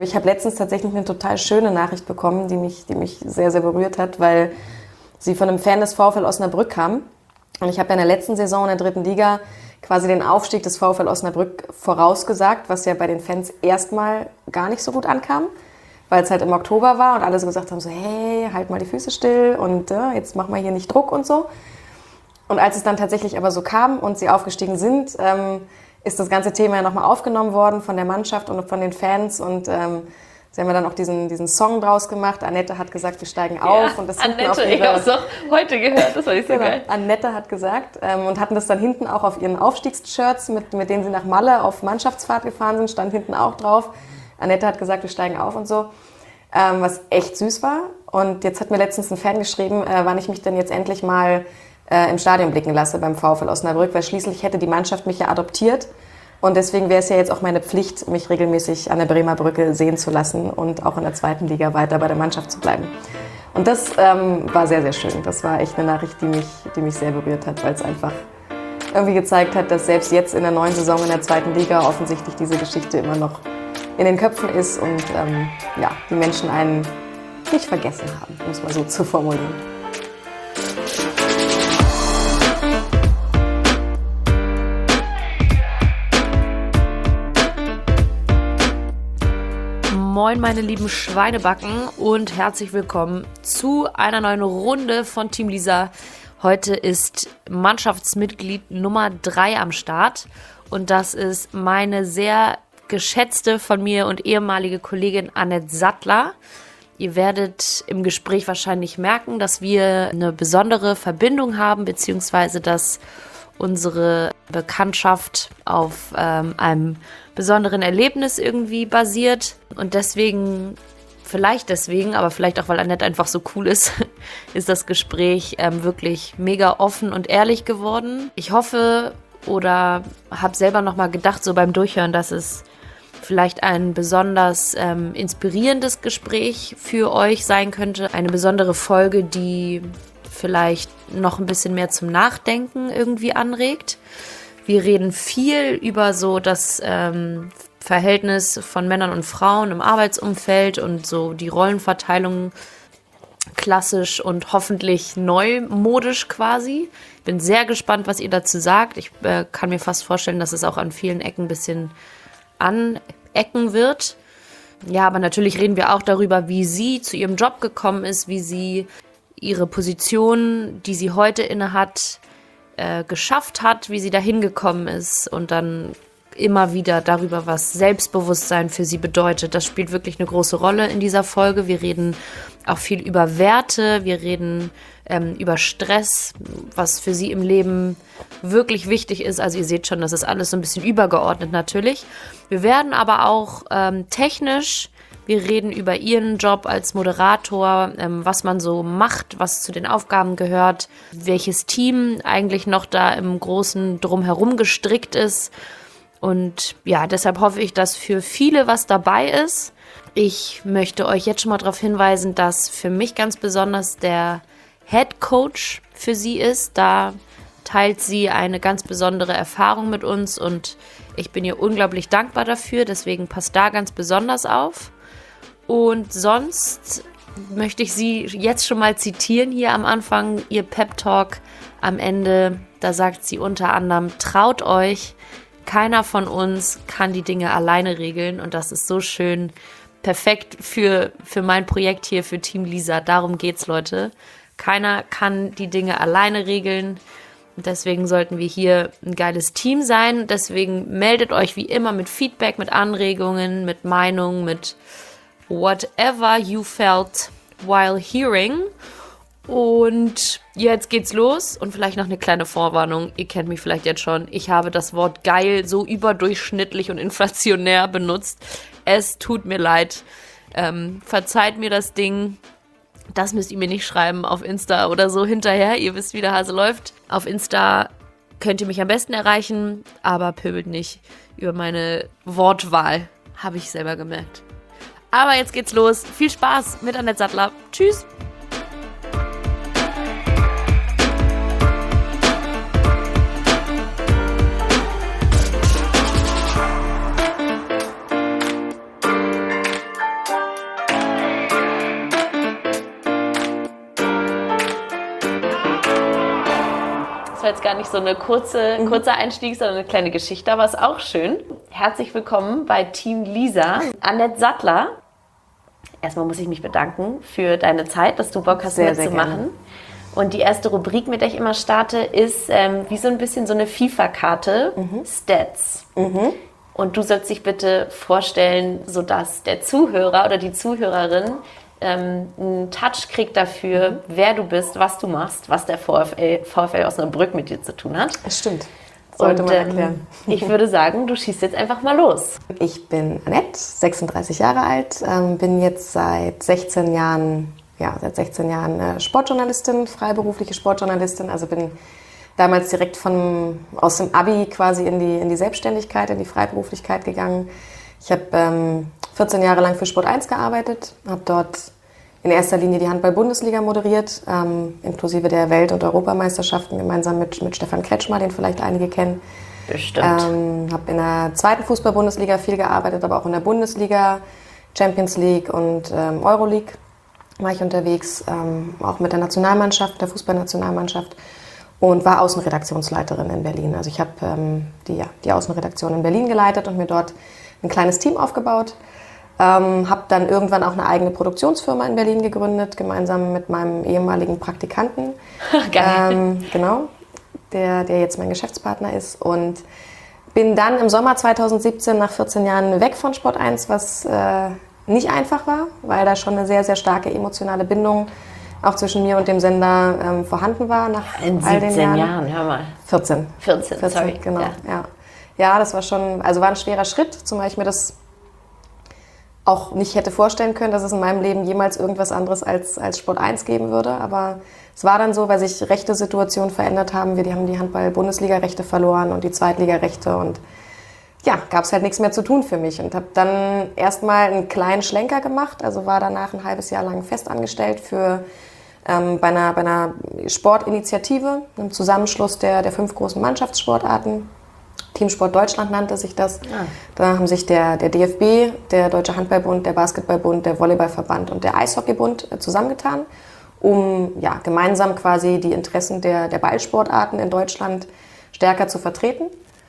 Ich habe letztens tatsächlich eine total schöne Nachricht bekommen, die mich sehr, sehr berührt hat, weil sie von einem Fan des VfL Osnabrück kam. Und ich habe ja in der letzten Saison in der 3. Liga quasi den Aufstieg des VfL Osnabrück vorausgesagt, was ja bei den Fans erstmal gar nicht so gut ankam, weil es halt im Oktober war und alle so gesagt haben, so hey, halt mal die Füße still und jetzt mach mal hier nicht Druck und so. Und als es dann tatsächlich aber so kam und sie aufgestiegen sind, ist das ganze Thema ja nochmal aufgenommen worden von der Mannschaft und von den Fans und sie haben ja dann auch diesen Song draus gemacht. Annette hat gesagt, wir steigen auf. Und das Annette, ich habe es doch heute gehört, das war nicht so geil. Annette hat gesagt und hatten das dann hinten auch auf ihren Aufstiegsshirts, mit denen sie nach Malle auf Mannschaftsfahrt gefahren sind, stand hinten auch drauf. Annette hat gesagt, wir steigen auf und so, was echt süß war. Und jetzt hat mir letztens ein Fan geschrieben, wann ich mich denn jetzt endlich mal im Stadion blicken lasse beim VfL Osnabrück, weil schließlich hätte die Mannschaft mich ja adoptiert und deswegen wäre es ja jetzt auch meine Pflicht, mich regelmäßig an der Bremer Brücke sehen zu lassen und auch in der 2. Liga weiter bei der Mannschaft zu bleiben. Und das war sehr, sehr schön. Das war echt eine Nachricht, die mich sehr berührt hat, weil es einfach irgendwie gezeigt hat, dass selbst jetzt in der neuen Saison in der 2. Liga offensichtlich diese Geschichte immer noch in den Köpfen ist und die Menschen einen nicht vergessen haben, um es mal so zu formulieren. Moin meine lieben Schweinebacken und herzlich willkommen zu einer neuen Runde von Team Lisa. Heute ist Mannschaftsmitglied Nummer 3 am Start und das ist meine sehr geschätzte von mir und ehemalige Kollegin Annette Sattler. Ihr werdet im Gespräch wahrscheinlich merken, dass wir eine besondere Verbindung haben, beziehungsweise dass unsere Bekanntschaft auf einem besonderen Erlebnis irgendwie basiert. Und deswegen, aber vielleicht auch, weil Annette einfach so cool ist, ist das Gespräch wirklich mega offen und ehrlich geworden. Ich hoffe oder habe selber nochmal gedacht, so beim Durchhören, dass es vielleicht ein besonders inspirierendes Gespräch für euch sein könnte. Eine besondere Folge, die vielleicht noch ein bisschen mehr zum Nachdenken irgendwie anregt. Wir reden viel über so das Verhältnis von Männern und Frauen im Arbeitsumfeld und so die Rollenverteilung klassisch und hoffentlich neumodisch quasi. Ich bin sehr gespannt, was ihr dazu sagt. Ich kann mir fast vorstellen, dass es auch an vielen Ecken ein bisschen anecken wird. Ja, aber natürlich reden wir auch darüber, wie sie zu ihrem Job gekommen ist, wie sie ihre Position, die sie heute innehat, geschafft hat, wie sie dahin gekommen ist und dann immer wieder darüber, was Selbstbewusstsein für sie bedeutet. Das spielt wirklich eine große Rolle in dieser Folge. Wir reden auch viel über Werte, wir reden über Stress, was für sie im Leben wirklich wichtig ist. Also ihr seht schon, das ist alles so ein bisschen übergeordnet natürlich. Wir werden aber auch technisch, wir reden über ihren Job als Moderator, was man so macht, was zu den Aufgaben gehört, welches Team eigentlich noch da im großen Drumherum gestrickt ist. Und ja, deshalb hoffe ich, dass für viele was dabei ist. Ich möchte euch jetzt schon mal darauf hinweisen, dass für mich ganz besonders der Head Coach für sie ist. Da teilt sie eine ganz besondere Erfahrung mit uns und ich bin ihr unglaublich dankbar dafür. Deswegen passt da ganz besonders auf. Und sonst möchte ich sie jetzt schon mal zitieren hier am Anfang, ihr Pep-Talk am Ende. Da sagt sie unter anderem, traut euch, keiner von uns kann die Dinge alleine regeln. Und das ist so schön, perfekt für mein Projekt hier, für Team Lisa. Darum geht's, Leute. Keiner kann die Dinge alleine regeln. Und deswegen sollten wir hier ein geiles Team sein. Deswegen meldet euch wie immer mit Feedback, mit Anregungen, mit Meinungen, mit whatever you felt while hearing. Und jetzt geht's los und vielleicht noch eine kleine Vorwarnung. Ihr kennt mich vielleicht jetzt schon. Ich habe das Wort geil so überdurchschnittlich und inflationär benutzt. Es tut mir leid. Verzeiht mir das Ding. Das müsst ihr mir nicht schreiben auf Insta oder so hinterher. Ihr wisst, wie der Hase läuft. Auf Insta könnt ihr mich am besten erreichen, aber pöbelt nicht über meine Wortwahl. Habe ich selber gemerkt. Aber jetzt geht's los. Viel Spaß mit Annette Sattler. Tschüss. Das war jetzt gar nicht so eine kurzer Einstieg, sondern eine kleine Geschichte, aber ist auch schön. Herzlich willkommen bei Team Lisa. Annette Sattler. Erstmal muss ich mich bedanken für deine Zeit, dass du Bock hast, mitzumachen. Und die erste Rubrik, mit der ich immer starte, ist wie so ein bisschen so eine FIFA-Karte, Stats. Und du sollst dich bitte vorstellen, sodass der Zuhörer oder die Zuhörerin einen Touch kriegt dafür, wer du bist, was du machst, was der VfL Osnabrück mit dir zu tun hat. Das stimmt. Sollte man erklären. Ich würde sagen, du schießt jetzt einfach mal los. Ich bin Annette, 36 Jahre alt, bin jetzt seit 16 Jahren Sportjournalistin, freiberufliche Sportjournalistin. Also bin damals direkt aus dem Abi quasi in die Selbstständigkeit, in die Freiberuflichkeit gegangen. Ich habe 14 Jahre lang für Sport 1 gearbeitet, habe dort in erster Linie die Handball-Bundesliga moderiert, inklusive der Welt- und Europameisterschaften, gemeinsam mit Stefan Kretschmer, den vielleicht einige kennen. Bestimmt. Habe in der zweiten Fußball-Bundesliga viel gearbeitet, aber auch in der Bundesliga, Champions League und Euroleague war ich unterwegs, auch mit der Nationalmannschaft, der Fußballnationalmannschaft, und war Außenredaktionsleiterin in Berlin. Also ich habe die Außenredaktion in Berlin geleitet und mir dort ein kleines Team aufgebaut. Habe dann irgendwann auch eine eigene Produktionsfirma in Berlin gegründet, gemeinsam mit meinem ehemaligen Praktikanten. Geil. Genau, der jetzt mein Geschäftspartner ist. Und bin dann im Sommer 2017 nach 14 Jahren weg von Sport 1, was nicht einfach war, weil da schon eine sehr, sehr starke emotionale Bindung auch zwischen mir und dem Sender vorhanden war. Nach in all den 17 Jahren, hör mal. 14, sorry. Genau, ja, das war war ein schwerer Schritt, zumal ich mir das auch nicht hätte vorstellen können, dass es in meinem Leben jemals irgendwas anderes als Sport 1 geben würde. Aber es war dann so, weil sich Rechte-Situationen verändert haben. Wir haben die Handball-Bundesliga-Rechte verloren und die Zweitliga-Rechte. Und ja, gab es halt nichts mehr zu tun für mich. Und habe dann erstmal einen kleinen Schlenker gemacht. Also war danach ein halbes Jahr lang festangestellt bei einer Sportinitiative, einem Zusammenschluss der 5 großen Mannschaftssportarten. Teamsport Deutschland nannte sich das. Ah. Da haben sich der DFB, der Deutsche Handballbund, der Basketballbund, der Volleyballverband und der Eishockeybund zusammengetan, um gemeinsam quasi die Interessen der Ballsportarten in Deutschland stärker zu vertreten.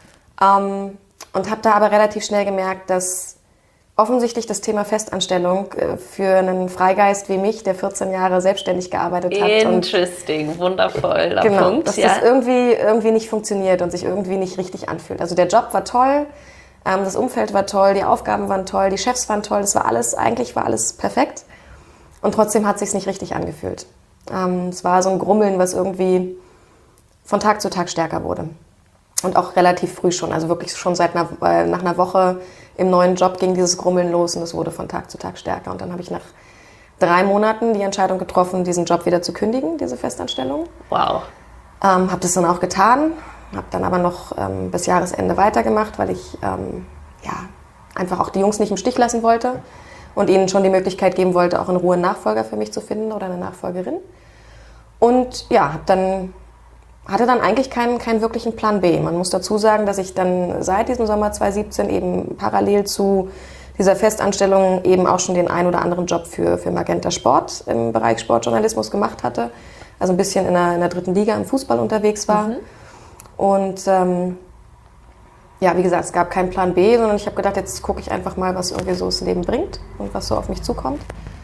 Und habe da aber relativ schnell gemerkt, dass offensichtlich das Thema Festanstellung für einen Freigeist wie mich, der 14 Jahre selbstständig gearbeitet hat. Interesting, wundervoller Punkt. Dass das irgendwie nicht funktioniert und sich irgendwie nicht richtig anfühlt. Also der Job war toll, das Umfeld war toll, die Aufgaben waren toll, die Chefs waren toll, eigentlich war alles perfekt. Und trotzdem hat es sich nicht richtig angefühlt. Es war so ein Grummeln, was irgendwie von Tag zu Tag stärker wurde. Und auch relativ früh schon, also wirklich schon nach einer Woche im neuen Job ging dieses Grummeln los und es wurde von Tag zu Tag stärker. Und dann habe ich nach 3 Monaten die Entscheidung getroffen, diesen Job wieder zu kündigen, diese Festanstellung. Wow. Habe das dann auch getan, habe dann aber noch bis Jahresende weitergemacht, weil ich einfach auch die Jungs nicht im Stich lassen wollte und ihnen schon die Möglichkeit geben wollte, auch in Ruhe einen Nachfolger für mich zu finden oder eine Nachfolgerin. Und ja, hatte dann eigentlich keinen wirklichen Plan B. Man muss dazu sagen, dass ich dann seit diesem Sommer 2017 eben parallel zu dieser Festanstellung eben auch schon den ein oder anderen Job für Magenta Sport im Bereich Sportjournalismus gemacht hatte. Also ein bisschen in der 3. Liga im Fußball unterwegs war. Und wie gesagt, es gab keinen Plan B, sondern ich habe gedacht, jetzt gucke ich einfach mal, was irgendwie so das Leben bringt und was so auf mich zukommt.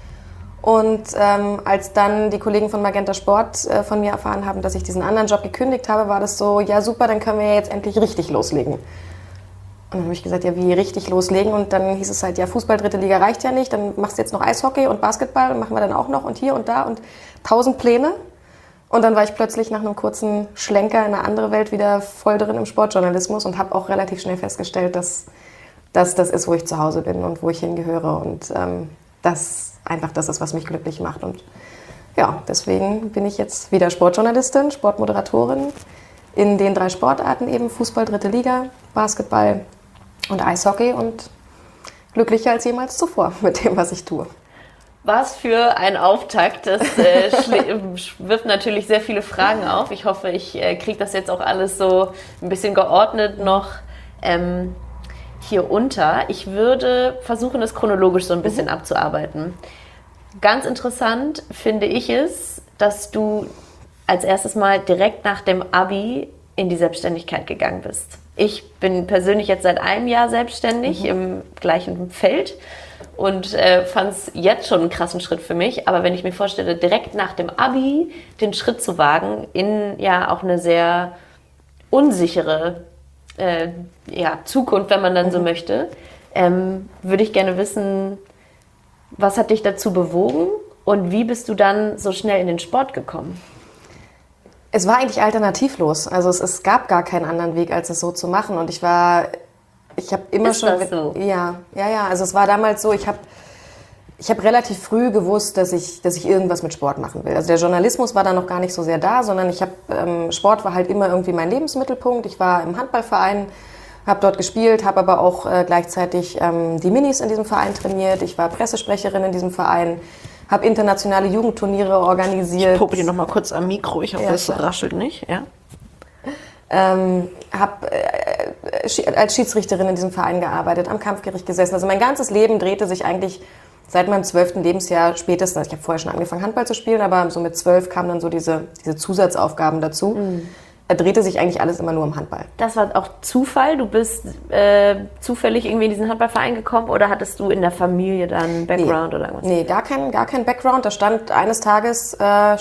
Und als dann die Kollegen von Magenta Sport von mir erfahren haben, dass ich diesen anderen Job gekündigt habe, war das so, ja super, dann können wir ja jetzt endlich richtig loslegen. Und dann habe ich gesagt, ja wie richtig loslegen? Und dann hieß es halt, ja Fußball 3. Liga reicht ja nicht, dann machst du jetzt noch Eishockey und Basketball und machen wir dann auch noch und hier und da und 1000 Pläne. Und dann war ich plötzlich nach einem kurzen Schlenker in eine andere Welt wieder voll drin im Sportjournalismus und habe auch relativ schnell festgestellt, dass das ist, wo ich zu Hause bin und wo ich hingehöre und das einfach das ist, was mich glücklich macht. Und ja, deswegen bin ich jetzt wieder Sportjournalistin, Sportmoderatorin in den 3 Sportarten eben, Fußball 3. Liga, Basketball und Eishockey und glücklicher als jemals zuvor mit dem, was ich tue. Was für ein Auftakt. Das wirft natürlich sehr viele Fragen auf. Ich hoffe, ich kriege das jetzt auch alles so ein bisschen geordnet noch hier unter. Ich würde versuchen, das chronologisch so ein bisschen abzuarbeiten. Ganz interessant finde ich es, dass du als erstes Mal direkt nach dem Abi in die Selbstständigkeit gegangen bist. Ich bin persönlich jetzt seit einem Jahr selbstständig im gleichen Feld und fand es jetzt schon einen krassen Schritt für mich. Aber wenn ich mir vorstelle, direkt nach dem Abi den Schritt zu wagen in ja auch eine sehr unsichere Zukunft, wenn man dann so möchte, würde ich gerne wissen, was hat dich dazu bewogen und wie bist du dann so schnell in den Sport gekommen? Es war eigentlich alternativlos. Also es gab gar keinen anderen Weg, als es so zu machen. Und ich habe immer Ist schon... das so? Ja. Also es war damals so, ich habe relativ früh gewusst, dass ich irgendwas mit Sport machen will. Also der Journalismus war da noch gar nicht so sehr da, sondern Sport war halt immer irgendwie mein Lebensmittelpunkt. Ich war im Handballverein, habe dort gespielt, habe aber auch gleichzeitig die Minis in diesem Verein trainiert. Ich war Pressesprecherin in diesem Verein, habe internationale Jugendturniere organisiert. Ich poppe dir noch mal kurz am Mikro, ich hoffe, es raschelt nicht. Ja? Habe als Schiedsrichterin in diesem Verein gearbeitet, am Kampfgericht gesessen. Also mein ganzes Leben drehte sich eigentlich seit meinem 12. Lebensjahr spätestens, ich habe vorher schon angefangen Handball zu spielen, aber so mit 12 kamen dann so diese Zusatzaufgaben dazu. Da drehte sich eigentlich alles immer nur um Handball. Das war auch Zufall? Du bist zufällig irgendwie in diesen Handballverein gekommen oder hattest du in der Familie dann einen Background oder irgendwas? Nee, gar kein Background. Da stand eines Tages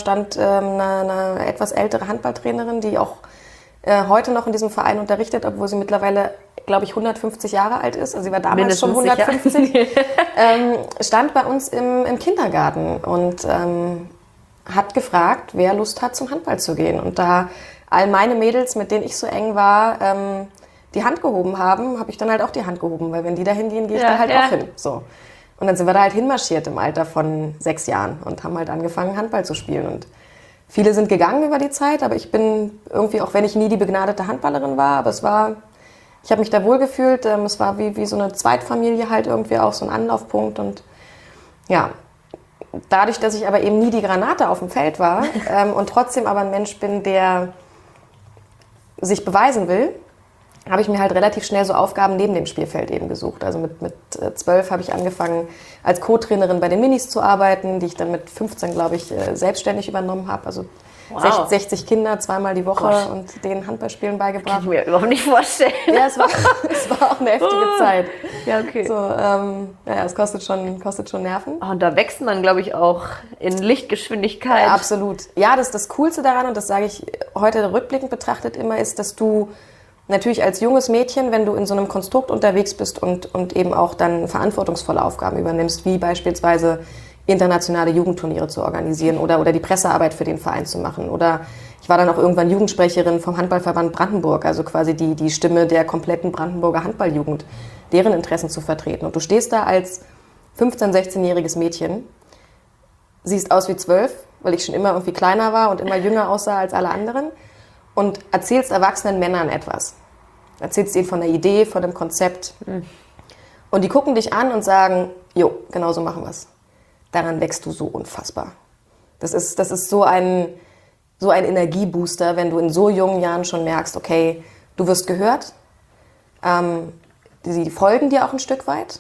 eine etwas ältere Handballtrainerin, die auch heute noch in diesem Verein unterrichtet, obwohl sie mittlerweile, glaube ich, 150 Jahre alt ist. Also sie war damals schon 150. Stand bei uns im Kindergarten und hat gefragt, wer Lust hat, zum Handball zu gehen. Und da all meine Mädels, mit denen ich so eng war, die Hand gehoben haben, habe ich dann halt auch die Hand gehoben, weil wenn die da hingehen, gehe ich da halt auch hin. So. Und dann sind wir da halt hinmarschiert im Alter von 6 Jahren und haben halt angefangen, Handball zu spielen. Und viele sind gegangen über die Zeit, aber ich bin irgendwie, auch wenn ich nie die begnadete Handballerin war, aber ich habe mich da wohl gefühlt. Es war wie so eine Zweitfamilie halt irgendwie auch, so ein Anlaufpunkt. Und ja, dadurch, dass ich aber eben nie die Granate auf dem Feld war und trotzdem aber ein Mensch bin, der sich beweisen will, habe ich mir halt relativ schnell so Aufgaben neben dem Spielfeld eben gesucht. Also mit 12 habe ich angefangen, als Co-Trainerin bei den Minis zu arbeiten, die ich dann mit 15, glaube ich, selbstständig übernommen habe. Also 60 Kinder, 2-mal die Woche und denen Handballspielen beigebracht. Kann ich mir überhaupt nicht vorstellen. Ja, es war auch eine heftige Zeit. Ja, okay. So, es kostet schon Nerven. Und da wächst man, glaube ich, auch in Lichtgeschwindigkeit. Ja, absolut. Ja, das Coolste daran, und das sage ich heute rückblickend betrachtet immer, ist, dass du natürlich als junges Mädchen, wenn du in so einem Konstrukt unterwegs bist und eben auch dann verantwortungsvolle Aufgaben übernimmst, wie beispielsweise internationale Jugendturniere zu organisieren oder die Pressearbeit für den Verein zu machen. Oder ich war dann auch irgendwann Jugendsprecherin vom Handballverband Brandenburg, also quasi die Stimme der kompletten Brandenburger Handballjugend, deren Interessen zu vertreten. Und du stehst da als 15-, 16-jähriges Mädchen, siehst aus wie 12, weil ich schon immer irgendwie kleiner war und immer jünger aussah als alle anderen, und erzählst erwachsenen Männern etwas. Erzählst ihnen von der Idee, von dem Konzept. Und die gucken dich an und sagen, jo, genau so machen wir es. Daran wächst du so unfassbar. Das ist so ein Energiebooster, wenn du in so jungen Jahren schon merkst, okay, du wirst gehört, die folgen dir auch ein Stück weit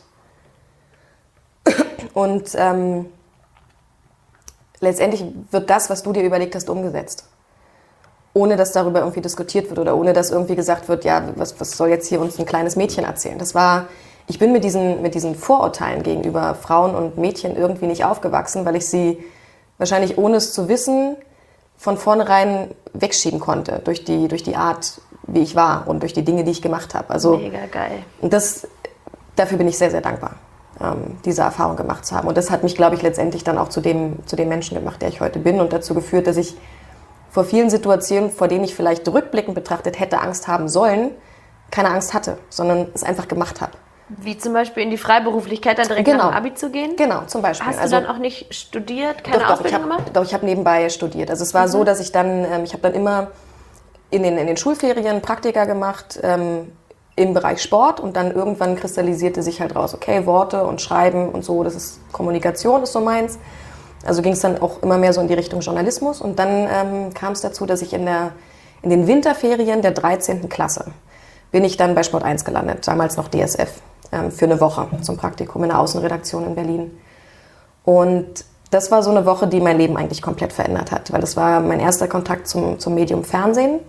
und letztendlich wird das, was du dir überlegt hast, umgesetzt. Ohne dass darüber irgendwie diskutiert wird oder ohne dass irgendwie gesagt wird, ja, was soll jetzt hier uns ein kleines Mädchen erzählen. Ich bin mit diesen Vorurteilen gegenüber Frauen und Mädchen irgendwie nicht aufgewachsen, weil ich sie wahrscheinlich ohne es zu wissen von vornherein wegschieben konnte durch die Art, wie ich war und durch die Dinge, die ich gemacht habe. Also mega geil. Dafür bin ich sehr, sehr dankbar, diese Erfahrung gemacht zu haben. Und das hat mich, glaube ich, letztendlich dann auch zu dem Menschen gemacht, der ich heute bin, und dazu geführt, dass ich vor vielen Situationen, vor denen ich vielleicht rückblickend betrachtet hätte Angst haben sollen, keine Angst hatte, sondern es einfach gemacht habe. Wie zum Beispiel in die Freiberuflichkeit dann direkt nach dem Abi zu gehen? Genau, zum Beispiel. Hast du dann auch nicht studiert, keine Ausbildung gemacht? Doch, ich habe nebenbei studiert. Also es war so, dass ich habe dann immer in den Schulferien Praktika gemacht im Bereich Sport, und dann irgendwann kristallisierte sich halt raus, okay, Worte und Schreiben und so, Kommunikation ist so meins. Also ging es dann auch immer mehr so in die Richtung Journalismus, und dann kam es dazu, dass ich in den Winterferien der 13. Klasse bin ich dann bei Sport 1 gelandet, damals noch DSF, für eine Woche zum Praktikum in der Außenredaktion in Berlin. Und das war so eine Woche, die mein Leben eigentlich komplett verändert hat, weil das war mein erster Kontakt zum Medium Fernsehen.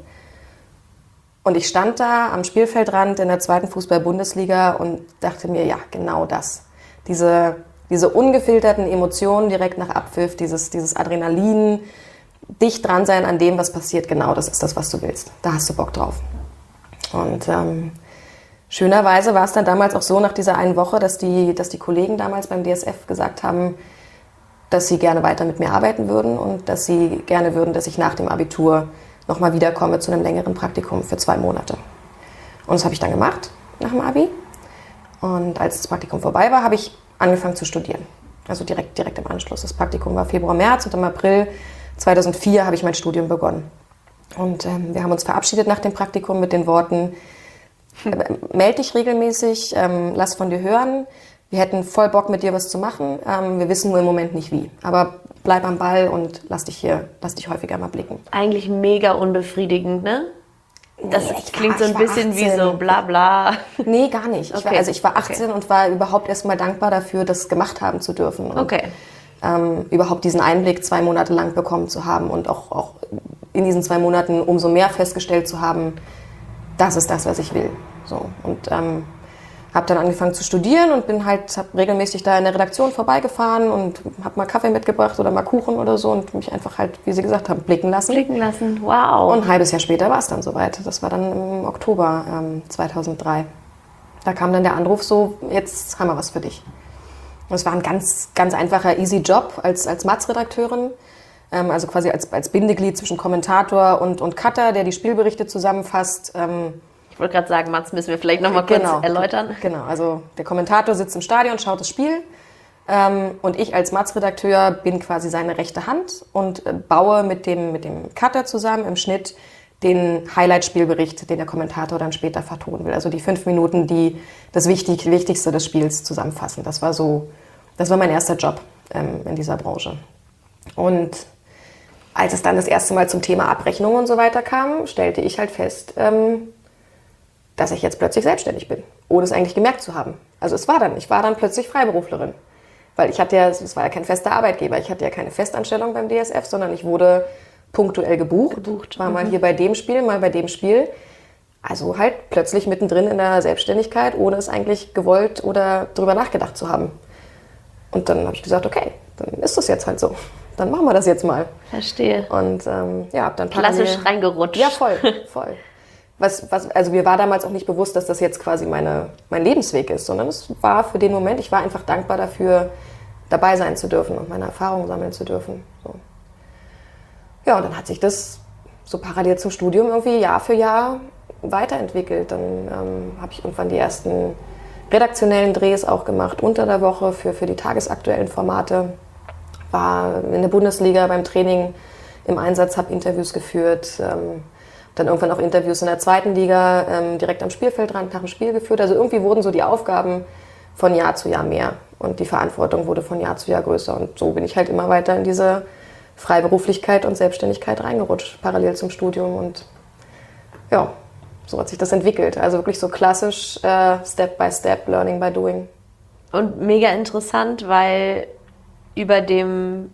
Und ich stand da am Spielfeldrand in der 2. Fußball-Bundesliga und dachte mir, ja, genau das. Diese ungefilterten Emotionen direkt nach Abpfiff, dieses Adrenalin, dicht dran sein an dem, was passiert, genau, das ist das, was du willst. Da hast du Bock drauf. Und schönerweise war es dann damals auch so nach dieser einen Woche, dass die Kollegen damals beim DSF gesagt haben, dass sie gerne weiter mit mir arbeiten würden und dass sie gerne würden, dass ich nach dem Abitur nochmal wiederkomme zu einem längeren Praktikum für 2 Monate. Und das habe ich dann gemacht nach dem Abi. Und als das Praktikum vorbei war, habe ich angefangen zu studieren. Also direkt im Anschluss. Das Praktikum war Februar, März und im April 2004 habe ich mein Studium begonnen. Und wir haben uns verabschiedet nach dem Praktikum mit den Worten, melde dich regelmäßig, lass von dir hören. Wir hätten voll Bock, mit dir was zu machen. Wir wissen nur im Moment nicht wie. Aber bleib am Ball und lass dich häufiger mal blicken. Eigentlich mega unbefriedigend, ne? Das Nee, klingt so ein bisschen 18. wie so bla bla. Nee, gar nicht. Okay. Ich war 18 und war überhaupt erst mal dankbar dafür, das gemacht haben zu dürfen. Und, Okay. Überhaupt diesen Einblick 2 Monate lang bekommen zu haben und auch in diesen 2 Monaten umso mehr festgestellt zu haben, das ist das, was ich will. So. Und habe dann angefangen zu studieren und habe regelmäßig da in der Redaktion vorbeigefahren und habe mal Kaffee mitgebracht oder mal Kuchen oder so und mich einfach halt, wie Sie gesagt haben, blicken lassen. Wow. Und ein halbes Jahr später war es dann soweit. Das war dann im Oktober 2003. Da kam dann der Anruf so, jetzt haben wir was für dich. Und es war ein ganz, ganz einfacher, easy Job als Matz-Redakteurin. Also quasi als Bindeglied zwischen Kommentator und Cutter, der die Spielberichte zusammenfasst. Ich wollte gerade sagen, Mats, müssen wir vielleicht noch mal kurz erläutern. Genau, also der Kommentator sitzt im Stadion, schaut das Spiel und ich als Matz-Redakteur bin quasi seine rechte Hand und baue mit dem Cutter zusammen im Schnitt den Highlight-Spielbericht, den der Kommentator dann später vertonen will. Also die 5 Minuten, die das Wichtigste des Spiels zusammenfassen. Das war mein erster Job in dieser Branche. Und als es dann das erste Mal zum Thema Abrechnung und so weiter kam, stellte ich halt fest, dass ich jetzt plötzlich selbstständig bin, ohne es eigentlich gemerkt zu haben. Also ich war dann plötzlich Freiberuflerin. Weil es war ja kein fester Arbeitgeber, ich hatte ja keine Festanstellung beim DSF, sondern ich wurde punktuell gebucht. War mal hier bei dem Spiel, mal bei dem Spiel. Also halt plötzlich mittendrin in der Selbstständigkeit, ohne es eigentlich gewollt oder drüber nachgedacht zu haben. Und dann habe ich gesagt, okay, dann ist das jetzt halt so. Dann machen wir das jetzt mal. Verstehe. Und hab dann klassisch reingerutscht. Ja, voll. Also mir war damals auch nicht bewusst, dass das jetzt quasi mein Lebensweg ist, sondern es war für den Moment, ich war einfach dankbar dafür, dabei sein zu dürfen und meine Erfahrungen sammeln zu dürfen. So. Ja, und dann hat sich das so parallel zum Studium irgendwie Jahr für Jahr weiterentwickelt. Dann habe ich irgendwann die ersten redaktionellen Drehs auch gemacht unter der Woche für die tagesaktuellen Formate. War in der Bundesliga beim Training im Einsatz, habe Interviews geführt, dann irgendwann auch Interviews in der 2. Liga direkt am Spielfeldrand nach dem Spiel geführt. Also irgendwie wurden so die Aufgaben von Jahr zu Jahr mehr und die Verantwortung wurde von Jahr zu Jahr größer. Und so bin ich halt immer weiter in diese Freiberuflichkeit und Selbstständigkeit reingerutscht, parallel zum Studium. Und ja, so hat sich das entwickelt. Also wirklich so klassisch Step by Step, Learning by Doing. Und mega interessant, weil über dem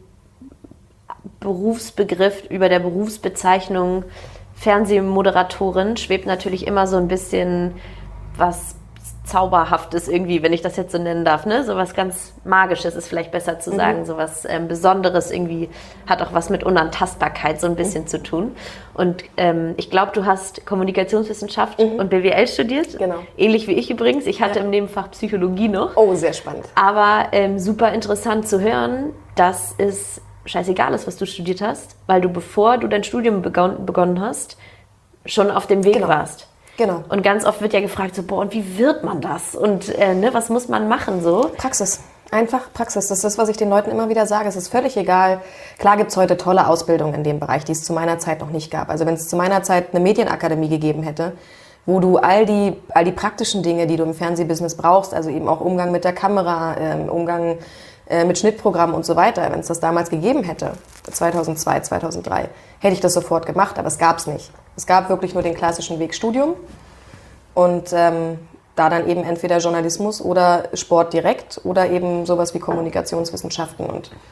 Berufsbegriff, über der Berufsbezeichnung Fernsehmoderatorin schwebt natürlich immer so ein bisschen was Zauberhaftes irgendwie, wenn ich das jetzt so nennen darf, ne? So was ganz Magisches ist vielleicht besser zu sagen, so was Besonderes irgendwie, hat auch was mit Unantastbarkeit so ein bisschen zu tun. Und ich glaube, du hast Kommunikationswissenschaft und BWL studiert, Genau. Ähnlich wie ich übrigens. Ich hatte im Nebenfach Psychologie noch. Oh, sehr spannend. Aber super interessant zu hören, dass es scheißegal ist, was du studiert hast, weil du, bevor du dein Studium begonnen hast, schon auf dem Weg warst. Genau. Und ganz oft wird ja gefragt, so, boah, und wie wird man das? Und was muss man machen so? Praxis. Einfach Praxis. Das ist das, was ich den Leuten immer wieder sage. Es ist völlig egal. Klar gibt es heute tolle Ausbildungen in dem Bereich, die es zu meiner Zeit noch nicht gab. Also wenn es zu meiner Zeit eine Medienakademie gegeben hätte, wo du all die praktischen Dinge, die du im Fernsehbusiness brauchst, also eben auch Umgang mit der Kamera, Umgang mit Schnittprogrammen und so weiter, wenn es das damals gegeben hätte, 2002, 2003, hätte ich das sofort gemacht, aber es gab es nicht. Es gab wirklich nur den klassischen Weg Studium und da dann eben entweder Journalismus oder Sport direkt oder eben sowas wie Kommunikationswissenschaften. Und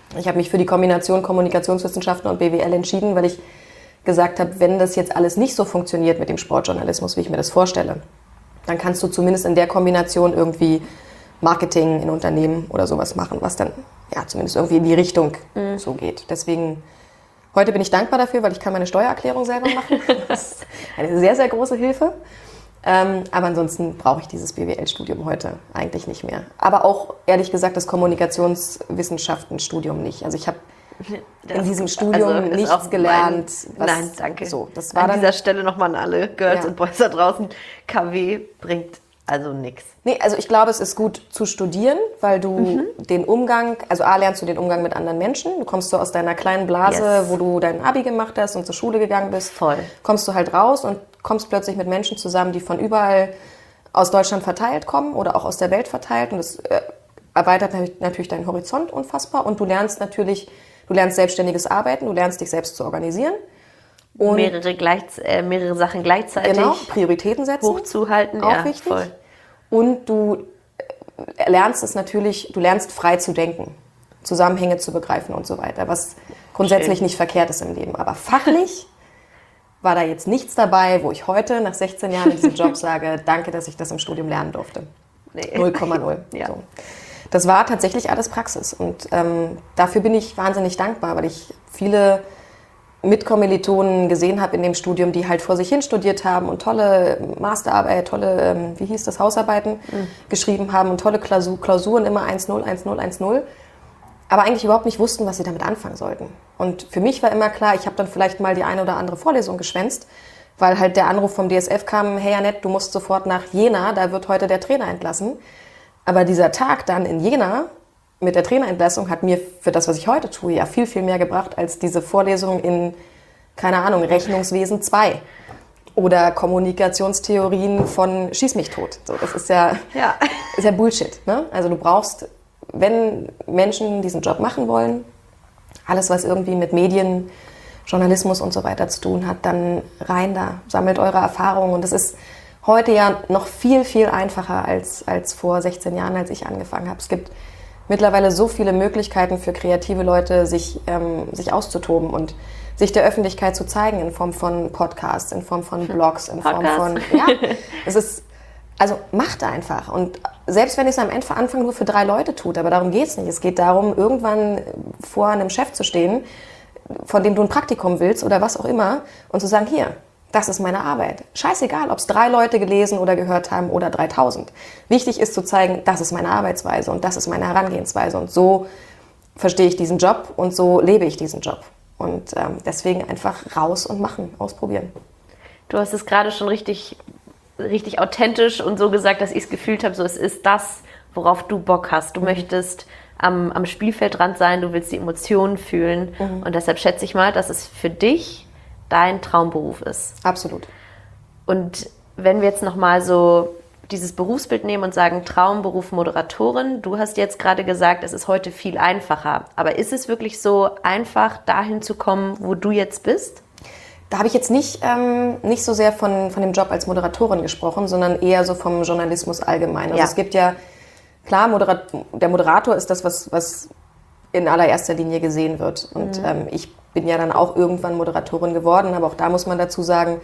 Ich habe mich für die Kombination Kommunikationswissenschaften und BWL entschieden, weil ich gesagt habe, wenn das jetzt alles nicht so funktioniert mit dem Sportjournalismus, wie ich mir das vorstelle, dann kannst du zumindest in der Kombination irgendwie Marketing in Unternehmen oder sowas machen, was dann ja zumindest irgendwie in die Richtung so geht. Deswegen, heute bin ich dankbar dafür, weil ich kann meine Steuererklärung selber machen. Das ist eine sehr, sehr große Hilfe. Aber ansonsten brauche ich dieses BWL-Studium heute eigentlich nicht mehr. Aber auch, ehrlich gesagt, das Kommunikationswissenschaften-Studium nicht. Also ich habe in diesem Studium nichts gelernt. Nein, danke. So, das war an dieser Stelle nochmal an alle Girls und Boys da draußen. KW bringt also nichts. Nee, also ich glaube, es ist gut zu studieren, weil du den Umgang, also lernst du den Umgang mit anderen Menschen. Du kommst so aus deiner kleinen Blase, wo du dein Abi gemacht hast und zur Schule gegangen bist. Voll. Kommst du halt raus und kommst plötzlich mit Menschen zusammen, die von überall aus Deutschland verteilt kommen oder auch aus der Welt verteilt. Und das erweitert natürlich deinen Horizont unfassbar. Und du lernst selbstständiges Arbeiten, du lernst dich selbst zu organisieren. Und mehrere Sachen gleichzeitig. Genau, Prioritäten setzen. Hochzuhalten, auch wichtig. Voll. Und du lernst frei zu denken, Zusammenhänge zu begreifen und so weiter, was grundsätzlich nicht verkehrt ist im Leben. Aber fachlich war da jetzt nichts dabei, wo ich heute nach 16 Jahren in diesem Job sage, danke, dass ich das im Studium lernen durfte. 0,0. Ja. So. Das war tatsächlich alles Praxis und dafür bin ich wahnsinnig dankbar, weil ich viele Mitkommilitonen gesehen habe in dem Studium, die halt vor sich hin studiert haben und tolle Masterarbeit, tolle, Hausarbeiten geschrieben haben und tolle Klausuren, immer 1-0, 1-0, 1-0, aber eigentlich überhaupt nicht wussten, was sie damit anfangen sollten. Und für mich war immer klar, ich habe dann vielleicht mal die eine oder andere Vorlesung geschwänzt, weil halt der Anruf vom DSF kam, hey Annette, du musst sofort nach Jena, da wird heute der Trainer entlassen. Aber dieser Tag dann in Jena mit der Trainerentlassung hat mir für das, was ich heute tue, ja viel, viel mehr gebracht als diese Vorlesung in, keine Ahnung, Rechnungswesen 2 oder Kommunikationstheorien von Schieß mich tot. So, das ist ja Bullshit. Ne? Also du brauchst, wenn Menschen diesen Job machen wollen, alles, was irgendwie mit Medien, Journalismus und so weiter zu tun hat, dann rein da, sammelt eure Erfahrungen. Und das ist heute ja noch viel, viel einfacher als vor 16 Jahren, als ich angefangen habe. Es gibt mittlerweile so viele Möglichkeiten für kreative Leute, sich auszutoben und sich der Öffentlichkeit zu zeigen in Form von Podcasts, in Form von Blogs, in Form von... Ja, es ist... Also macht einfach. Und selbst wenn es am Anfang nur für 3 Leute tut, aber darum geht es nicht. Es geht darum, irgendwann vor einem Chef zu stehen, von dem du ein Praktikum willst oder was auch immer, und zu sagen, hier, das ist meine Arbeit. Scheißegal, ob es 3 Leute gelesen oder gehört haben oder 3000. Wichtig ist zu zeigen, das ist meine Arbeitsweise und das ist meine Herangehensweise. Und so verstehe ich diesen Job und so lebe ich diesen Job. Und deswegen einfach raus und machen, ausprobieren. Du hast es gerade schon richtig authentisch und so gesagt, dass ich es gefühlt habe, so es ist das, worauf du Bock hast. Du möchtest am Spielfeldrand sein, du willst die Emotionen fühlen und deshalb schätze ich mal, dass es für dich dein Traumberuf ist. Absolut. Und wenn wir jetzt nochmal so dieses Berufsbild nehmen und sagen, Traumberuf Moderatorin, du hast jetzt gerade gesagt, es ist heute viel einfacher, aber ist es wirklich so einfach, dahin zu kommen, wo du jetzt bist? Da habe ich jetzt nicht so sehr von dem Job als Moderatorin gesprochen, sondern eher so vom Journalismus allgemein. Also es gibt ja, klar, der Moderator ist das, was in allererster Linie gesehen wird. Und ich bin ja dann auch irgendwann Moderatorin geworden, aber auch da muss man dazu sagen,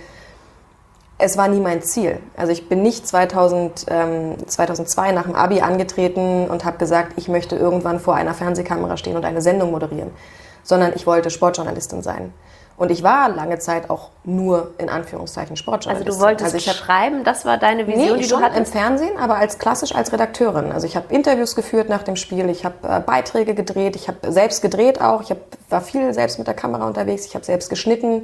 es war nie mein Ziel. Also ich bin nicht 2002 nach dem Abi angetreten und habe gesagt, ich möchte irgendwann vor einer Fernsehkamera stehen und eine Sendung moderieren, sondern ich wollte Sportjournalistin sein. Und ich war lange Zeit auch nur, in Anführungszeichen, Sportjournalistin. Also du wolltest schreiben, das war deine Vision, die du hattest? Im Fernsehen, aber klassisch als Redakteurin. Also ich habe Interviews geführt nach dem Spiel, ich habe Beiträge gedreht, ich habe selbst gedreht auch, war viel selbst mit der Kamera unterwegs, ich habe selbst geschnitten.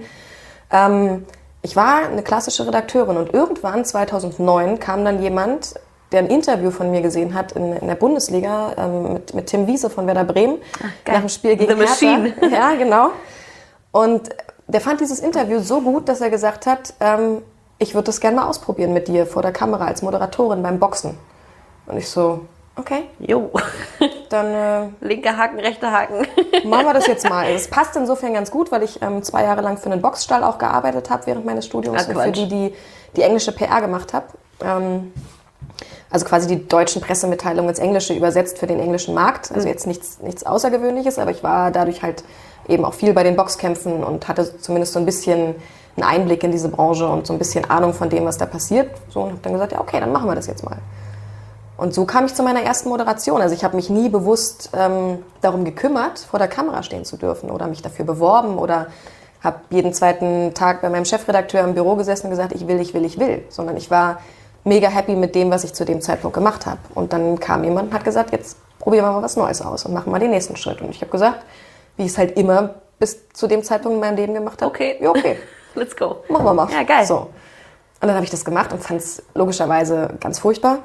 Ich war eine klassische Redakteurin und irgendwann, 2009, kam dann jemand, der ein Interview von mir gesehen hat in der Bundesliga mit Tim Wiese von Werder Bremen. Nach dem Spiel gegen The Machine. Hertha. Ja, genau. Und der fand dieses Interview so gut, dass er gesagt hat, ich würde das gerne mal ausprobieren mit dir vor der Kamera als Moderatorin beim Boxen. Und ich so, okay. Jo. Dann linker Haken, rechter Haken. Machen wir das jetzt mal. Es passt insofern ganz gut, weil ich 2 Jahre lang für einen Boxstall auch gearbeitet habe während meines Studiums und für die englische PR gemacht habe. Also quasi die deutschen Pressemitteilungen ins Englische übersetzt für den englischen Markt. Also jetzt nichts Außergewöhnliches, aber ich war dadurch halt eben auch viel bei den Boxkämpfen und hatte zumindest so ein bisschen einen Einblick in diese Branche und so ein bisschen Ahnung von dem, was da passiert. So, und habe dann gesagt, ja okay, dann machen wir das jetzt mal. Und so kam ich zu meiner ersten Moderation. Also ich habe mich nie bewusst darum gekümmert, vor der Kamera stehen zu dürfen oder mich dafür beworben oder habe jeden zweiten Tag bei meinem Chefredakteur im Büro gesessen und gesagt, ich will. Sondern ich war mega happy mit dem, was ich zu dem Zeitpunkt gemacht habe. Und dann kam jemand und hat gesagt, jetzt probieren wir mal was Neues aus und machen mal den nächsten Schritt. Und ich habe gesagt, wie ich es halt immer bis zu dem Zeitpunkt in meinem Leben gemacht habe. Okay. Ja, okay. Let's go. Machen wir mal. Ja, geil. So. Und dann habe ich das gemacht und fand es logischerweise ganz furchtbar.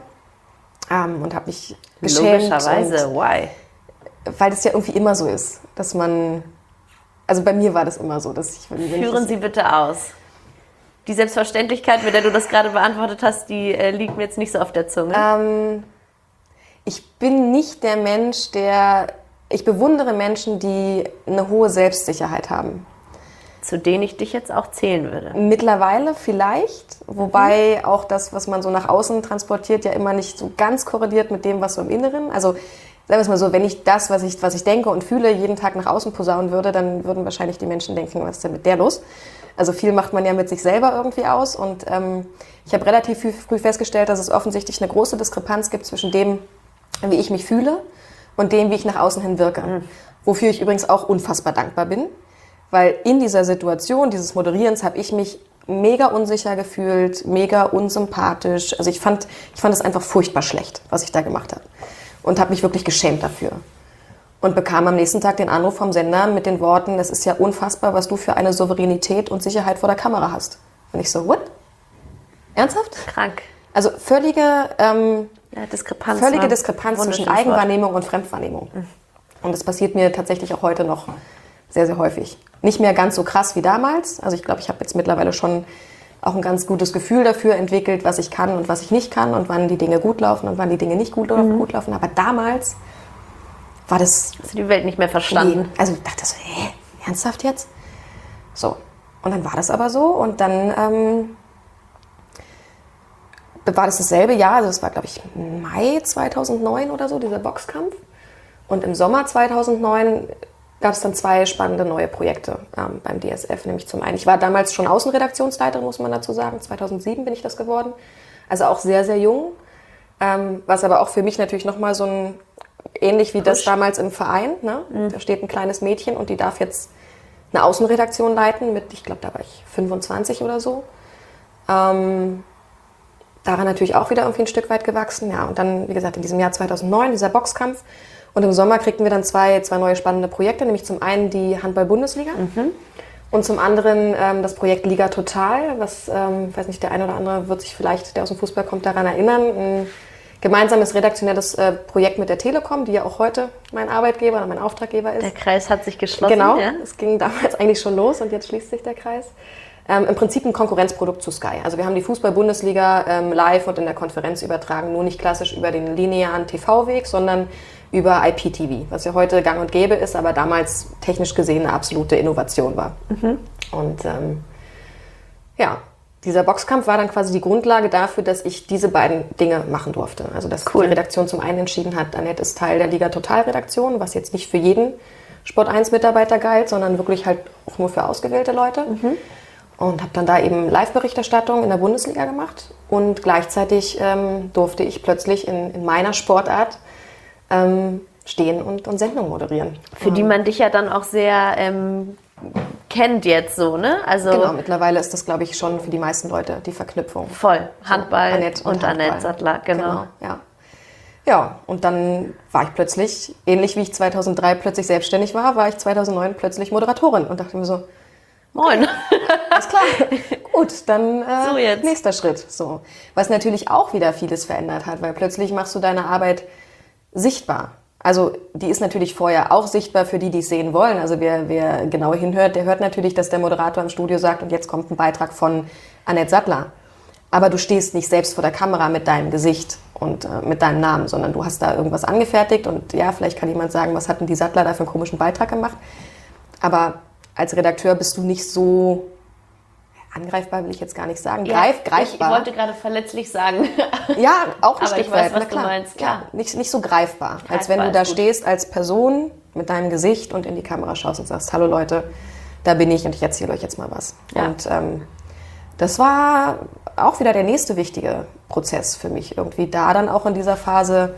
Und habe mich geschämt. Logischerweise, why? Weil das ja irgendwie immer so ist, dass man, also bei mir war das immer so, dass ich... Führen Sie bitte aus. Die Selbstverständlichkeit, mit der du das gerade beantwortet hast, die liegt mir jetzt nicht so auf der Zunge. Ich bin nicht der Mensch, ich bewundere Menschen, die eine hohe Selbstsicherheit haben. Zu denen ich dich jetzt auch zählen würde. Mittlerweile vielleicht, wobei auch das, was man so nach außen transportiert, ja immer nicht so ganz korreliert mit dem, was so im Inneren. Also sagen wir es mal so, wenn ich das, was ich denke und fühle, jeden Tag nach außen posaunen würde, dann würden wahrscheinlich die Menschen denken, was ist denn mit der los? Also viel macht man ja mit sich selber irgendwie aus. Und ich habe relativ früh festgestellt, dass es offensichtlich eine große Diskrepanz gibt zwischen dem, wie ich mich fühle und dem, wie ich nach außen hin wirke. Wofür ich übrigens auch unfassbar dankbar bin. Weil in dieser Situation dieses Moderierens habe ich mich mega unsicher gefühlt, mega unsympathisch. Also ich fand es einfach furchtbar schlecht, was ich da gemacht habe. Und habe mich wirklich geschämt dafür. Und bekam am nächsten Tag den Anruf vom Sender mit den Worten, es ist ja unfassbar, was du für eine Souveränität und Sicherheit vor der Kamera hast. Und ich so, what? Ernsthaft? Krank. Also völlige Diskrepanz. Zwischen Eigenwahrnehmung und Fremdwahrnehmung. Und das passiert mir tatsächlich auch heute noch sehr, sehr häufig. Nicht mehr ganz so krass wie damals. Also ich glaube, ich habe jetzt mittlerweile schon auch ein ganz gutes Gefühl dafür entwickelt, was ich kann und was ich nicht kann und wann die Dinge gut laufen und wann die Dinge nicht gut laufen. Aber damals war das... Hast du die Welt nicht mehr verstanden? Nee. Also ich dachte so, ernsthaft jetzt? So. Und dann war das aber so und dann war das dasselbe Jahr, also das war glaube ich Mai 2009 oder so, dieser Boxkampf. Und im Sommer 2009 gab es dann 2 spannende neue Projekte beim DSF. Nämlich zum einen, ich war damals schon Außenredaktionsleiterin, muss man dazu sagen. 2007 bin ich das geworden. Also auch sehr, sehr jung. Was aber auch für mich natürlich nochmal so ein, ähnlich wie das damals im Verein. Ne? Da steht ein kleines Mädchen und die darf jetzt eine Außenredaktion leiten mit, ich glaube, da war ich 25 oder so. Daran natürlich auch wieder irgendwie ein Stück weit gewachsen. Ja, und dann, wie gesagt, in diesem Jahr 2009, dieser Boxkampf. Und im Sommer kriegten wir dann zwei neue spannende Projekte, nämlich zum einen die Handball-Bundesliga und zum anderen das Projekt Liga Total, was, ich weiß nicht, der eine oder andere wird sich vielleicht, der aus dem Fußball kommt, daran erinnern. Ein gemeinsames redaktionelles Projekt mit der Telekom, die ja auch heute mein Arbeitgeber oder mein Auftraggeber ist. Der Kreis hat sich geschlossen. Genau, ja? Es ging damals eigentlich schon los und jetzt schließt sich der Kreis. Im Prinzip ein Konkurrenzprodukt zu Sky. Also wir haben die Fußball-Bundesliga live und in der Konferenz übertragen, nur nicht klassisch über den linearen TV-Weg, sondern über IPTV, was ja heute gang und gäbe ist, aber damals technisch gesehen eine absolute Innovation war. Und ja, dieser Boxkampf war dann quasi die Grundlage dafür, dass ich diese beiden Dinge machen durfte. Also dass die Redaktion zum einen entschieden hat, Annette ist Teil der Liga Total-Redaktion, was jetzt nicht für jeden Sport1-Mitarbeiter galt, sondern wirklich halt auch nur für ausgewählte Leute. Und habe dann da eben Live-Berichterstattung in der Bundesliga gemacht. Und gleichzeitig durfte ich plötzlich in meiner Sportart stehen und Sendungen moderieren. Für die man dich ja dann auch sehr kennt jetzt so, ne? Also genau, mittlerweile ist das, glaube ich, schon für die meisten Leute die Verknüpfung. Voll. Handball Annette und Annette Sattler, genau. Ja. Ja, und dann war ich plötzlich, ähnlich wie ich 2003 plötzlich selbstständig war ich 2009 plötzlich Moderatorin und dachte mir so, moin. Alles klar, gut, dann So jetzt. nächster Schritt. So. Was natürlich auch wieder vieles verändert hat, weil plötzlich machst du deine Arbeit sichtbar. Also die ist natürlich vorher auch sichtbar für die es sehen wollen. Also wer genau hinhört, der hört natürlich, dass der Moderator im Studio sagt, und jetzt kommt ein Beitrag von Annette Sattler. Aber du stehst nicht selbst vor der Kamera mit deinem Gesicht und mit deinem Namen, sondern du hast da irgendwas angefertigt und ja, vielleicht kann jemand sagen, was hat denn die Sattler da für einen komischen Beitrag gemacht. Aber als Redakteur bist du nicht so angreifbar will ich jetzt gar nicht sagen, Ja, greifbar. Ich wollte gerade verletzlich sagen. Ja, auch ein Aber Stück ich weiß, weit. was du meinst, klar. Nicht so greifbar, als wenn Greifbar du da ist gut. stehst als Person mit deinem Gesicht und in die Kamera schaust und sagst, hallo Leute, da bin ich und ich erzähle euch jetzt mal was. Ja. Und das war auch wieder der nächste wichtige Prozess für mich, irgendwie da dann auch in dieser Phase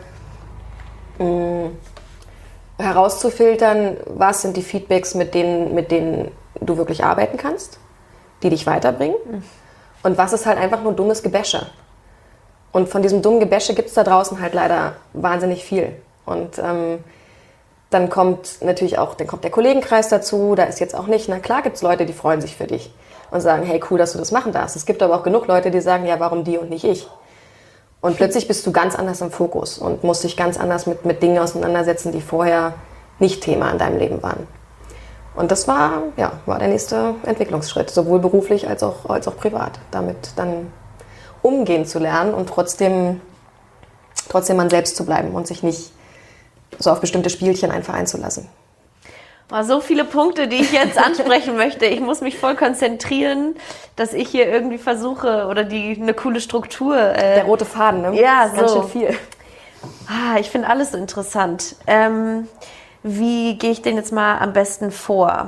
herauszufiltern, was sind die Feedbacks, mit denen du wirklich arbeiten kannst, die dich weiterbringen. Und was ist halt einfach nur dummes Gebäsche. Und von diesem dummen Gebäsche gibt es da draußen halt leider wahnsinnig viel. Und dann kommt natürlich auch der Kollegenkreis dazu. Da ist jetzt auch nicht, na klar gibt es Leute, die freuen sich für dich und sagen, hey, cool, dass du das machen darfst. Es gibt aber auch genug Leute, die sagen, ja, warum die und nicht ich? Und plötzlich bist du ganz anders im Fokus und musst dich ganz anders mit Dingen auseinandersetzen, die vorher nicht Thema in deinem Leben waren. Und das war der nächste Entwicklungsschritt, sowohl beruflich als auch privat, damit dann umgehen zu lernen und trotzdem man selbst zu bleiben und sich nicht so auf bestimmte Spielchen einfach einzulassen. So viele Punkte, die ich jetzt ansprechen möchte. Ich muss mich voll konzentrieren, dass ich hier irgendwie versuche oder eine coole Struktur. Der rote Faden, ne? Ja, das ist ganz so. schön viel. Ich finde alles so interessant. Wie gehe ich denn jetzt mal am besten vor?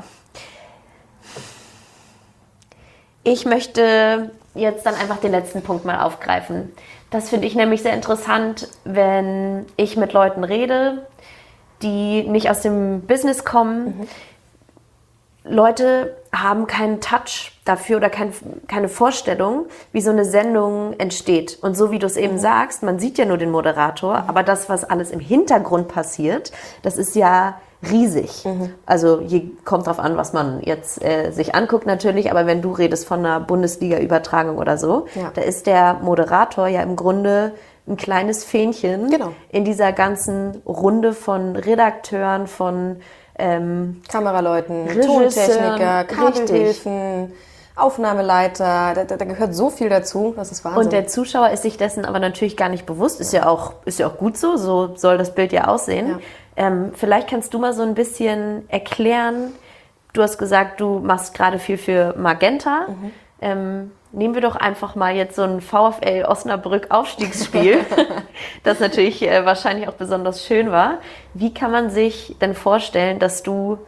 Ich möchte jetzt dann einfach den letzten Punkt mal aufgreifen. Das finde ich nämlich sehr interessant, wenn ich mit Leuten rede, die nicht aus dem Business kommen. Leute haben keinen Touch dafür oder keine Vorstellung, wie so eine Sendung entsteht. Und so wie du es eben sagst, man sieht ja nur den Moderator, aber das, was alles im Hintergrund passiert, das ist ja riesig. Also kommt drauf an, was man jetzt sich anguckt natürlich, aber wenn du redest von einer Bundesliga-Übertragung oder so, da ist der Moderator ja im Grunde ein kleines Fähnchen in dieser ganzen Runde von Redakteuren, von Kameraleuten, Regisseuren, Tontechniker, Kabelhilfen, Aufnahmeleiter, da gehört so viel dazu, das ist Wahnsinn. Und der Zuschauer ist sich dessen aber natürlich gar nicht bewusst, ist ja auch gut so soll das Bild ja aussehen. Ja. Vielleicht kannst du mal so ein bisschen erklären, du hast gesagt, du machst gerade viel für Magenta. Nehmen wir doch einfach mal jetzt so ein VfL Osnabrück Aufstiegsspiel, das natürlich wahrscheinlich auch besonders schön war. Wie kann man sich denn vorstellen, dass du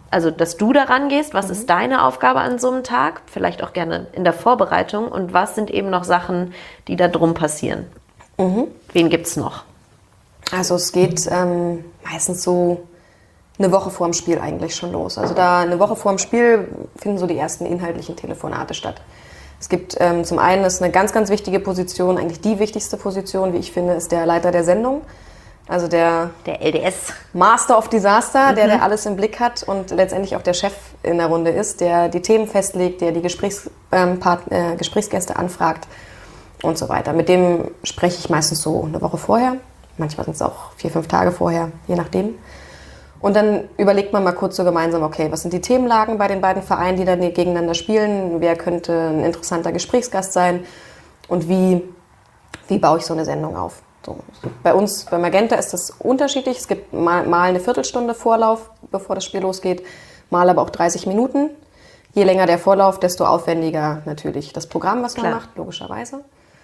daran gehst? Was ist deine Aufgabe an so einem Tag? Vielleicht auch gerne in der Vorbereitung. Und was sind eben noch Sachen, die da drum passieren? Wen gibt's noch? Also es geht meistens so eine Woche vorm Spiel eigentlich schon los. Also da eine Woche vorm Spiel finden so die ersten inhaltlichen Telefonate statt. Es gibt zum einen ist eine ganz, ganz wichtige Position, eigentlich die wichtigste Position, wie ich finde, ist der Leiter der Sendung. Also der LDS. Master of Disaster, der alles im Blick hat und letztendlich auch der Chef in der Runde ist, der die Themen festlegt, der die Gesprächsgäste anfragt und so weiter. Mit dem spreche ich meistens so eine Woche vorher. Manchmal sind es auch 4-5 Tage vorher, je nachdem. Und dann überlegt man mal kurz so gemeinsam, okay, was sind die Themenlagen bei den beiden Vereinen, die dann gegeneinander spielen? Wer könnte ein interessanter Gesprächsgast sein? Und wie baue ich so eine Sendung auf? So. Bei uns, bei Magenta ist das unterschiedlich. Es gibt mal eine Viertelstunde Vorlauf, bevor das Spiel losgeht, mal aber auch 30 Minuten. Je länger der Vorlauf, desto aufwendiger natürlich das Programm, was man macht, logischerweise.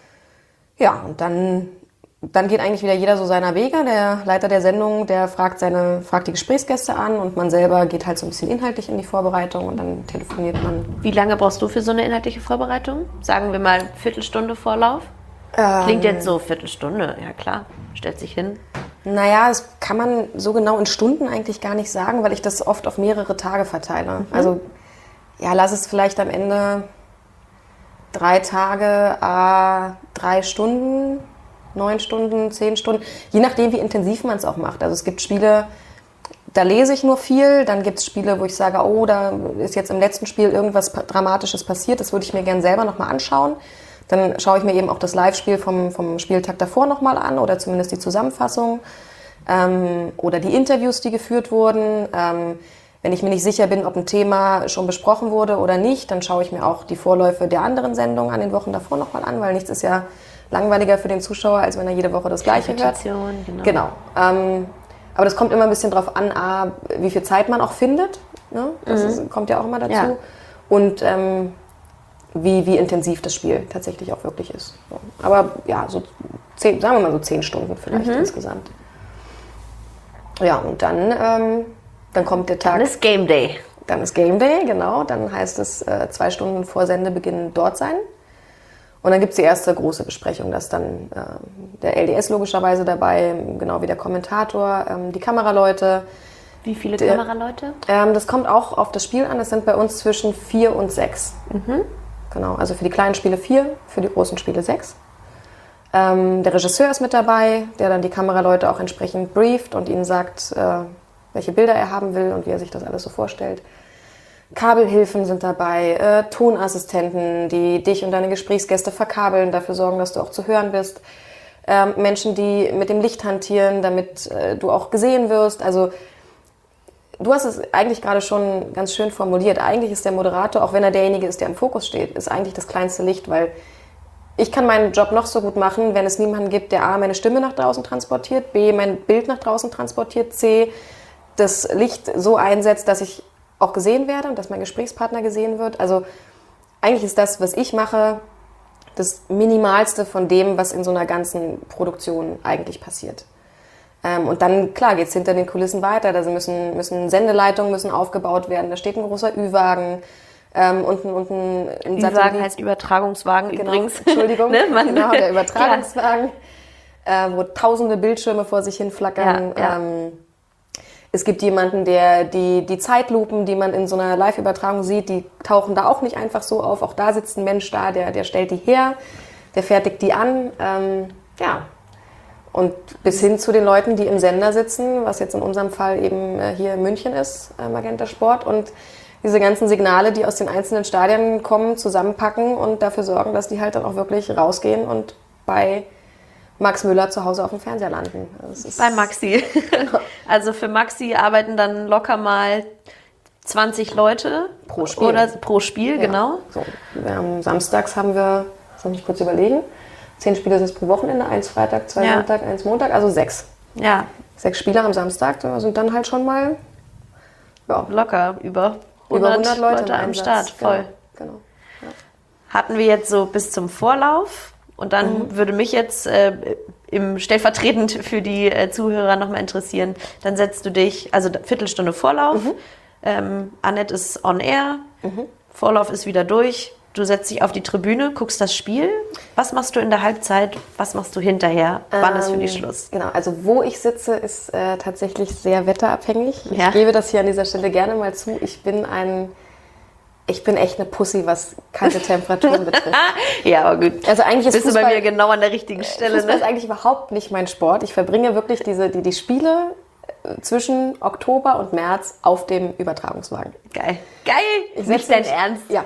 Ja, und dann geht eigentlich wieder jeder so seiner Wege. Der Leiter der Sendung, der fragt die Gesprächsgäste an und man selber geht halt so ein bisschen inhaltlich in die Vorbereitung und dann telefoniert man. Wie lange brauchst du für so eine inhaltliche Vorbereitung? Sagen wir mal Viertelstunde Vorlauf? Klingt jetzt so Viertelstunde, ja klar, stellt sich hin. Naja, das kann man so genau in Stunden eigentlich gar nicht sagen, weil ich das oft auf mehrere Tage verteile. Also ja, lass es vielleicht am Ende 3 Tage, 3 Stunden, 9 Stunden, 10 Stunden, je nachdem, wie intensiv man es auch macht. Also es gibt Spiele, da lese ich nur viel, dann gibt es Spiele, wo ich sage, oh, da ist jetzt im letzten Spiel irgendwas Dramatisches passiert, das würde ich mir gerne selber nochmal anschauen. Dann schaue ich mir eben auch das Live-Spiel vom Spieltag davor nochmal an oder zumindest die Zusammenfassung oder die Interviews, die geführt wurden. Wenn ich mir nicht sicher bin, ob ein Thema schon besprochen wurde oder nicht, dann schaue ich mir auch die Vorläufe der anderen Sendungen an den Wochen davor nochmal an, weil nichts ist ja langweiliger für den Zuschauer, als wenn er jede Woche das Gleiche hört. Genau. Aber das kommt immer ein bisschen drauf an, wie viel Zeit man auch findet. Ne? Das kommt ja auch immer dazu. Ja. Und wie intensiv das Spiel tatsächlich auch wirklich ist. So. Aber ja, so 10, sagen wir mal so 10 Stunden vielleicht insgesamt. Ja, und dann kommt der Tag. Dann ist Game Day. Dann ist Game Day, genau. Dann heißt es 2 Stunden vor Sendebeginn dort sein. Und dann gibt es die erste große Besprechung. Da ist dann der LDS logischerweise dabei, genau wie der Kommentator, die Kameraleute. Wie viele Kameraleute? Das kommt auch auf das Spiel an. Es sind bei uns zwischen 4 und 6. Genau, also für die kleinen Spiele 4, für die großen Spiele 6. Der Regisseur ist mit dabei, der dann die Kameraleute auch entsprechend brieft und ihnen sagt, welche Bilder er haben will und wie er sich das alles so vorstellt. Kabelhilfen sind dabei, Tonassistenten, die dich und deine Gesprächsgäste verkabeln, dafür sorgen, dass du auch zu hören bist. Menschen, die mit dem Licht hantieren, damit du auch gesehen wirst. Also du hast es eigentlich gerade schon ganz schön formuliert. Eigentlich ist der Moderator, auch wenn er derjenige ist, der im Fokus steht, ist eigentlich das kleinste Licht, weil ich kann meinen Job noch so gut machen, wenn es niemanden gibt, der A, meine Stimme nach draußen transportiert, B, mein Bild nach draußen transportiert, C, das Licht so einsetzt, dass ich auch gesehen werde und dass mein Gesprächspartner gesehen wird. Also eigentlich ist das, was ich mache, das Minimalste von dem, was in so einer ganzen Produktion eigentlich passiert. Und dann, klar, geht es hinter den Kulissen weiter. Da müssen Sendeleitungen müssen aufgebaut werden. Da steht ein großer Ü-Wagen. Unten ein Ü-Wagen heißt Übertragungswagen genau, übrigens. Entschuldigung, Ne, genau, der Übertragungswagen, wo tausende Bildschirme vor sich hin flackern. Ja. Es gibt jemanden, der die Zeitlupen, die man in so einer Live-Übertragung sieht, die tauchen da auch nicht einfach so auf. Auch da sitzt ein Mensch da, der stellt die her, der fertigt die an. Ja. Und bis hin zu den Leuten, die im Sender sitzen, was jetzt in unserem Fall eben hier in München ist, Magenta Sport, und diese ganzen Signale, die aus den einzelnen Stadien kommen, zusammenpacken und dafür sorgen, dass die halt dann auch wirklich rausgehen und bei Max Müller zu Hause auf dem Fernseher landen. Bei Maxi. Also für Maxi arbeiten dann locker mal 20 Leute pro Spiel. Oder pro Spiel, ja. Genau. So, samstags haben wir, soll ich kurz überlegen, 10 Spiele sind es pro Wochenende, 1 Freitag, 2 Sonntag, 1 Montag, also 6. Ja. 6 Spiele am Samstag sind dann halt schon mal locker über 100 Leute am Start. Voll. Genau. Ja. Hatten wir jetzt so bis zum Vorlauf. Und dann würde mich jetzt stellvertretend für die Zuhörer nochmal interessieren, dann setzt du dich, also Viertelstunde Vorlauf, Annette ist on air, Vorlauf ist wieder durch, du setzt dich auf die Tribüne, guckst das Spiel. Was machst du in der Halbzeit, was machst du hinterher, wann ist für dich Schluss? Genau, also wo ich sitze, ist tatsächlich sehr wetterabhängig. Ja. Ich gebe das hier an dieser Stelle gerne mal zu. Ich bin echt eine Pussy, was kalte Temperaturen betrifft. Ja, aber gut. Also eigentlich ist Bist Fußball, du bei mir genau an der richtigen Stelle. Fußball ist Ne? eigentlich überhaupt nicht mein Sport. Ich verbringe wirklich die Spiele zwischen Oktober und März auf dem Übertragungswagen. Geil. Nicht dein Ernst? Ja,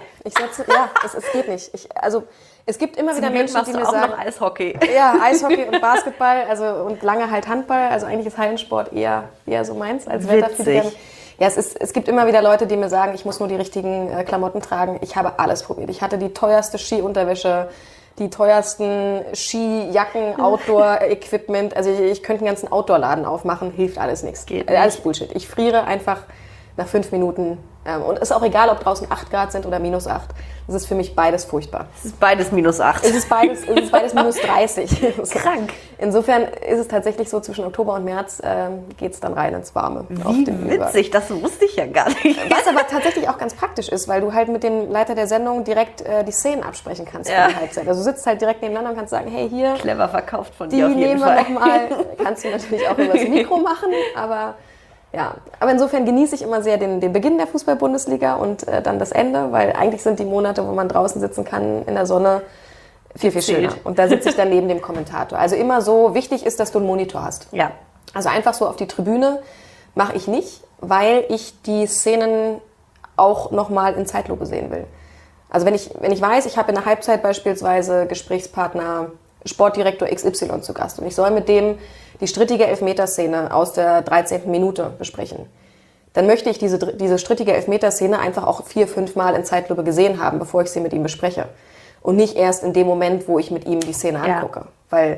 es geht nicht. Es gibt immer wieder Menschen, die mir auch sagen... noch Eishockey. Ja, Eishockey und Basketball, und lange halt Handball. Also eigentlich ist Hallensport eher so meins als Wetter. Ja, es gibt immer wieder Leute, die mir sagen, ich muss nur die richtigen Klamotten tragen. Ich habe alles probiert. Ich hatte die teuerste Skiunterwäsche, die teuersten Skijacken, Outdoor-Equipment. Also ich könnte einen ganzen Outdoor-Laden aufmachen, hilft alles nichts. Geht nicht. Alles Bullshit. Ich friere einfach nach 5 Minuten. Und es ist auch egal, ob draußen 8 Grad sind oder minus 8. Das ist für mich beides furchtbar. Es ist beides minus 8. Es ist beides minus 30. Krank. Insofern ist es tatsächlich so, zwischen Oktober und März geht es dann rein ins Warme. Wie witzig, das wusste ich ja gar nicht. Was aber tatsächlich auch ganz praktisch ist, weil du halt mit dem Leiter der Sendung direkt die Szenen absprechen kannst für die Halbzeit. Also du sitzt halt direkt nebeneinander und kannst sagen, hey, hier, Clever verkauft von die dir auf jeden nehmen wir Fall. nochmal. Kannst du natürlich auch über das Mikro machen, aber insofern genieße ich immer sehr den Beginn der Fußball-Bundesliga und dann das Ende, weil eigentlich sind die Monate, wo man draußen sitzen kann in der Sonne, viel, viel schöner. Und da sitze ich dann neben dem Kommentator. Also immer so, wichtig ist, dass du einen Monitor hast. Ja. Also einfach so auf die Tribüne mache ich nicht, weil ich die Szenen auch nochmal in Zeitlupe sehen will. Also wenn ich weiß, ich habe in der Halbzeit beispielsweise Gesprächspartner Sportdirektor XY zu Gast und ich soll mit dem die strittige Elfmeterszene aus der 13. Minute besprechen, dann möchte ich diese strittige Elfmeterszene einfach auch 4-5 Mal in Zeitlupe gesehen haben, bevor ich sie mit ihm bespreche. Und nicht erst in dem Moment, wo ich mit ihm die Szene angucke. Weil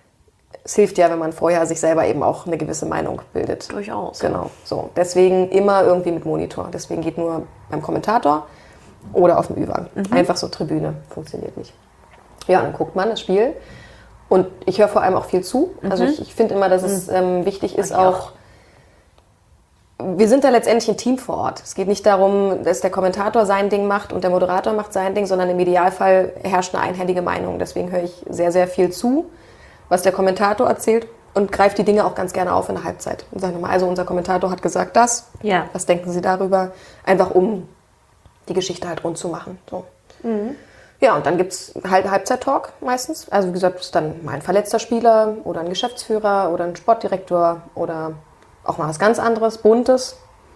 es hilft ja, wenn man vorher sich selber eben auch eine gewisse Meinung bildet. Durchaus. Genau. So. Deswegen immer irgendwie mit Monitor. Deswegen geht nur beim Kommentator. oder auf dem Ü-Wagen. Einfach so Tribüne, funktioniert nicht. Ja, dann guckt man das Spiel und ich höre vor allem auch viel zu. Also ich finde immer, dass es wichtig ist auch, wir sind da letztendlich ein Team vor Ort. Es geht nicht darum, dass der Kommentator sein Ding macht und der Moderator macht sein Ding, sondern im Idealfall herrscht eine einhellige Meinung. Deswegen höre ich sehr, sehr viel zu, was der Kommentator erzählt und greife die Dinge auch ganz gerne auf in der Halbzeit. Und sage nochmal, also unser Kommentator hat gesagt das, was denken Sie darüber? Einfach um die Geschichte halt rund zu machen. So. Ja, und dann gibt es halt Halbzeit-Talk meistens. Also wie gesagt, ist dann mal ein verletzter Spieler oder ein Geschäftsführer oder ein Sportdirektor oder auch mal was ganz anderes, Buntes.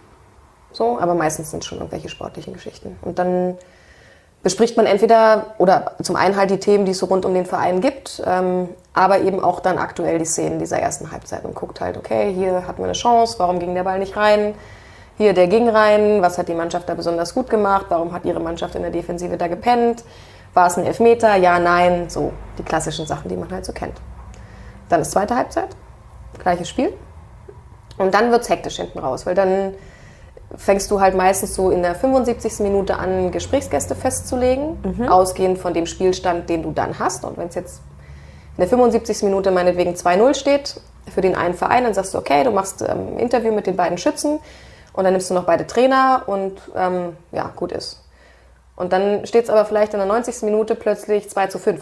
So, aber meistens sind es schon irgendwelche sportlichen Geschichten. Und dann bespricht man entweder oder zum einen halt die Themen, die es so rund um den Verein gibt, aber eben auch dann aktuell die Szenen dieser ersten Halbzeit und guckt halt, okay, hier hatten wir eine Chance, warum ging der Ball nicht rein? Hier, der ging rein, was hat die Mannschaft da besonders gut gemacht? Warum hat ihre Mannschaft in der Defensive da gepennt? War es ein Elfmeter? Ja, nein, so die klassischen Sachen, die man halt so kennt. Dann ist zweite Halbzeit, gleiches Spiel. Und dann wird es hektisch hinten raus, weil dann fängst du halt meistens so in der 75. Minute an, Gesprächsgäste festzulegen, ausgehend von dem Spielstand, den du dann hast. Und wenn es jetzt in der 75. Minute meinetwegen 2-0 steht für den einen Verein, dann sagst du, okay, du machst ein Interview mit den beiden Schützen und dann nimmst du noch beide Trainer und ja, gut ist. Und dann steht es aber vielleicht in der 90. Minute plötzlich 2-5.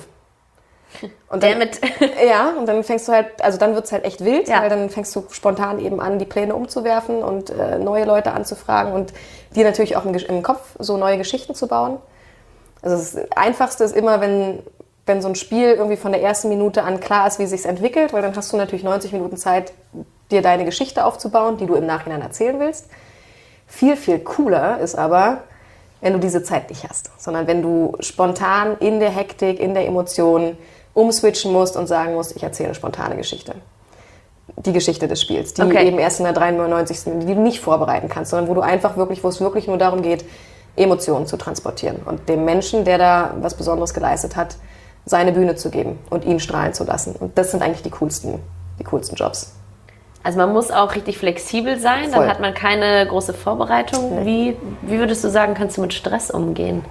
Und dann, ja, und dann fängst du halt, also dann wird es halt echt wild, weil dann fängst du spontan eben an, die Pläne umzuwerfen und neue Leute anzufragen und dir natürlich auch im Kopf so neue Geschichten zu bauen. Also das Einfachste ist immer, wenn so ein Spiel irgendwie von der ersten Minute an klar ist, wie es sich entwickelt, weil dann hast du natürlich 90 Minuten Zeit, dir deine Geschichte aufzubauen, die du im Nachhinein erzählen willst. Viel, viel cooler ist aber, wenn du diese Zeit nicht hast, sondern wenn du spontan in der Hektik, in der Emotion umswitchen musst und sagen musst, ich erzähle eine spontane Geschichte. Die Geschichte des Spiels, die eben erst in der 93. Minute, die du nicht vorbereiten kannst, sondern wo du einfach wirklich, wo es wirklich nur darum geht, Emotionen zu transportieren und dem Menschen, der da was Besonderes geleistet hat, seine Bühne zu geben und ihn strahlen zu lassen. Und das sind eigentlich die coolsten Jobs. Also man muss auch richtig flexibel sein, dann hat man keine große Vorbereitung. Wie würdest du sagen, kannst du mit Stress umgehen?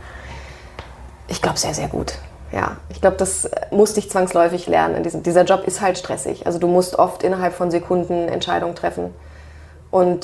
Ich glaube, sehr, sehr gut. Ja, ich glaube, das musste ich zwangsläufig lernen. Dieser Job ist halt stressig. Also du musst oft innerhalb von Sekunden Entscheidungen treffen. Und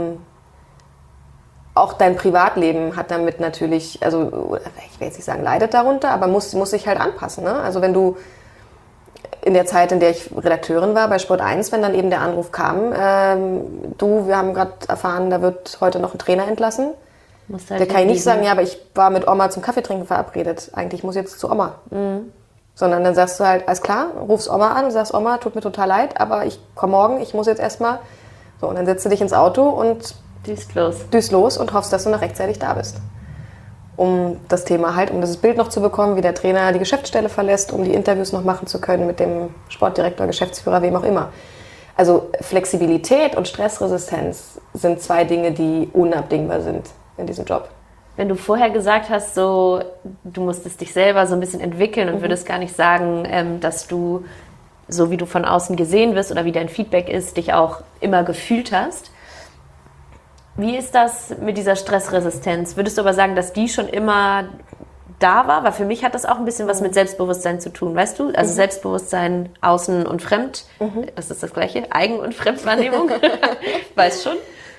auch dein Privatleben hat damit natürlich, also ich will jetzt nicht sagen, leidet darunter, aber muss sich halt anpassen. Ne? Also wenn du in der Zeit, in der ich Redakteurin war bei Sport 1, wenn dann eben der Anruf kam, wir haben gerade erfahren, da wird heute noch ein Trainer entlassen. Halt da kann ich nicht sagen, ja, aber ich war mit Oma zum Kaffeetrinken verabredet. Eigentlich muss ich jetzt zu Oma. Sondern dann sagst du halt, alles klar, rufst Oma an und sagst, Oma, tut mir total leid, aber ich komme morgen, ich muss jetzt erstmal. So, und dann setzt du dich ins Auto und düst los und hoffst, dass du noch rechtzeitig da bist. Um das Thema halt, um dieses Bild noch zu bekommen, wie der Trainer die Geschäftsstelle verlässt, um die Interviews noch machen zu können mit dem Sportdirektor, Geschäftsführer, wem auch immer. Also Flexibilität und Stressresistenz sind zwei Dinge, die unabdingbar sind in diesem Job. Wenn du vorher gesagt hast, so, du musstest dich selber so ein bisschen entwickeln und würdest gar nicht sagen, dass du, so wie du von außen gesehen wirst oder wie dein Feedback ist, dich auch immer gefühlt hast. Wie ist das mit dieser Stressresistenz? Würdest du aber sagen, dass die schon immer da war? Weil für mich hat das auch ein bisschen was mit Selbstbewusstsein zu tun, weißt du? Also Selbstbewusstsein, Außen und Fremd, das ist das Gleiche, Eigen- und Fremdwahrnehmung, weiß schon,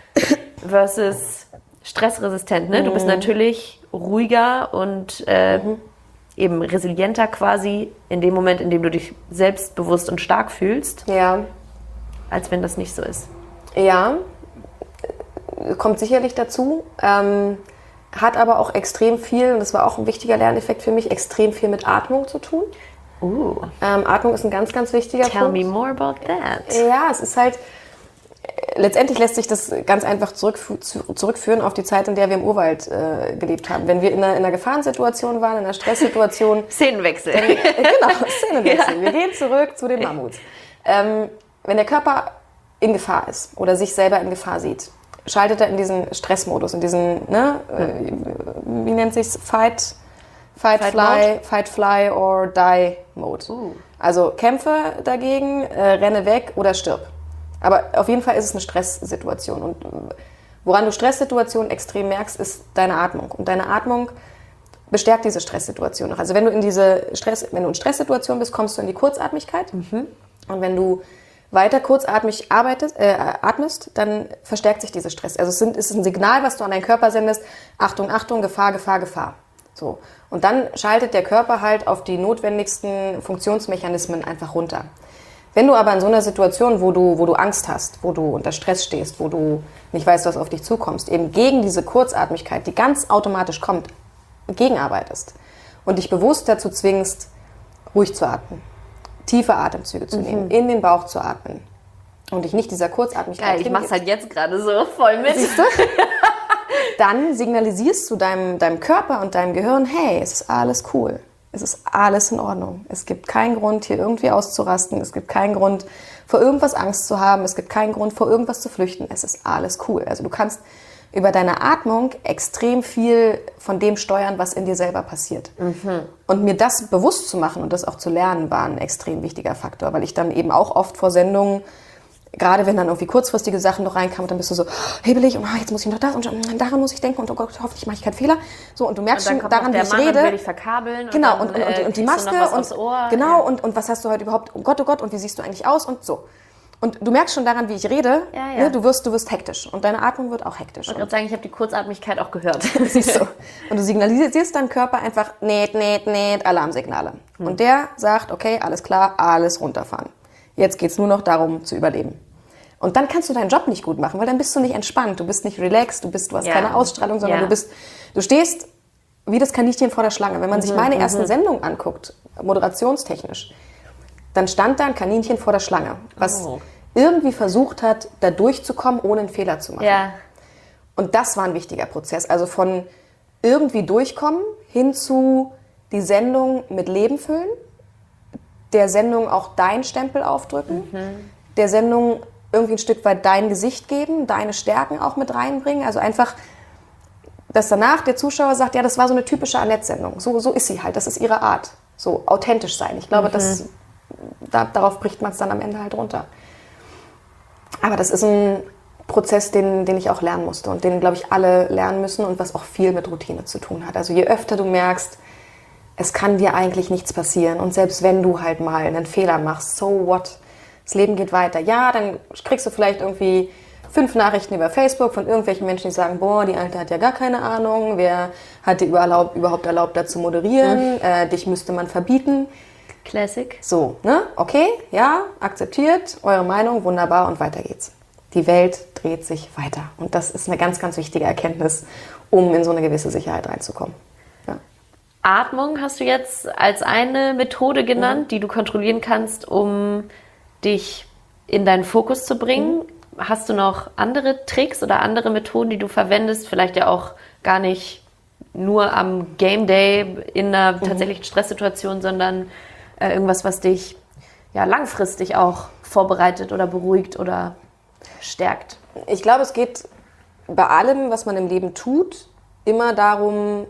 versus stressresistent, ne? Du bist natürlich ruhiger und eben resilienter quasi in dem Moment, in dem du dich selbstbewusst und stark fühlst, als wenn das nicht so ist. Ja, kommt sicherlich dazu, hat aber auch extrem viel, und das war auch ein wichtiger Lerneffekt für mich, extrem viel mit Atmung zu tun. Atmung ist ein ganz, ganz wichtiger Punkt. Tell me more about that. Ja, es ist halt, letztendlich lässt sich das ganz einfach zurückführen auf die Zeit, in der wir im Urwald gelebt haben. Wenn wir in einer Gefahrensituation waren, in einer Stresssituation. Szenenwechsel. Szenenwechsel. Ja. Wir gehen zurück zu den Mammuts. Wenn der Körper in Gefahr ist oder sich selber in Gefahr sieht, schaltet er in diesen Stressmodus, in diesen, wie nennt sich's, Fight, fly or die Mode. Also kämpfe dagegen, renne weg oder stirb. Aber auf jeden Fall ist es eine Stresssituation. Und Woran du Stresssituationen extrem merkst, ist deine Atmung. Und deine Atmung bestärkt diese Stresssituation noch. Also wenn du in Stresssituationen bist, kommst du in die Kurzatmigkeit. Und wenn du weiter kurzatmig atmest, dann verstärkt sich diese Stress. Also es ist ein Signal, was du an deinen Körper sendest. Achtung, Achtung, Gefahr, Gefahr, Gefahr. So. Und dann schaltet der Körper halt auf die notwendigsten Funktionsmechanismen einfach runter. Wenn du aber in so einer Situation, wo du Angst hast, wo du unter Stress stehst, wo du nicht weißt, was auf dich zukommt, eben gegen diese Kurzatmigkeit, die ganz automatisch kommt, gegenarbeitest und dich bewusst dazu zwingst, ruhig zu atmen, tiefe Atemzüge zu nehmen, in den Bauch zu atmen und dich nicht dieser Kurzatmigkeit Geil, ich mach's halt jetzt gerade so voll mit. Siehst du? Dann signalisierst du deinem Körper und deinem Gehirn, hey, es ist alles cool. Es ist alles in Ordnung. Es gibt keinen Grund, hier irgendwie auszurasten. Es gibt keinen Grund, vor irgendwas Angst zu haben. Es gibt keinen Grund, vor irgendwas zu flüchten. Es ist alles cool. Also du kannst über deine Atmung extrem viel von dem steuern, was in dir selber passiert. Und mir das bewusst zu machen und das auch zu lernen, war ein extrem wichtiger Faktor, weil ich dann eben auch oft vor Sendungen, gerade wenn dann irgendwie kurzfristige Sachen noch reinkamen, und dann bist du so hebelig und jetzt muss ich noch das und daran muss ich denken und oh Gott, hoffentlich mache ich keinen Fehler. So, und du merkst schon daran, wie ich rede. Will ich verkabeln. Genau, und die Maske und und was hast du heute überhaupt, oh Gott, und wie siehst du eigentlich aus und so. Und du merkst schon daran, wie ich rede, ne, du wirst hektisch und deine Atmung wird auch hektisch. Ich wollte gerade sagen, ich habe die Kurzatmigkeit auch gehört. Siehst du. Und du signalisierst deinem Körper einfach, Alarmsignale. Und der sagt, okay, alles klar, alles runterfahren. Jetzt geht's nur noch darum, zu überleben. Und dann kannst du deinen Job nicht gut machen, weil dann bist du nicht entspannt, du bist nicht relaxed, du hast keine Ausstrahlung, sondern du stehst wie das Kaninchen vor der Schlange. Wenn man sich meine ersten Sendungen anguckt, moderationstechnisch, dann stand da ein Kaninchen vor der Schlange, was irgendwie versucht hat, da durchzukommen, ohne einen Fehler zu machen. Ja. Und das war ein wichtiger Prozess. Also von irgendwie durchkommen hin zu die Sendung mit Leben füllen, der Sendung auch deinen Stempel aufdrücken, der Sendung irgendwie ein Stück weit dein Gesicht geben, deine Stärken auch mit reinbringen. Also einfach, dass danach der Zuschauer sagt, ja, das war so eine typische Annette-Sendung. So ist sie halt, das ist ihre Art. So authentisch sein. Ich glaube, darauf bricht man es dann am Ende halt runter. Aber das ist ein Prozess, den ich auch lernen musste und den, glaube ich, alle lernen müssen und was auch viel mit Routine zu tun hat. Also je öfter du merkst, es kann dir eigentlich nichts passieren und selbst wenn du halt mal einen Fehler machst, so what? Das Leben geht weiter. Ja, dann kriegst du vielleicht irgendwie 5 Nachrichten über Facebook von irgendwelchen Menschen, die sagen, boah, die Alte hat ja gar keine Ahnung, wer hat dir überhaupt erlaubt, da zu moderieren, dich müsste man verbieten. Classic. So, ne? Okay, ja, akzeptiert, eure Meinung, wunderbar und weiter geht's. Die Welt dreht sich weiter und das ist eine ganz, ganz wichtige Erkenntnis, um in so eine gewisse Sicherheit reinzukommen. Ja. Atmung hast du jetzt als eine Methode genannt, die du kontrollieren kannst, um dich in deinen Fokus zu bringen. Hast du noch andere Tricks oder andere Methoden, die du verwendest? Vielleicht ja auch gar nicht nur am Game Day in einer tatsächlichen Stresssituation, sondern irgendwas, was dich ja langfristig auch vorbereitet oder beruhigt oder stärkt. Ich glaube, es geht bei allem, was man im Leben tut, immer darum,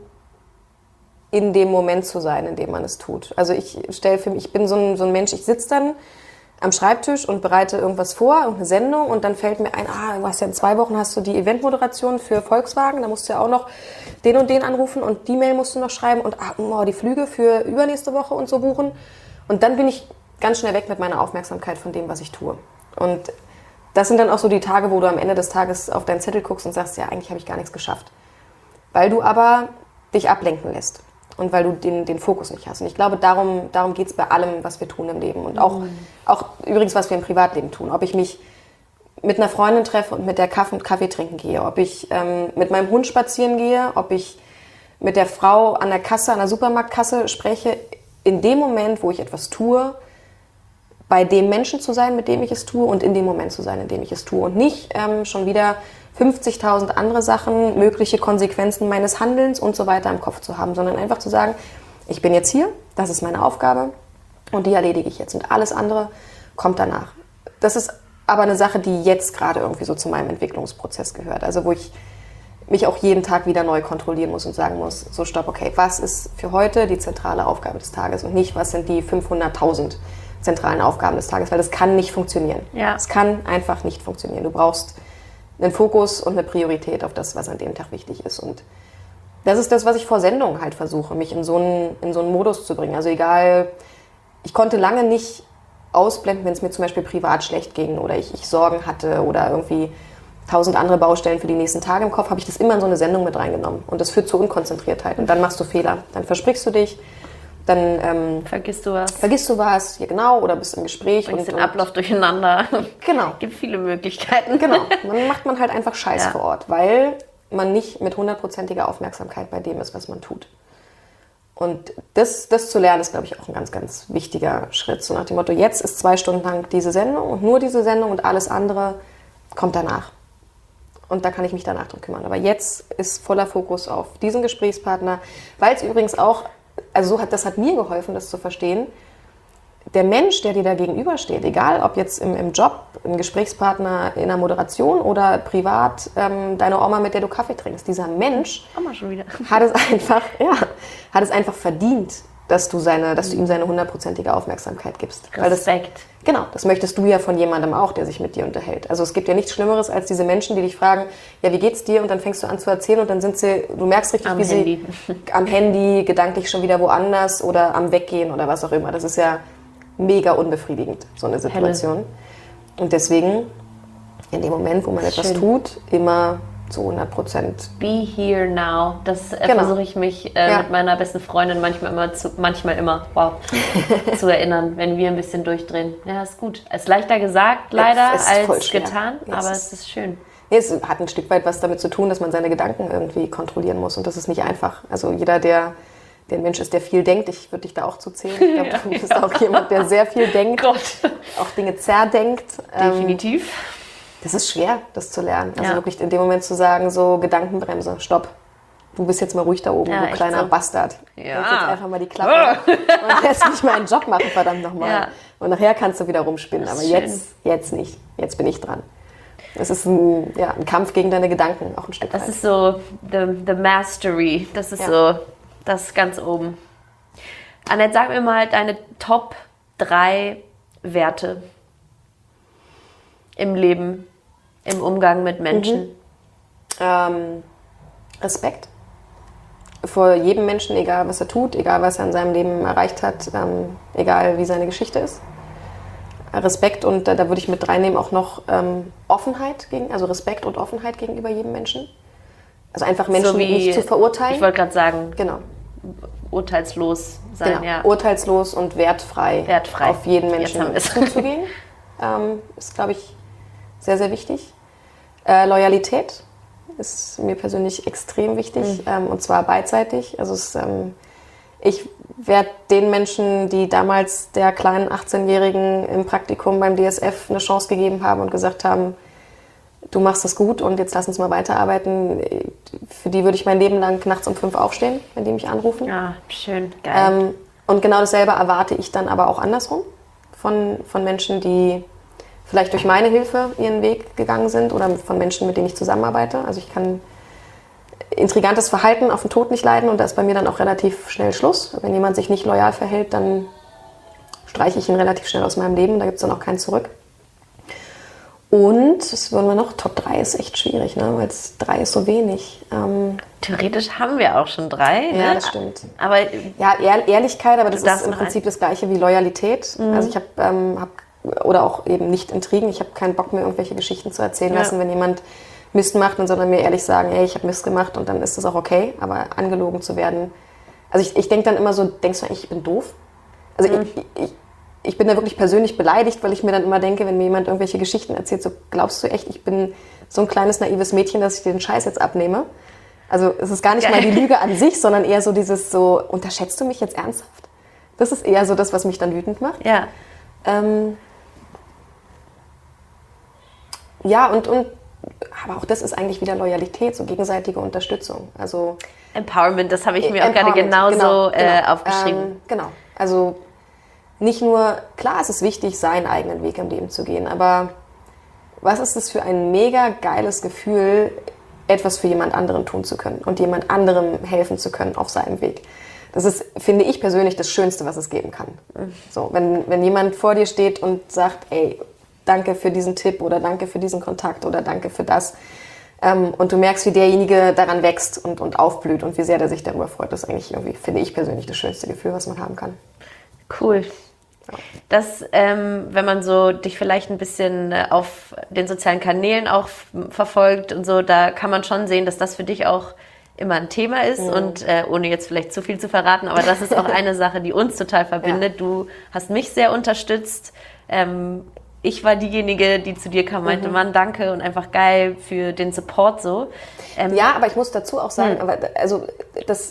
in dem Moment zu sein, in dem man es tut. Also ich bin so ein Mensch, ich sitze dann am Schreibtisch und bereite irgendwas vor, irgendeine Sendung und dann fällt mir ein, du hast ja in 2 Wochen hast du die Eventmoderation für Volkswagen, da musst du ja auch noch den und den anrufen und die Mail musst du noch schreiben und die Flüge für übernächste Woche und so buchen. Und dann bin ich ganz schnell weg mit meiner Aufmerksamkeit von dem, was ich tue. Und das sind dann auch so die Tage, wo du am Ende des Tages auf deinen Zettel guckst und sagst, ja, eigentlich habe ich gar nichts geschafft. Weil du aber dich ablenken lässt. Und weil du den Fokus nicht hast. Und ich glaube, darum geht es bei allem, was wir tun im Leben. Und auch übrigens, was wir im Privatleben tun. Ob ich mich mit einer Freundin treffe und mit der Kaffee trinken gehe. Ob ich mit meinem Hund spazieren gehe. Ob ich mit der Frau an der Kasse, an der Supermarktkasse spreche. In dem Moment, wo ich etwas tue, bei dem Menschen zu sein, mit dem ich es tue. Und in dem Moment zu sein, in dem ich es tue. Und nicht schon wieder 50.000 andere Sachen, mögliche Konsequenzen meines Handelns und so weiter im Kopf zu haben, sondern einfach zu sagen, ich bin jetzt hier, das ist meine Aufgabe und die erledige ich jetzt und alles andere kommt danach. Das ist aber eine Sache, die jetzt gerade irgendwie so zu meinem Entwicklungsprozess gehört, also wo ich mich auch jeden Tag wieder neu kontrollieren muss und sagen muss, so stopp, okay, was ist für heute die zentrale Aufgabe des Tages und nicht, was sind die 500.000 zentralen Aufgaben des Tages, weil das kann nicht funktionieren. Ja. Es kann einfach nicht funktionieren. Du brauchst einen Fokus und eine Priorität auf das, was an dem Tag wichtig ist. Und das ist das, was ich vor Sendungen halt versuche, mich in so einen Modus zu bringen. Also egal, ich konnte lange nicht ausblenden, wenn es mir zum Beispiel privat schlecht ging oder ich Sorgen hatte oder irgendwie 1000 andere Baustellen für die nächsten Tage im Kopf, habe ich das immer in so eine Sendung mit reingenommen. Und das führt zu Unkonzentriertheit. Und dann machst du Fehler. Dann versprichst du dich, dann vergisst du was. Ja genau, oder bist im Gespräch. Bringst den Ablauf durcheinander. Genau. Gibt viele Möglichkeiten. Genau. Dann macht man halt einfach Scheiß vor Ort, weil man nicht mit 100%iger Aufmerksamkeit bei dem ist, was man tut. Und das zu lernen, ist, glaube ich, auch ein ganz, ganz wichtiger Schritt. So nach dem Motto, jetzt ist 2 Stunden lang diese Sendung und nur diese Sendung und alles andere kommt danach. Und da kann ich mich danach drum kümmern. Aber jetzt ist voller Fokus auf diesen Gesprächspartner, weil es übrigens auch, also das hat mir geholfen, das zu verstehen, der Mensch, der dir da gegenübersteht, egal ob jetzt im Job, ein Gesprächspartner in der Moderation oder privat deine Oma, mit der du Kaffee trinkst, dieser Mensch Oma schon wieder. hat es einfach verdient, dass du ihm seine 100%ige Aufmerksamkeit gibst. Respekt. Genau, das möchtest du ja von jemandem auch, der sich mit dir unterhält. Also es gibt ja nichts Schlimmeres als diese Menschen, die dich fragen, ja, wie geht's dir? Und dann fängst du an zu erzählen und dann du merkst richtig, am wie Handy. sie am Handy, gedanklich schon wieder woanders oder am Weggehen oder was auch immer. Das ist ja mega unbefriedigend, so eine Situation. Und deswegen, in dem Moment, wo man etwas tut, immer zu 100%. Be here now. Das versuche ich mich mit meiner besten Freundin manchmal zu erinnern, wenn wir ein bisschen durchdrehen. Ja, ist gut. Ist leichter gesagt, leider, als getan, aber es ist schön. Nee, es hat ein Stück weit was damit zu tun, dass man seine Gedanken irgendwie kontrollieren muss und das ist nicht einfach. Also jeder, der ein Mensch ist, der viel denkt, ich würde dich da auch zu zählen. Ich glaube, du bist auch jemand, der sehr viel denkt, auch Dinge zerdenkt. Definitiv. Das ist schwer, das zu lernen. Also wirklich in dem Moment zu sagen, so Gedankenbremse, stopp. Du bist jetzt mal ruhig da oben, du kleiner Bastard. Ja. Jetzt einfach mal die Klappe und lässt mich meinen Job machen, verdammt nochmal. Ja. Und nachher kannst du wieder rumspinnen, aber jetzt nicht. Jetzt bin ich dran. Es ist ein Kampf gegen deine Gedanken, auch ein Stück weit. Das ist so the Mastery, das ist so das ganz oben. Annette, sag mir mal deine Top 3 Werte im Leben, im Umgang mit Menschen. Respekt vor jedem Menschen, egal was er tut, egal was er in seinem Leben erreicht hat, egal wie seine Geschichte ist. Respekt und da würde ich mit reinnehmen auch noch Offenheit, also Respekt und Offenheit gegenüber jedem Menschen. Also einfach Menschen so nicht zu verurteilen. Ich wollte gerade sagen, genau. Urteilslos sein. Genau. Urteilslos und wertfrei auf jeden Menschen zuzugehen. Ist, glaube ich, sehr, sehr wichtig. Loyalität ist mir persönlich extrem wichtig und zwar beidseitig. Also ich werde den Menschen, die damals der kleinen 18-Jährigen im Praktikum beim DSF eine Chance gegeben haben und gesagt haben, du machst das gut und jetzt lass uns mal weiterarbeiten, für die würde ich mein Leben lang nachts um 5 aufstehen, wenn die mich anrufen. Ja, schön, geil. Und genau dasselbe erwarte ich dann aber auch andersrum von Menschen, die vielleicht durch meine Hilfe ihren Weg gegangen sind oder von Menschen, mit denen ich zusammenarbeite. Also ich kann intrigantes Verhalten auf den Tod nicht leiden und da ist bei mir dann auch relativ schnell Schluss. Wenn jemand sich nicht loyal verhält, dann streiche ich ihn relativ schnell aus meinem Leben, da gibt es dann auch keinen zurück. Und, was wollen wir noch? Top 3 ist echt schwierig, ne? Weil 3 ist so wenig. Theoretisch haben wir auch schon 3. Ja, das stimmt. Aber ja, Ehrlichkeit, aber das ist im Prinzip das Gleiche wie Loyalität. Also ich habe oder auch eben nicht Intrigen. Ich habe keinen Bock, mir irgendwelche Geschichten zu erzählen lassen, wenn jemand Mist macht, dann soll er mir ehrlich sagen, ey, ich habe Mist gemacht und dann ist das auch okay. Aber angelogen zu werden, also ich denke dann immer so, denkst du eigentlich, ich bin doof? Also ich bin da wirklich persönlich beleidigt, weil ich mir dann immer denke, wenn mir jemand irgendwelche Geschichten erzählt, so glaubst du echt, ich bin so ein kleines naives Mädchen, dass ich dir den Scheiß jetzt abnehme? Also es ist gar nicht mal die Lüge an sich, sondern eher so dieses so, unterschätzt du mich jetzt ernsthaft? Das ist eher so das, was mich dann wütend macht. Ja. Ja, und aber auch das ist eigentlich wieder Loyalität, so gegenseitige Unterstützung. Also Empowerment, das habe ich mir auch gerade genauso aufgeschrieben. Genau, also nicht nur, klar, es ist wichtig, seinen eigenen Weg im Leben zu gehen, aber was ist das für ein mega geiles Gefühl, etwas für jemand anderen tun zu können und jemand anderem helfen zu können auf seinem Weg. Das ist, finde ich persönlich, das Schönste, was es geben kann. So, wenn jemand vor dir steht und sagt, ey, danke für diesen Tipp oder danke für diesen Kontakt oder danke für das. Und du merkst, wie derjenige daran wächst und aufblüht und wie sehr der sich darüber freut. Das ist eigentlich irgendwie, finde ich persönlich, das schönste Gefühl, was man haben kann. Cool. Das, wenn man so dich vielleicht ein bisschen auf den sozialen Kanälen auch verfolgt und so, da kann man schon sehen, dass das für dich auch immer ein Thema ist und ohne jetzt vielleicht zu viel zu verraten, aber das ist auch eine Sache, die uns total verbindet. Ja. Du hast mich sehr unterstützt. Ich war diejenige, die zu dir kam, meinte, Mann, danke und einfach geil für den Support so. Ja, aber ich muss dazu auch sagen, also das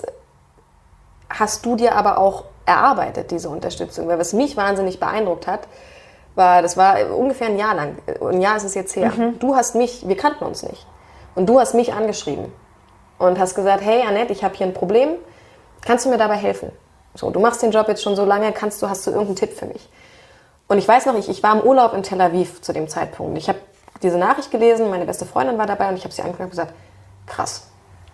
hast du dir aber auch erarbeitet, diese Unterstützung. Weil was mich wahnsinnig beeindruckt hat, das war ungefähr ein Jahr lang. Ein Jahr ist es jetzt her. Wir kannten uns nicht. Und du hast mich angeschrieben und hast gesagt, hey Annette, ich habe hier ein Problem, kannst du mir dabei helfen? So, du machst den Job jetzt schon so lange, hast du irgendeinen Tipp für mich? Und ich weiß noch, ich war im Urlaub in Tel Aviv zu dem Zeitpunkt. Ich habe diese Nachricht gelesen, meine beste Freundin war dabei und ich habe sie angeguckt und gesagt, krass.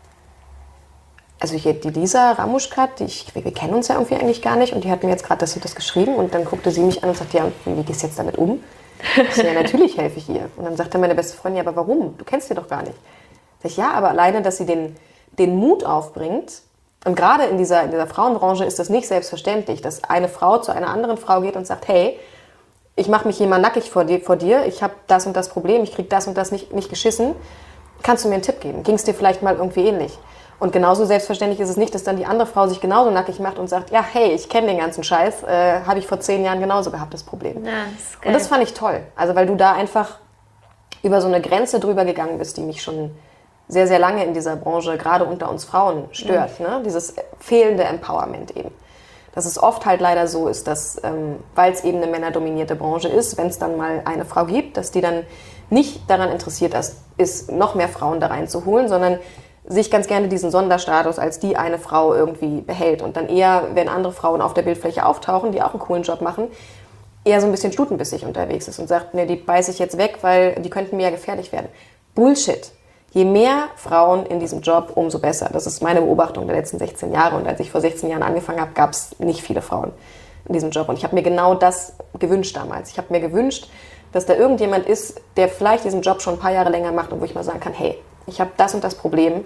Also hier, die Lisa Ramuschkat, wir kennen uns ja irgendwie eigentlich gar nicht und die hat mir jetzt gerade das geschrieben und dann guckte sie mich an und sagte, ja, wie gehst du jetzt damit um? Ich so, ja, natürlich helfe ich ihr. Und dann sagte meine beste Freundin, ja, aber warum? Du kennst sie doch gar nicht. Sag ich, ja, aber alleine, dass sie den Mut aufbringt, und gerade in dieser Frauenbranche ist das nicht selbstverständlich, dass eine Frau zu einer anderen Frau geht und sagt, hey, ich mache mich hier mal nackig vor dir, ich habe das und das Problem, ich kriege das und das nicht geschissen, kannst du mir einen Tipp geben? Ging es dir vielleicht mal irgendwie ähnlich? Und genauso selbstverständlich ist es nicht, dass dann die andere Frau sich genauso nackig macht und sagt, ja, hey, ich kenne den ganzen Scheiß, habe ich vor 10 Jahren genauso gehabt, das Problem. Ja, das ist geil. Und das fand ich toll, also weil du da einfach über so eine Grenze drüber gegangen bist, die mich schon sehr, sehr lange in dieser Branche, gerade unter uns Frauen, stört. Ne? Dieses fehlende Empowerment eben. Dass es oft halt leider so ist, dass, weil es eben eine männerdominierte Branche ist, wenn es dann mal eine Frau gibt, dass die dann nicht daran interessiert ist, noch mehr Frauen da reinzuholen, sondern sich ganz gerne diesen Sonderstatus als die eine Frau irgendwie behält. Und dann eher, wenn andere Frauen auf der Bildfläche auftauchen, die auch einen coolen Job machen, eher so ein bisschen stutenbissig unterwegs ist und sagt, ne, die beiße ich jetzt weg, weil die könnten mir ja gefährlich werden. Bullshit. Je mehr Frauen in diesem Job, umso besser. Das ist meine Beobachtung der letzten 16 Jahre. Und als ich vor 16 Jahren angefangen habe, gab es nicht viele Frauen in diesem Job. Und ich habe mir genau das gewünscht damals. Ich habe mir gewünscht, dass da irgendjemand ist, der vielleicht diesen Job schon ein paar Jahre länger macht und wo ich mal sagen kann, hey, ich habe das und das Problem.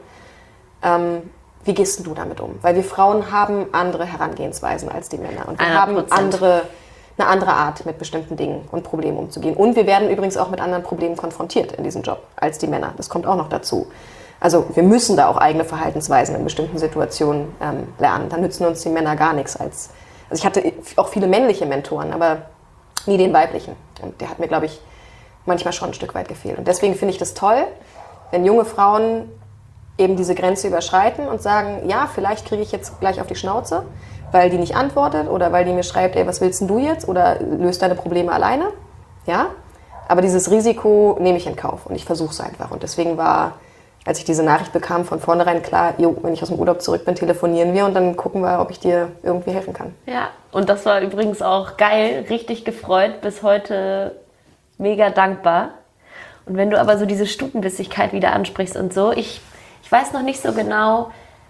Wie gehst denn du damit um? Weil wir Frauen haben andere Herangehensweisen als die Männer. Und wir 100%. haben eine andere Art, mit bestimmten Dingen und Problemen umzugehen. Und wir werden übrigens auch mit anderen Problemen konfrontiert in diesem Job als die Männer. Das kommt auch noch dazu. Also wir müssen da auch eigene Verhaltensweisen in bestimmten Situationen lernen. Da nützen uns die Männer gar nichts. Also ich hatte auch viele männliche Mentoren, aber nie den weiblichen. Und der hat mir, glaube ich, manchmal schon ein Stück weit gefehlt. Und deswegen finde ich das toll, wenn junge Frauen eben diese Grenze überschreiten und sagen, ja, vielleicht kriege ich jetzt gleich auf die Schnauze, weil die nicht antwortet oder weil die mir schreibt, ey, was willst denn du jetzt? Oder löst deine Probleme alleine. Ja, aber dieses Risiko nehme ich in Kauf und ich versuche es einfach. Und deswegen war, als ich diese Nachricht bekam, von vornherein klar, jo, wenn ich aus dem Urlaub zurück bin, telefonieren wir und dann gucken wir, ob ich dir irgendwie helfen kann. Ja, und das war übrigens auch geil, richtig gefreut, bis heute mega dankbar. Und wenn du aber so diese Stutenbissigkeit wieder ansprichst und so, ich weiß noch nicht so genau,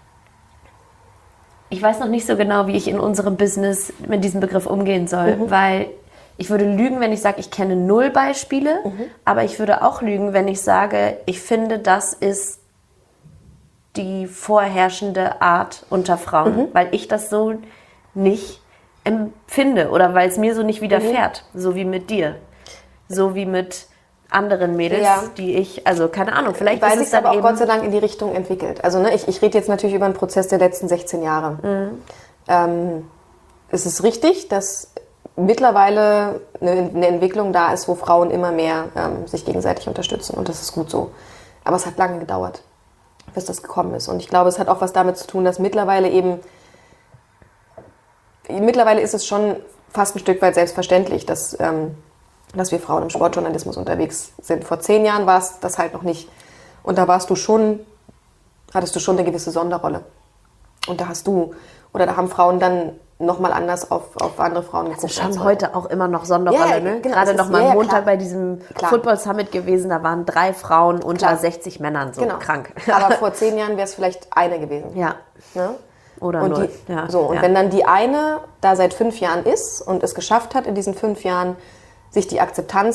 wie ich in unserem Business mit diesem Begriff umgehen soll, weil ich würde lügen, wenn ich sage, ich kenne 0 Beispiele, aber ich würde auch lügen, wenn ich sage, ich finde, das ist die vorherrschende Art unter Frauen, weil ich das so nicht empfinde oder weil es mir so nicht widerfährt, so wie mit dir, so wie mit anderen Mädels, die ich, also keine Ahnung, vielleicht weil ist es es dann aber auch eben Gott sei Dank in die Richtung entwickelt. Also ne, ich rede jetzt natürlich über einen Prozess der letzten 16 Jahre. Es ist richtig, dass mittlerweile eine Entwicklung da ist, wo Frauen immer mehr sich gegenseitig unterstützen und das ist gut so. Aber es hat lange gedauert, bis das gekommen ist. Und ich glaube, es hat auch was damit zu tun, dass mittlerweile ist es schon fast ein Stück weit selbstverständlich, dass wir Frauen im Sportjournalismus unterwegs sind. Vor 10 Jahren war es das halt noch nicht. Und da hattest du schon eine gewisse Sonderrolle. Und da haben Frauen dann nochmal anders auf andere Frauen geguckt. Also schon heute auch immer noch Sonderrolle, ne? Genau, gerade noch mal am Montag klar. bei diesem Football Summit gewesen, da waren 3 Frauen unter 60 Männern, so krank. Aber vor 10 Jahren wäre es vielleicht eine gewesen. Ja. Ne? Oder und 0. Wenn dann die eine da seit 5 Jahren ist und es geschafft hat, in diesen 5 Jahren sich die Akzeptanz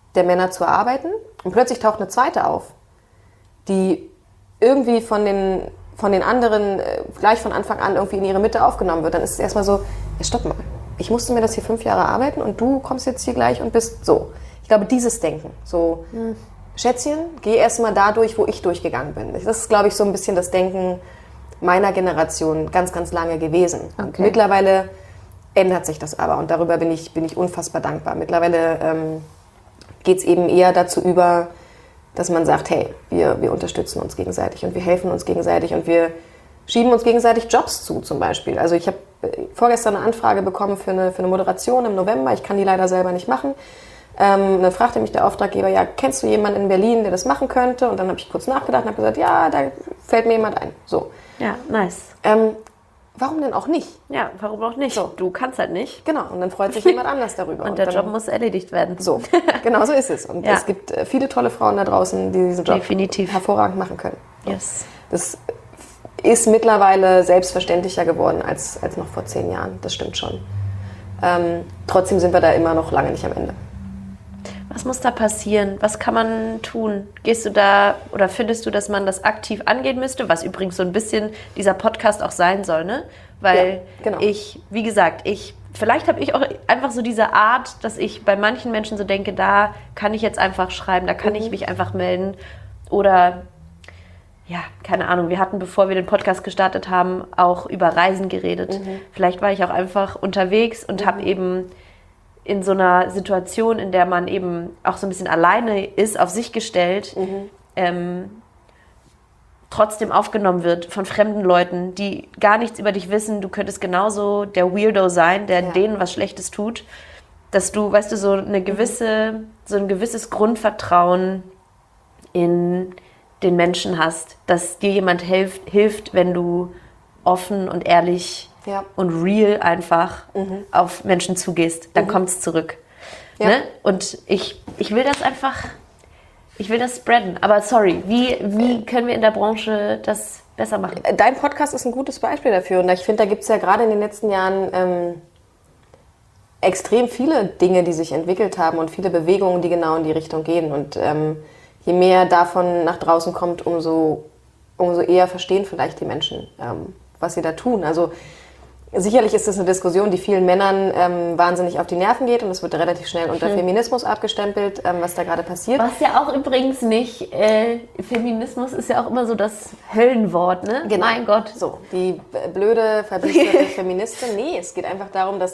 der Männer zu erarbeiten und plötzlich taucht eine zweite auf, die irgendwie von den anderen gleich von Anfang an irgendwie in ihre Mitte aufgenommen wird, dann ist es erstmal so, ja, stopp mal, ich musste mir das hier 5 Jahre arbeiten und du kommst jetzt hier gleich und bist so. Ich glaube, dieses Denken, so, Schätzchen, geh erstmal da durch, wo ich durchgegangen bin. Das ist, glaube ich, so ein bisschen das Denken meiner Generation ganz, ganz lange gewesen. Okay. Und mittlerweile ändert sich das aber und darüber bin ich unfassbar dankbar. Mittlerweile geht es eben eher dazu über, dass man sagt, hey, wir unterstützen uns gegenseitig und wir helfen uns gegenseitig und wir schieben uns gegenseitig Jobs zu zum Beispiel. Also ich habe vorgestern eine Anfrage bekommen für eine Moderation im November. Ich kann die leider selber nicht machen. Dann fragte mich der Auftraggeber, ja, kennst du jemanden in Berlin, der das machen könnte? Und dann habe ich kurz nachgedacht und habe gesagt, ja, da fällt mir jemand ein. So. Ja, nice. Warum denn auch nicht? Ja, warum auch nicht? So. Du kannst halt nicht. Genau, und dann freut sich jemand anders darüber. Und der dann, Job muss erledigt werden. So, genau so ist es. Und Ja. es gibt viele tolle Frauen da draußen, die diesen Job Definitiv. hervorragend machen können. Yes. Das ist mittlerweile selbstverständlicher geworden als noch vor 10 Jahren. Das stimmt schon. Trotzdem sind wir da immer noch lange nicht am Ende. Was muss da passieren? Was kann man tun? Gehst du da oder findest du, dass man das aktiv angehen müsste? Was übrigens so ein bisschen dieser Podcast auch sein soll, ne? Weil Ja, genau. wie gesagt, vielleicht habe ich auch einfach so diese Art, dass ich bei manchen Menschen so denke, da kann ich jetzt einfach schreiben, da kann ich mich einfach melden. Oder, ja, keine Ahnung, wir hatten, bevor wir den Podcast gestartet haben, auch über Reisen geredet. Vielleicht war ich auch einfach unterwegs und habe eben in so einer Situation, in der man eben auch so ein bisschen alleine ist, auf sich gestellt, trotzdem aufgenommen wird von fremden Leuten, die gar nichts über dich wissen. Du könntest genauso der Weirdo sein, der denen was Schlechtes tut, dass du, weißt du, so ein gewisses Grundvertrauen in den Menschen hast, dass dir jemand hilft, wenn du offen und ehrlich und real einfach auf Menschen zugehst, dann kommt es zurück. Ja. Ne? Und ich will das einfach, ich will das spreaden. Aber sorry, wie können wir in der Branche das besser machen? Dein Podcast ist ein gutes Beispiel dafür. Und ich finde, da gibt es ja gerade in den letzten Jahren extrem viele Dinge, die sich entwickelt haben und viele Bewegungen, die genau in die Richtung gehen. Und je mehr davon nach draußen kommt, umso eher verstehen vielleicht die Menschen, was sie da tun. Also sicherlich ist das eine Diskussion, die vielen Männern wahnsinnig auf die Nerven geht und es wird relativ schnell unter Feminismus abgestempelt, was da gerade passiert. Was ja auch übrigens nicht, Feminismus ist ja auch immer so das Höllenwort, ne? Genau. Mein Gott. So, die blöde, verbiesterte Feministin. Nee, es geht einfach darum, dass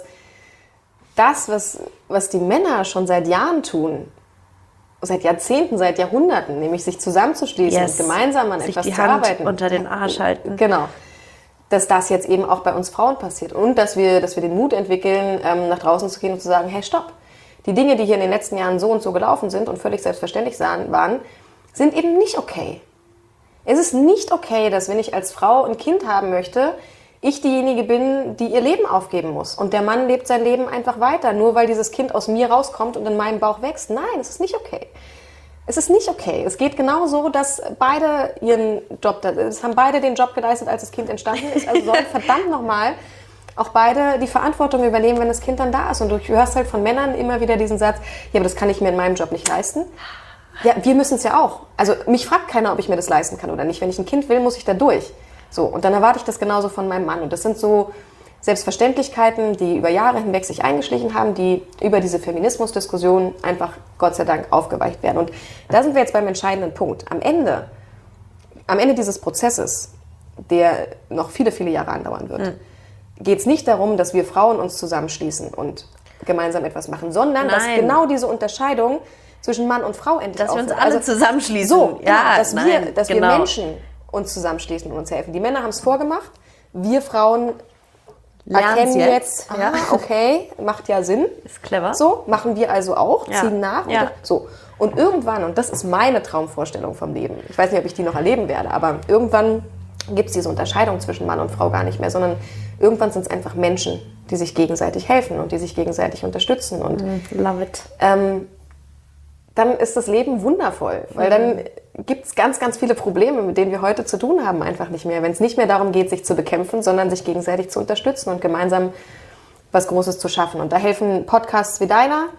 das, was die Männer schon seit Jahren tun, seit Jahrzehnten, seit Jahrhunderten, nämlich sich zusammenzuschließen und gemeinsam an etwas die zu Hand arbeiten. unter den Arsch halten. Genau. Dass das jetzt eben auch bei uns Frauen passiert. Und dass wir den Mut entwickeln, nach draußen zu gehen und zu sagen, hey, stopp. Die Dinge, die hier in den letzten Jahren so und so gelaufen sind und völlig selbstverständlich waren, sind eben nicht okay. Es ist nicht okay, dass wenn ich als Frau ein Kind haben möchte, ich diejenige bin, die ihr Leben aufgeben muss. Und der Mann lebt sein Leben einfach weiter, nur weil dieses Kind aus mir rauskommt und in meinem Bauch wächst. Nein, es ist nicht okay. Es ist nicht okay. Es geht genau so, dass beide es haben beide den Job geleistet, als das Kind entstanden ist. Also sollen verdammt nochmal auch beide die Verantwortung übernehmen, wenn das Kind dann da ist. Und du hörst halt von Männern immer wieder diesen Satz, ja, aber das kann ich mir in meinem Job nicht leisten. Ja, wir müssen es ja auch. Also mich fragt keiner, ob ich mir das leisten kann oder nicht. Wenn ich ein Kind will, muss ich da durch. So, und dann erwarte ich das genauso von meinem Mann. Und das sind so Selbstverständlichkeiten, die über Jahre hinweg sich eingeschlichen haben, die über diese Feminismusdiskussion einfach Gott sei Dank aufgeweicht werden. Und da sind wir jetzt beim entscheidenden Punkt. Am Ende dieses Prozesses, der noch viele, viele Jahre andauern wird, geht es nicht darum, dass wir Frauen uns zusammenschließen und gemeinsam etwas machen, sondern dass genau diese Unterscheidung zwischen Mann und Frau endlich Dass wir uns aufhört. alle zusammenschließen. So, ja, dass wir Menschen uns zusammenschließen und uns helfen. Die Männer haben es vorgemacht, wir Frauen erkennen jetzt, okay, macht ja Sinn. Ist clever. So, machen wir also auch, Ja. ziehen nach. Ja. So. Und irgendwann, und das ist meine Traumvorstellung vom Leben, ich weiß nicht, ob ich die noch erleben werde, aber irgendwann gibt es diese Unterscheidung zwischen Mann und Frau gar nicht mehr, sondern irgendwann sind es einfach Menschen, die sich gegenseitig helfen und die sich gegenseitig unterstützen. Und Love it. dann ist das Leben wundervoll, weil dann gibt es ganz, ganz viele Probleme, mit denen wir heute zu tun haben, einfach nicht mehr. Wenn es nicht mehr darum geht, sich zu bekämpfen, sondern sich gegenseitig zu unterstützen und gemeinsam was Großes zu schaffen. Und da helfen Podcasts wie deiner,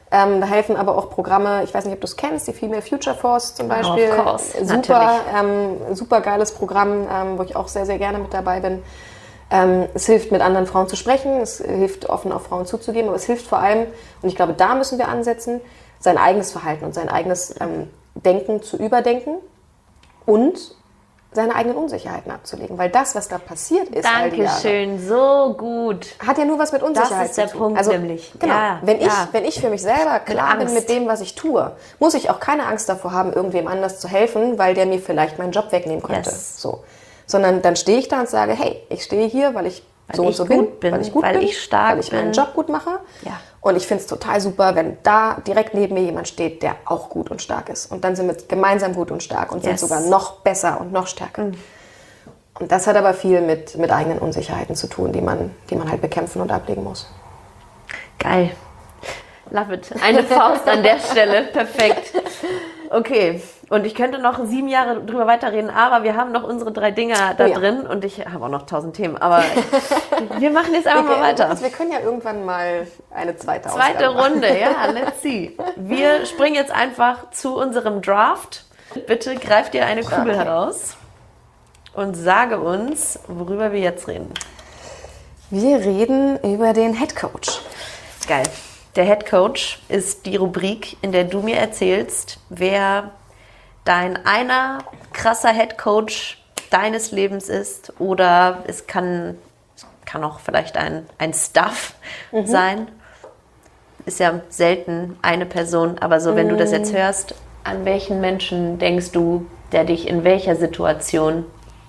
Da helfen aber auch Programme, ich weiß nicht, ob du es kennst, die Female Future Force zum Beispiel. Of course, Super geiles Programm, wo ich auch sehr, sehr gerne mit dabei bin. Es hilft, mit anderen Frauen zu sprechen, es hilft, offen auf Frauen zuzugeben, aber es hilft vor allem, und ich glaube, da müssen wir ansetzen, sein eigenes Verhalten und sein eigenes Denken zu überdenken und seine eigenen Unsicherheiten abzulegen. Weil das, was da passiert ist, Dankeschön, so gut. hat ja nur was mit Unsicherheit zu tun. Das ist der Punkt also, nämlich. Genau, Ja, wenn ich für mich selber klar bin Angst. mit dem, was ich tue, muss ich auch keine Angst davor haben, irgendwem anders zu helfen, weil der mir vielleicht meinen Job wegnehmen könnte. Yes. So. Sondern dann stehe ich da und sage, hey, ich stehe hier, weil ich so und so bin, weil ich gut bin, stark weil ich meinen bin. Job gut mache. Ja. Und ich finde es total super, wenn da direkt neben mir jemand steht, der auch gut und stark ist. Und dann sind wir gemeinsam gut und stark und sind Yes. sogar noch besser und noch stärker. Und das hat aber viel mit eigenen Unsicherheiten zu tun, die man halt bekämpfen und ablegen muss. Geil. Love it. Eine Faust an der Stelle. Perfekt. Okay. Und ich könnte noch 7 Jahre drüber weiterreden, aber wir haben noch unsere 3 Dinger da drin und ich habe auch noch 1000 Themen. Aber wir machen jetzt einfach mal weiter. Wir können ja irgendwann mal eine zweite Zweite Ausgabe machen. Runde, ja, let's see. Wir springen jetzt einfach zu unserem Draft. Bitte greif dir eine Kugel heraus und sage uns, worüber wir jetzt reden. Wir reden über den Head Coach. Geil. Der Head Coach ist die Rubrik, in der du mir erzählst, wer dein einer krasser Head Coach deines Lebens ist, oder es kann auch vielleicht ein Staff sein. Ist ja selten eine Person, aber so, wenn du das jetzt hörst, an welchen Menschen denkst du, der dich in welcher Situation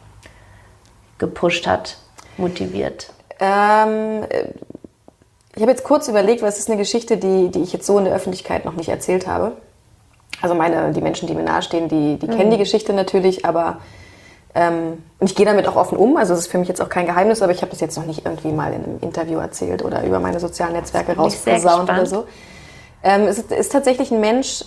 gepusht hat, motiviert? Ich habe jetzt kurz überlegt, weil es ist eine Geschichte, die ich jetzt so in der Öffentlichkeit noch nicht erzählt habe. Also die Menschen, die mir nahestehen, die kennen die Geschichte natürlich, aber und ich gehe damit auch offen um. Also es ist für mich jetzt auch kein Geheimnis, aber ich habe das jetzt noch nicht irgendwie mal in einem Interview erzählt oder über meine sozialen Netzwerke rausposaunt oder so. Es ist tatsächlich ein Mensch,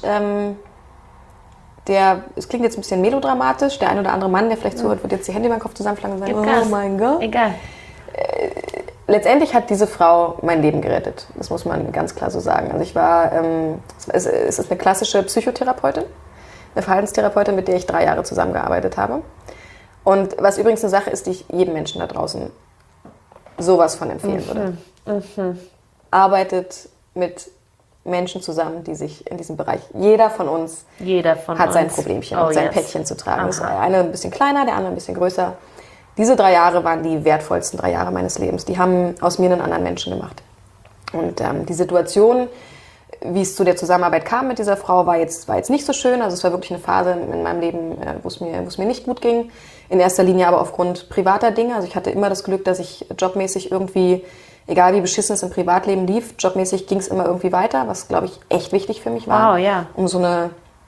es klingt jetzt ein bisschen melodramatisch, der ein oder andere Mann, der vielleicht zuhört, wird jetzt die Hände über den Kopf zusammenschlagen und sagen, oh mein Gott. Egal. Letztendlich hat diese Frau mein Leben gerettet. Das muss man ganz klar so sagen. Also ich war, es ist eine klassische Psychotherapeutin, eine Verhaltenstherapeutin, mit der ich 3 Jahre zusammengearbeitet habe. Und was übrigens eine Sache ist, die ich jedem Menschen da draußen sowas von empfehlen würde. Arbeitet mit Menschen zusammen, die sich in diesem Bereich, jeder von uns hat sein Problemchen und sein Päckchen zu tragen. Das eine ein bisschen kleiner, der andere ein bisschen größer. Diese 3 Jahre waren die wertvollsten 3 Jahre meines Lebens. Die haben aus mir einen anderen Menschen gemacht. Und die Situation, wie es zu der Zusammenarbeit kam mit dieser Frau, war jetzt nicht so schön. Also es war wirklich eine Phase in meinem Leben, wo es mir nicht gut ging. In erster Linie aber aufgrund privater Dinge. Also ich hatte immer das Glück, dass ich jobmäßig irgendwie, egal wie beschissen es im Privatleben lief, jobmäßig ging es immer irgendwie weiter, was, glaube ich, echt wichtig für mich war. Wow, ja. Um so eine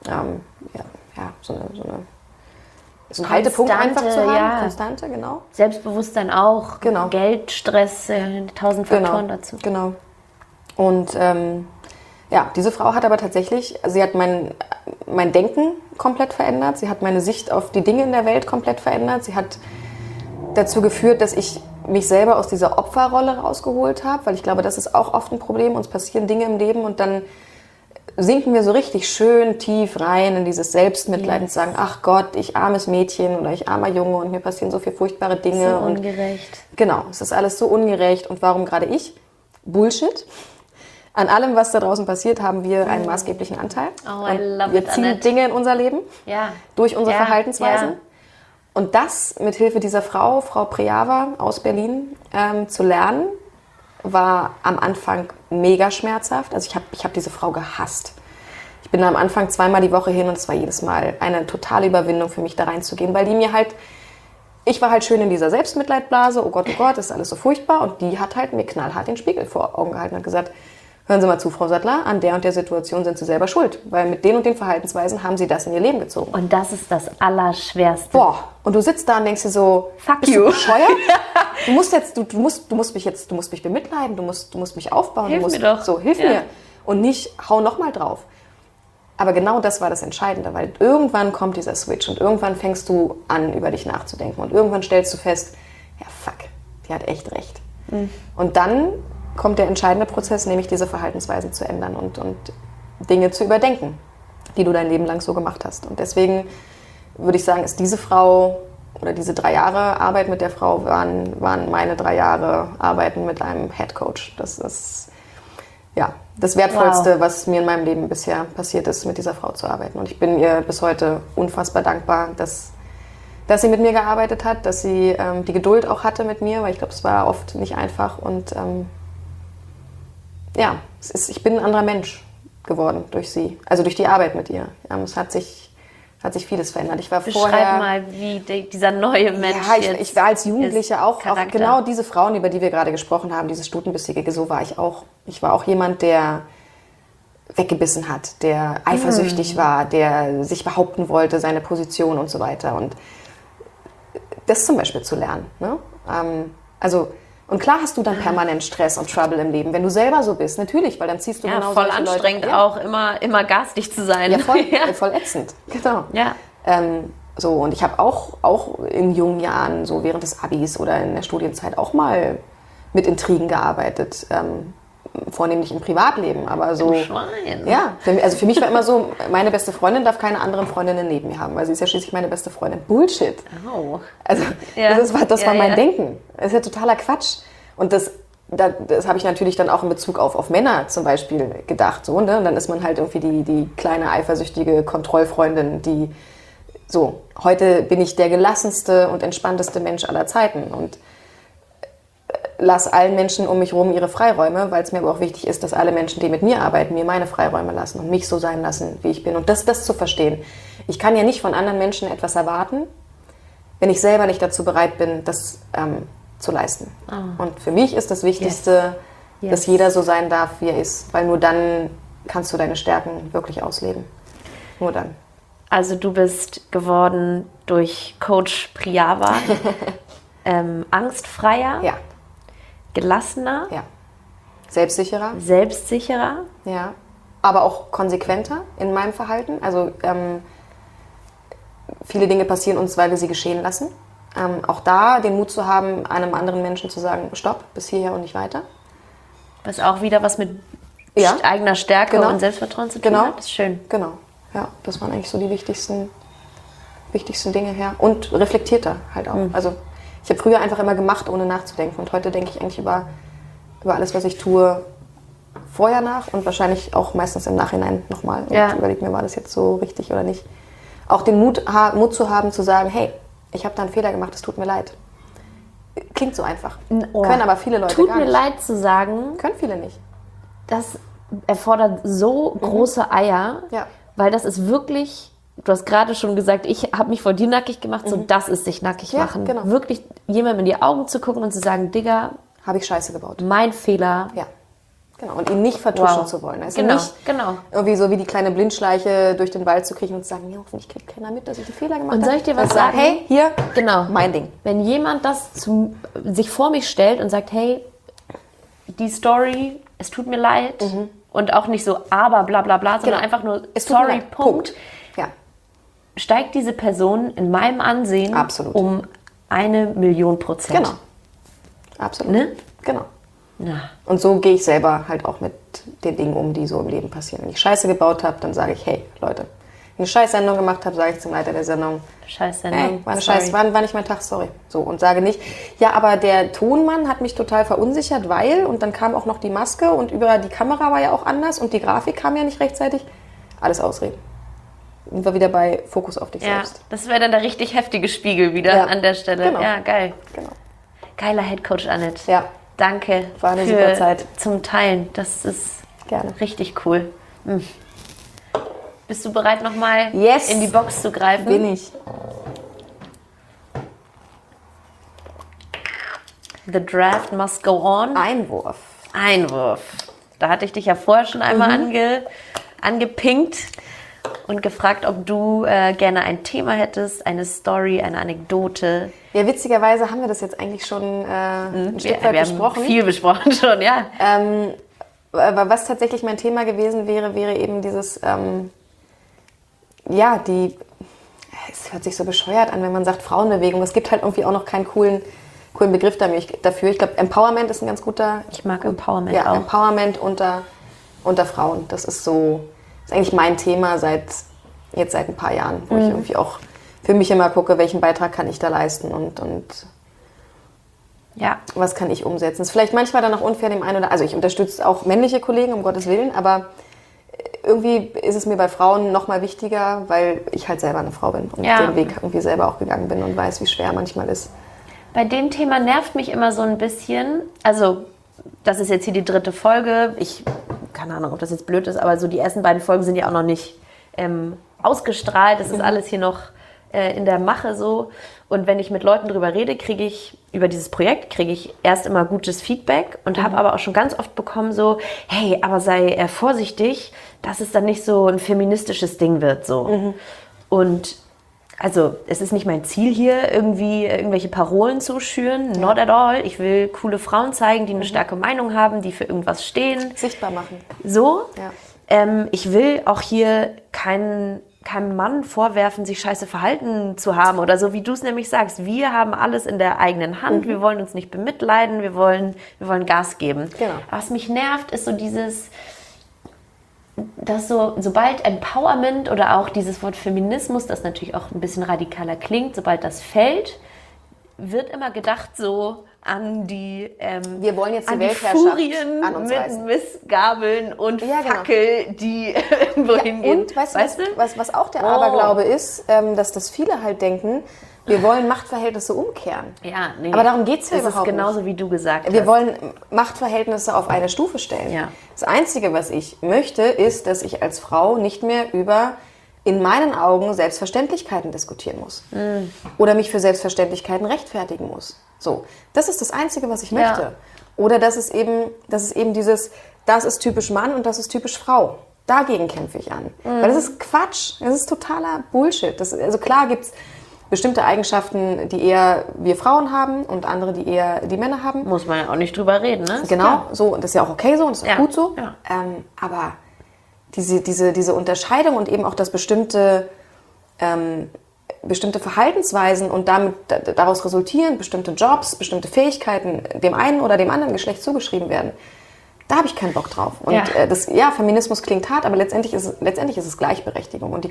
so einen Haltepunkt einfach zu haben, ja. Konstante, genau. Selbstbewusstsein auch, Genau. Geld, Stress, 1000 Faktoren dazu. Genau. Und diese Frau hat aber tatsächlich, sie hat mein Denken komplett verändert, sie hat meine Sicht auf die Dinge in der Welt komplett verändert, sie hat dazu geführt, dass ich mich selber aus dieser Opferrolle rausgeholt habe, weil ich glaube, das ist auch oft ein Problem, uns passieren Dinge im Leben und dann sinken wir so richtig schön tief rein in dieses Selbstmitleid und sagen, ach Gott, ich armes Mädchen oder ich armer Junge und mir passieren so viele furchtbare Dinge. So ungerecht. Genau, es ist alles so ungerecht und warum gerade ich? Bullshit. An allem, was da draußen passiert, haben wir einen maßgeblichen Anteil. Oh, I love wir it, ziehen Annette. Dinge in unser Leben durch unsere Ja, Verhaltensweisen. ja. Und das mit Hilfe dieser Frau Prejava aus Berlin, zu lernen, war am Anfang mega schmerzhaft. Also ich hab diese Frau gehasst. Ich bin da am Anfang 2-mal die Woche hin und es war jedes Mal eine totale Überwindung für mich, da reinzugehen, weil die mir halt, ich war halt schön in dieser Selbstmitleidblase, oh Gott, das ist alles so furchtbar und die hat halt mir knallhart den Spiegel vor Augen gehalten und hat gesagt, hören Sie mal zu, Frau Sattler, an der und der Situation sind Sie selber schuld, weil mit den und den Verhaltensweisen haben Sie das in Ihr Leben gezogen. Und das ist das Allerschwerste. Boah, und du sitzt da und denkst dir so, Fuck bist you. du bescheuert? Du musst mich bemitleiden, du musst mich aufbauen. Hilf mir doch. So, hilf Ja. mir. Und nicht, hau nochmal drauf. Aber genau das war das Entscheidende, weil irgendwann kommt dieser Switch und irgendwann fängst du an, über dich nachzudenken und irgendwann stellst du fest, ja fuck, die hat echt recht. Und dann kommt der entscheidende Prozess, nämlich diese Verhaltensweisen zu ändern und Dinge zu überdenken, die du dein Leben lang so gemacht hast. Und deswegen würde ich sagen, ist diese Frau oder diese 3 Jahre Arbeit mit der Frau waren meine 3 Jahre Arbeiten mit einem Head Coach. Das ist das Wertvollste, was mir in meinem Leben bisher passiert ist, mit dieser Frau zu arbeiten. Und ich bin ihr bis heute unfassbar dankbar, dass sie mit mir gearbeitet hat, dass sie die Geduld auch hatte mit mir, weil ich glaube, es war oft nicht einfach. Und ich bin ein anderer Mensch geworden durch sie, also durch die Arbeit mit ihr. Es hat sich vieles verändert. Ich war Beschreib mal, wie dieser neue Mensch ich war als Jugendliche auch Charakter. genau diese Frauen, über die wir gerade gesprochen haben, dieses Stutenbissige, so war ich auch. Ich war auch jemand, der weggebissen hat, der eifersüchtig war, der sich behaupten wollte, seine Position und so weiter. Und das zum Beispiel zu lernen. Ne? Und klar hast du dann permanent Stress und Trouble im Leben, wenn du selber so bist, natürlich, weil dann ziehst du genau voll solche anstrengend Leute, auch, immer garstig zu sein. Ja, voll ätzend, genau. Ja. Und ich habe auch in jungen Jahren, so während des Abis oder in der Studienzeit, auch mal mit Intrigen gearbeitet. Vornehmlich im Privatleben, aber so... Schwein. Ja, also für mich war immer so, meine beste Freundin darf keine anderen Freundinnen neben mir haben, weil sie ist ja schließlich meine beste Freundin. Bullshit. Oh. Also das war mein Denken. Das ist ja totaler Quatsch. Und das habe ich natürlich dann auch in Bezug auf Männer zum Beispiel gedacht. So, ne? Und dann ist man halt irgendwie die kleine, eifersüchtige Kontrollfreundin, die so, heute bin ich der gelassenste und entspannteste Mensch aller Zeiten und lass allen Menschen um mich herum ihre Freiräume, weil es mir aber auch wichtig ist, dass alle Menschen, die mit mir arbeiten, mir meine Freiräume lassen und mich so sein lassen, wie ich bin. Und das zu verstehen. Ich kann ja nicht von anderen Menschen etwas erwarten, wenn ich selber nicht dazu bereit bin, das zu leisten. Oh. Und für mich ist das Wichtigste, dass jeder so sein darf, wie er ist. Weil nur dann kannst du deine Stärken wirklich ausleben. Nur dann. Also du bist geworden durch Coach Priyava angstfreier, ja. Gelassener, ja. Selbstsicherer, ja, aber auch konsequenter in meinem Verhalten. Also viele Dinge passieren uns, weil wir sie geschehen lassen. Auch da den Mut zu haben, einem anderen Menschen zu sagen, stopp, bis hierher und nicht weiter. Was auch wieder was mit eigener Stärke und Selbstvertrauen zu tun hat. Das ist schön. Genau, ja, das waren eigentlich so die wichtigsten Dinge her. Und reflektierter halt auch. Also ich habe früher einfach immer gemacht, ohne nachzudenken. Und heute denke ich eigentlich über alles, was ich tue, vorher nach und wahrscheinlich auch meistens im Nachhinein nochmal. Und überlege mir, war das jetzt so richtig oder nicht. Auch den Mut zu haben, zu sagen, hey, ich habe da einen Fehler gemacht, es tut mir leid. Klingt so einfach. Können aber viele Leute gar nicht. Tut mir leid zu sagen. Können viele nicht. Das erfordert so große Eier, weil das ist wirklich... Du hast gerade schon gesagt, ich habe mich vor dir nackig gemacht, so das ist sich nackig machen. Genau. Wirklich jemandem in die Augen zu gucken und zu sagen, Digga, habe ich Scheiße gebaut. Mein Fehler. Ja, genau. Und ihn nicht vertuschen zu wollen. Also genau. Irgendwie so wie die kleine Blindschleiche durch den Wald zu kriechen und zu sagen, ja, hoffentlich kriegt keiner mit, dass ich einen Fehler gemacht habe. Und soll ich dir was sagen? Hey, hier, mein Ding. Wenn jemand sich vor mich stellt und sagt, hey, die Story, es tut mir leid und auch nicht so aber bla bla bla, sondern einfach nur sorry, Punkt. Ja. Steigt diese Person in meinem Ansehen um 1.000.000%. Genau. Absolut. Ne? Genau. Ja. Und so gehe ich selber halt auch mit den Dingen um, die so im Leben passieren. Wenn ich Scheiße gebaut habe, dann sage ich, hey, Leute. Wenn ich eine Scheißsendung gemacht habe, sage ich zum Leiter der Sendung, Scheißsendung. Hey, war eine Scheiße, war nicht mein Tag, sorry. So, und sage nicht, ja, aber der Tonmann hat mich total verunsichert, weil, und dann kam auch noch die Maske und über die Kamera war ja auch anders und die Grafik kam ja nicht rechtzeitig. Alles Ausreden. Und wir wieder bei Fokus auf dich selbst. Das wäre dann der richtig heftige Spiegel wieder an der Stelle. Genau. Ja, geil. Genau. Geiler Headcoach, Annette. Ja. Danke war eine super Zeit zum Teilen. Das ist richtig cool. Bist du bereit, nochmal in die Box zu greifen? Bin ich. The draft must go on. Einwurf. Da hatte ich dich ja vorher schon einmal angepinkt und gefragt, ob du gerne ein Thema hättest, eine Story, eine Anekdote. Ja, witzigerweise haben wir das jetzt eigentlich schon ein Stück weit besprochen. Wir haben viel besprochen schon, ja. Aber was tatsächlich mein Thema gewesen wäre eben dieses, es hört sich so bescheuert an, wenn man sagt Frauenbewegung. Es gibt halt irgendwie auch noch keinen coolen coolen Begriff dafür. Ich glaube, Empowerment ist ein ganz guter... Ich mag Empowerment ja, auch. Empowerment unter Frauen. Das ist eigentlich mein Thema seit ein paar Jahren, wo ich irgendwie auch für mich immer gucke, welchen Beitrag kann ich da leisten und Ja. was kann ich umsetzen. Ist vielleicht manchmal dann auch unfair dem einen oder... Also ich unterstütze auch männliche Kollegen, um Gottes Willen, aber irgendwie ist es mir bei Frauen noch mal wichtiger, weil ich halt selber eine Frau bin und den Weg irgendwie selber auch gegangen bin und weiß, wie schwer manchmal ist. Bei dem Thema nervt mich immer so ein bisschen, also das ist jetzt hier die 3. Folge, keine Ahnung, ob das jetzt blöd ist, aber so die ersten beiden Folgen sind ja auch noch nicht ausgestrahlt, das ist alles hier noch in der Mache so. Und wenn ich mit Leuten drüber rede, über dieses Projekt kriege ich erst immer gutes Feedback und habe aber auch schon ganz oft bekommen so, hey, aber sei vorsichtig, dass es dann nicht so ein feministisches Ding wird so. Und also es ist nicht mein Ziel hier, irgendwie irgendwelche Parolen zu schüren, not at all. Ich will coole Frauen zeigen, die eine starke Meinung haben, die für irgendwas stehen. Sichtbar machen. So. Ja. Ich will auch hier keinem Mann vorwerfen, sich scheiße verhalten zu haben oder so, wie du es nämlich sagst. Wir haben alles in der eigenen Hand. Wir wollen uns nicht bemitleiden. Wir wollen Gas geben. Genau. Was mich nervt, ist so dass sobald Empowerment oder auch dieses Wort Feminismus, das natürlich auch ein bisschen radikaler klingt, sobald das fällt, wird immer gedacht so an die wir wollen jetzt die Weltherrschaft Furien an uns mit reißen. Missgabeln und Ja, genau. Fackel, die irgendwo hingehen. Und weißt du, was auch der Aberglaube ist, dass das viele halt denken, wir wollen Machtverhältnisse umkehren. Ja, nee. Aber darum geht es ja Das ist überhaupt genauso, nicht. wie du gesagt Wir hast. wollen Machtverhältnisse auf eine Stufe stellen. Ja. Das Einzige, was ich möchte, ist, dass ich als Frau nicht mehr über, in meinen Augen, Selbstverständlichkeiten diskutieren muss. Oder mich für Selbstverständlichkeiten rechtfertigen muss. So, das ist das Einzige, was ich möchte. Ja. Oder dass es eben dieses, das ist typisch Mann und das ist typisch Frau. Dagegen kämpfe ich an. Weil das ist Quatsch. Das ist totaler Bullshit. Also klar gibt es bestimmte Eigenschaften, die eher wir Frauen haben und andere, die eher die Männer haben. Muss man ja auch nicht drüber reden, ne? Genau, so, und das ist ja auch okay so und das ist auch Ja. gut so. Ja. Aber diese Unterscheidung und eben auch das bestimmte Verhaltensweisen und daraus resultieren bestimmte Jobs, bestimmte Fähigkeiten dem einen oder dem anderen Geschlecht zugeschrieben werden, da habe ich keinen Bock drauf. Und Feminismus klingt hart, aber letztendlich ist es Gleichberechtigung. Und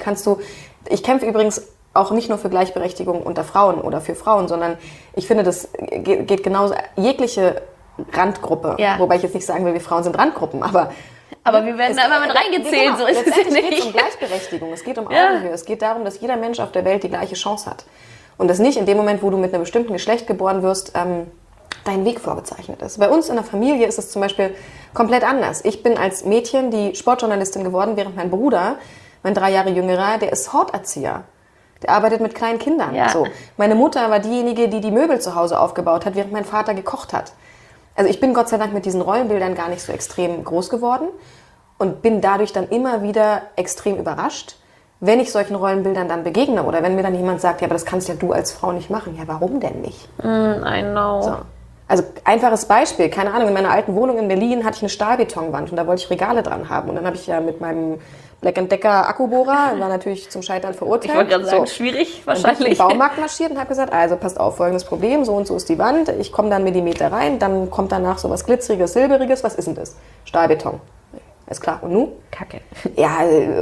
ich kämpfe übrigens auch nicht nur für Gleichberechtigung unter Frauen oder für Frauen, sondern ich finde, das geht genauso jegliche Randgruppe, wobei ich jetzt nicht sagen will, wir Frauen sind Randgruppen, aber wir werden da immer mit reingezählt, genau, so ist es letztendlich geht es nicht. um Gleichberechtigung, es geht um Augenhöhe, es geht darum, dass jeder Mensch auf der Welt die gleiche Chance hat. Und dass nicht in dem Moment, wo du mit einem bestimmten Geschlecht geboren wirst, dein Weg vorgezeichnet ist. Bei uns in der Familie ist es zum Beispiel komplett anders. Ich bin als Mädchen die Sportjournalistin geworden, während mein Bruder, mein 3 Jahre jüngerer, der ist Horterzieher. Der arbeitet mit kleinen Kindern. Ja. So. Meine Mutter war diejenige, die die Möbel zu Hause aufgebaut hat, während mein Vater gekocht hat. Also ich bin Gott sei Dank mit diesen Rollenbildern gar nicht so extrem groß geworden und bin dadurch dann immer wieder extrem überrascht, wenn ich solchen Rollenbildern dann begegne oder wenn mir dann jemand sagt, ja, aber das kannst ja du als Frau nicht machen. Ja, warum denn nicht? I know. So. Also einfaches Beispiel, keine Ahnung, in meiner alten Wohnung in Berlin hatte ich eine Stahlbetonwand und da wollte ich Regale dran haben. Und dann habe ich ja mit meinem Black & Decker Akkubohrer, war natürlich zum Scheitern verurteilt. Ich wollte gerade sagen, schwierig Dann bin ich wahrscheinlich. in den Baumarkt marschiert und habe gesagt, also passt auf, folgendes Problem, so und so ist die Wand, ich komme dann Millimeter rein, dann kommt danach so was Glitzeriges, Silberiges, was ist denn das? Stahlbeton. Ist klar. Und nun? Kacke. Ja,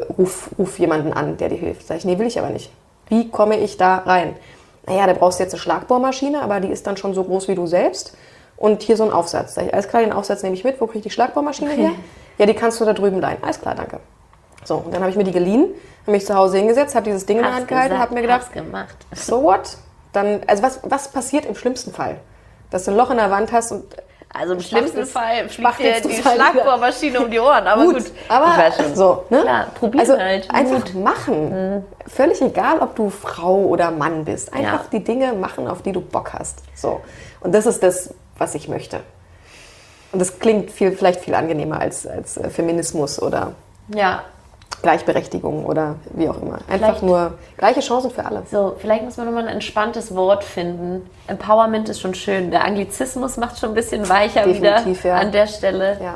ruf jemanden an, der dir hilft. Sag ich, nee, will ich aber nicht. Wie komme ich da rein? Naja, da brauchst du jetzt eine Schlagbohrmaschine, aber die ist dann schon so groß wie du selbst. Und hier so ein Aufsatz. Sag ich, alles klar, den Aufsatz nehme ich mit. Wo kriege ich die Schlagbohrmaschine her? Ja, die kannst du da drüben leihen. Alles klar, danke. So, und dann habe ich mir die geliehen, habe mich zu Hause hingesetzt, habe dieses Ding in der Hand gehalten, habe mir gedacht, gemacht. so what? Dann, also was passiert im schlimmsten Fall? Dass du ein Loch in der Wand hast und Also im schlimmsten Fall fliegt dir spachtelst du die es halt wieder. Schlagbohrmaschine um die Ohren. Aber gut, aber ich weiß schon. so, ne? Klar, probier also halt. einfach machen. Völlig egal, ob du Frau oder Mann bist. Einfach die Dinge machen, auf die du Bock hast. So. Und das ist das, was ich möchte. Und das klingt vielleicht viel angenehmer als Feminismus oder Ja, Gleichberechtigung oder wie auch immer. Einfach Vielleicht- nur gleiche Chancen für alle. so, vielleicht muss man nochmal ein entspanntes Wort finden. Empowerment ist schon schön. Der Anglizismus macht schon ein bisschen weicher Definitiv, wieder ja. an der Stelle. Ja.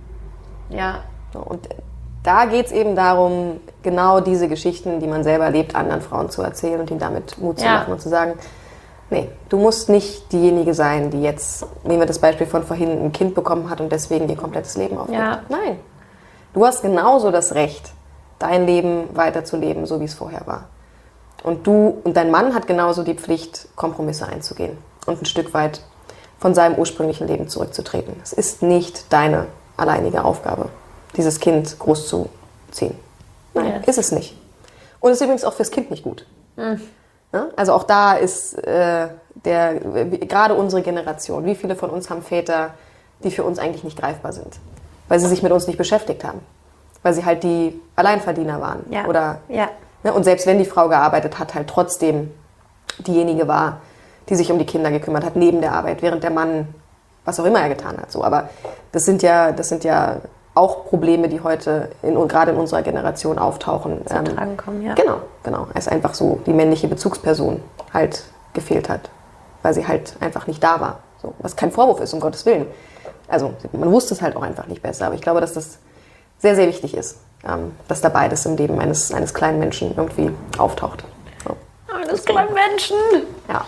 Ja. So, und da geht es eben darum, genau diese Geschichten, die man selber erlebt, anderen Frauen zu erzählen und ihnen damit Mut zu Ja. machen und zu sagen, Nee, du musst nicht diejenige sein, die jetzt, nehmen wir das Beispiel von vorhin, ein Kind bekommen hat und deswegen ihr komplettes Leben aufgibt. Ja. Nein. Du hast genauso das Recht, dein Leben weiterzuleben, so wie es vorher war. Und du und dein Mann hat genauso die Pflicht, Kompromisse einzugehen und ein Stück weit von seinem ursprünglichen Leben zurückzutreten. Es ist nicht deine alleinige Aufgabe, dieses Kind großzuziehen. Nein, ist es nicht. Und es ist übrigens auch fürs Kind nicht gut. Ja? Also auch da ist gerade unsere Generation, wie viele von uns haben Väter, die für uns eigentlich nicht greifbar sind, weil sie sich mit uns nicht beschäftigt haben, weil sie halt die Alleinverdiener waren. Ja. Oder, Ja. Ne? Und selbst wenn die Frau gearbeitet hat, halt trotzdem diejenige war, die sich um die Kinder gekümmert hat, neben der Arbeit, während der Mann, was auch immer er getan hat. So. Aber das sind ja auch Probleme, die heute gerade in unserer Generation auftauchen. Zum Tragen kommen, ja. Genau. Als einfach so die männliche Bezugsperson halt gefehlt hat, weil sie halt einfach nicht da war. So. Was kein Vorwurf ist, um Gottes Willen. Also man wusste es halt auch einfach nicht besser. Aber ich glaube, dass das sehr, sehr wichtig ist, dass da beides im Leben eines kleinen Menschen irgendwie auftaucht. So. Eines kleinen Menschen. Ja.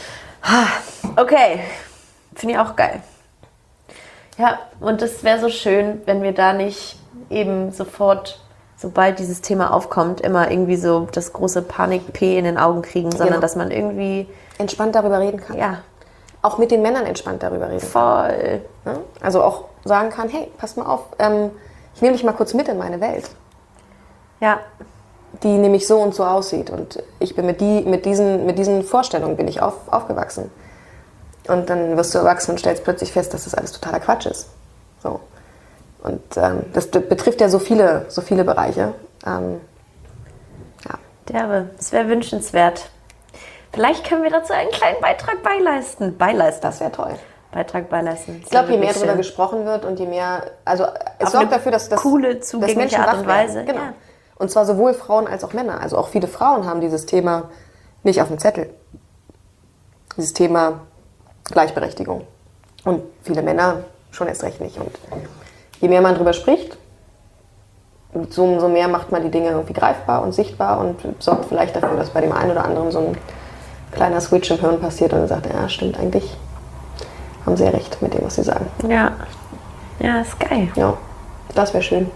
Okay, finde ich auch geil. Ja, und es wäre so schön, wenn wir da nicht eben sofort, sobald dieses Thema aufkommt, immer irgendwie so das große Panik-P in den Augen kriegen, sondern dass man irgendwie... Entspannt darüber reden kann. Ja. Auch mit den Männern entspannt darüber reden kann. Voll. Ja? Also auch sagen kann, hey, pass mal auf, ich nehme dich mal kurz mit in meine Welt, Ja. die nämlich so und so aussieht. Und ich bin mit diesen Vorstellungen bin ich aufgewachsen. Und dann wirst du erwachsen und stellst plötzlich fest, dass das alles totaler Quatsch ist. So. Und das betrifft ja so viele Bereiche. Ja. Derbe. Es wäre wünschenswert. Vielleicht können wir dazu einen kleinen Beitrag beileisten. Das wäre toll. Beitrag beileisten. Ich glaube, je mehr darüber gesprochen wird und je mehr, also es sorgt dafür, dass coole, zugängliche Art und Weise. Genau. Ja. Und zwar sowohl Frauen als auch Männer. Also auch viele Frauen haben dieses Thema nicht auf dem Zettel. Dieses Thema Gleichberechtigung. Und viele Männer schon erst recht nicht. Und je mehr man darüber spricht, umso mehr macht man die Dinge irgendwie greifbar und sichtbar und sorgt vielleicht dafür, dass bei dem einen oder anderen so ein kleiner Switch im Hirn passiert und er sagt, ja, stimmt, eigentlich haben sie ja recht mit dem, was sie sagen. Ja. Ja, ist geil. Ja, das wäre schön.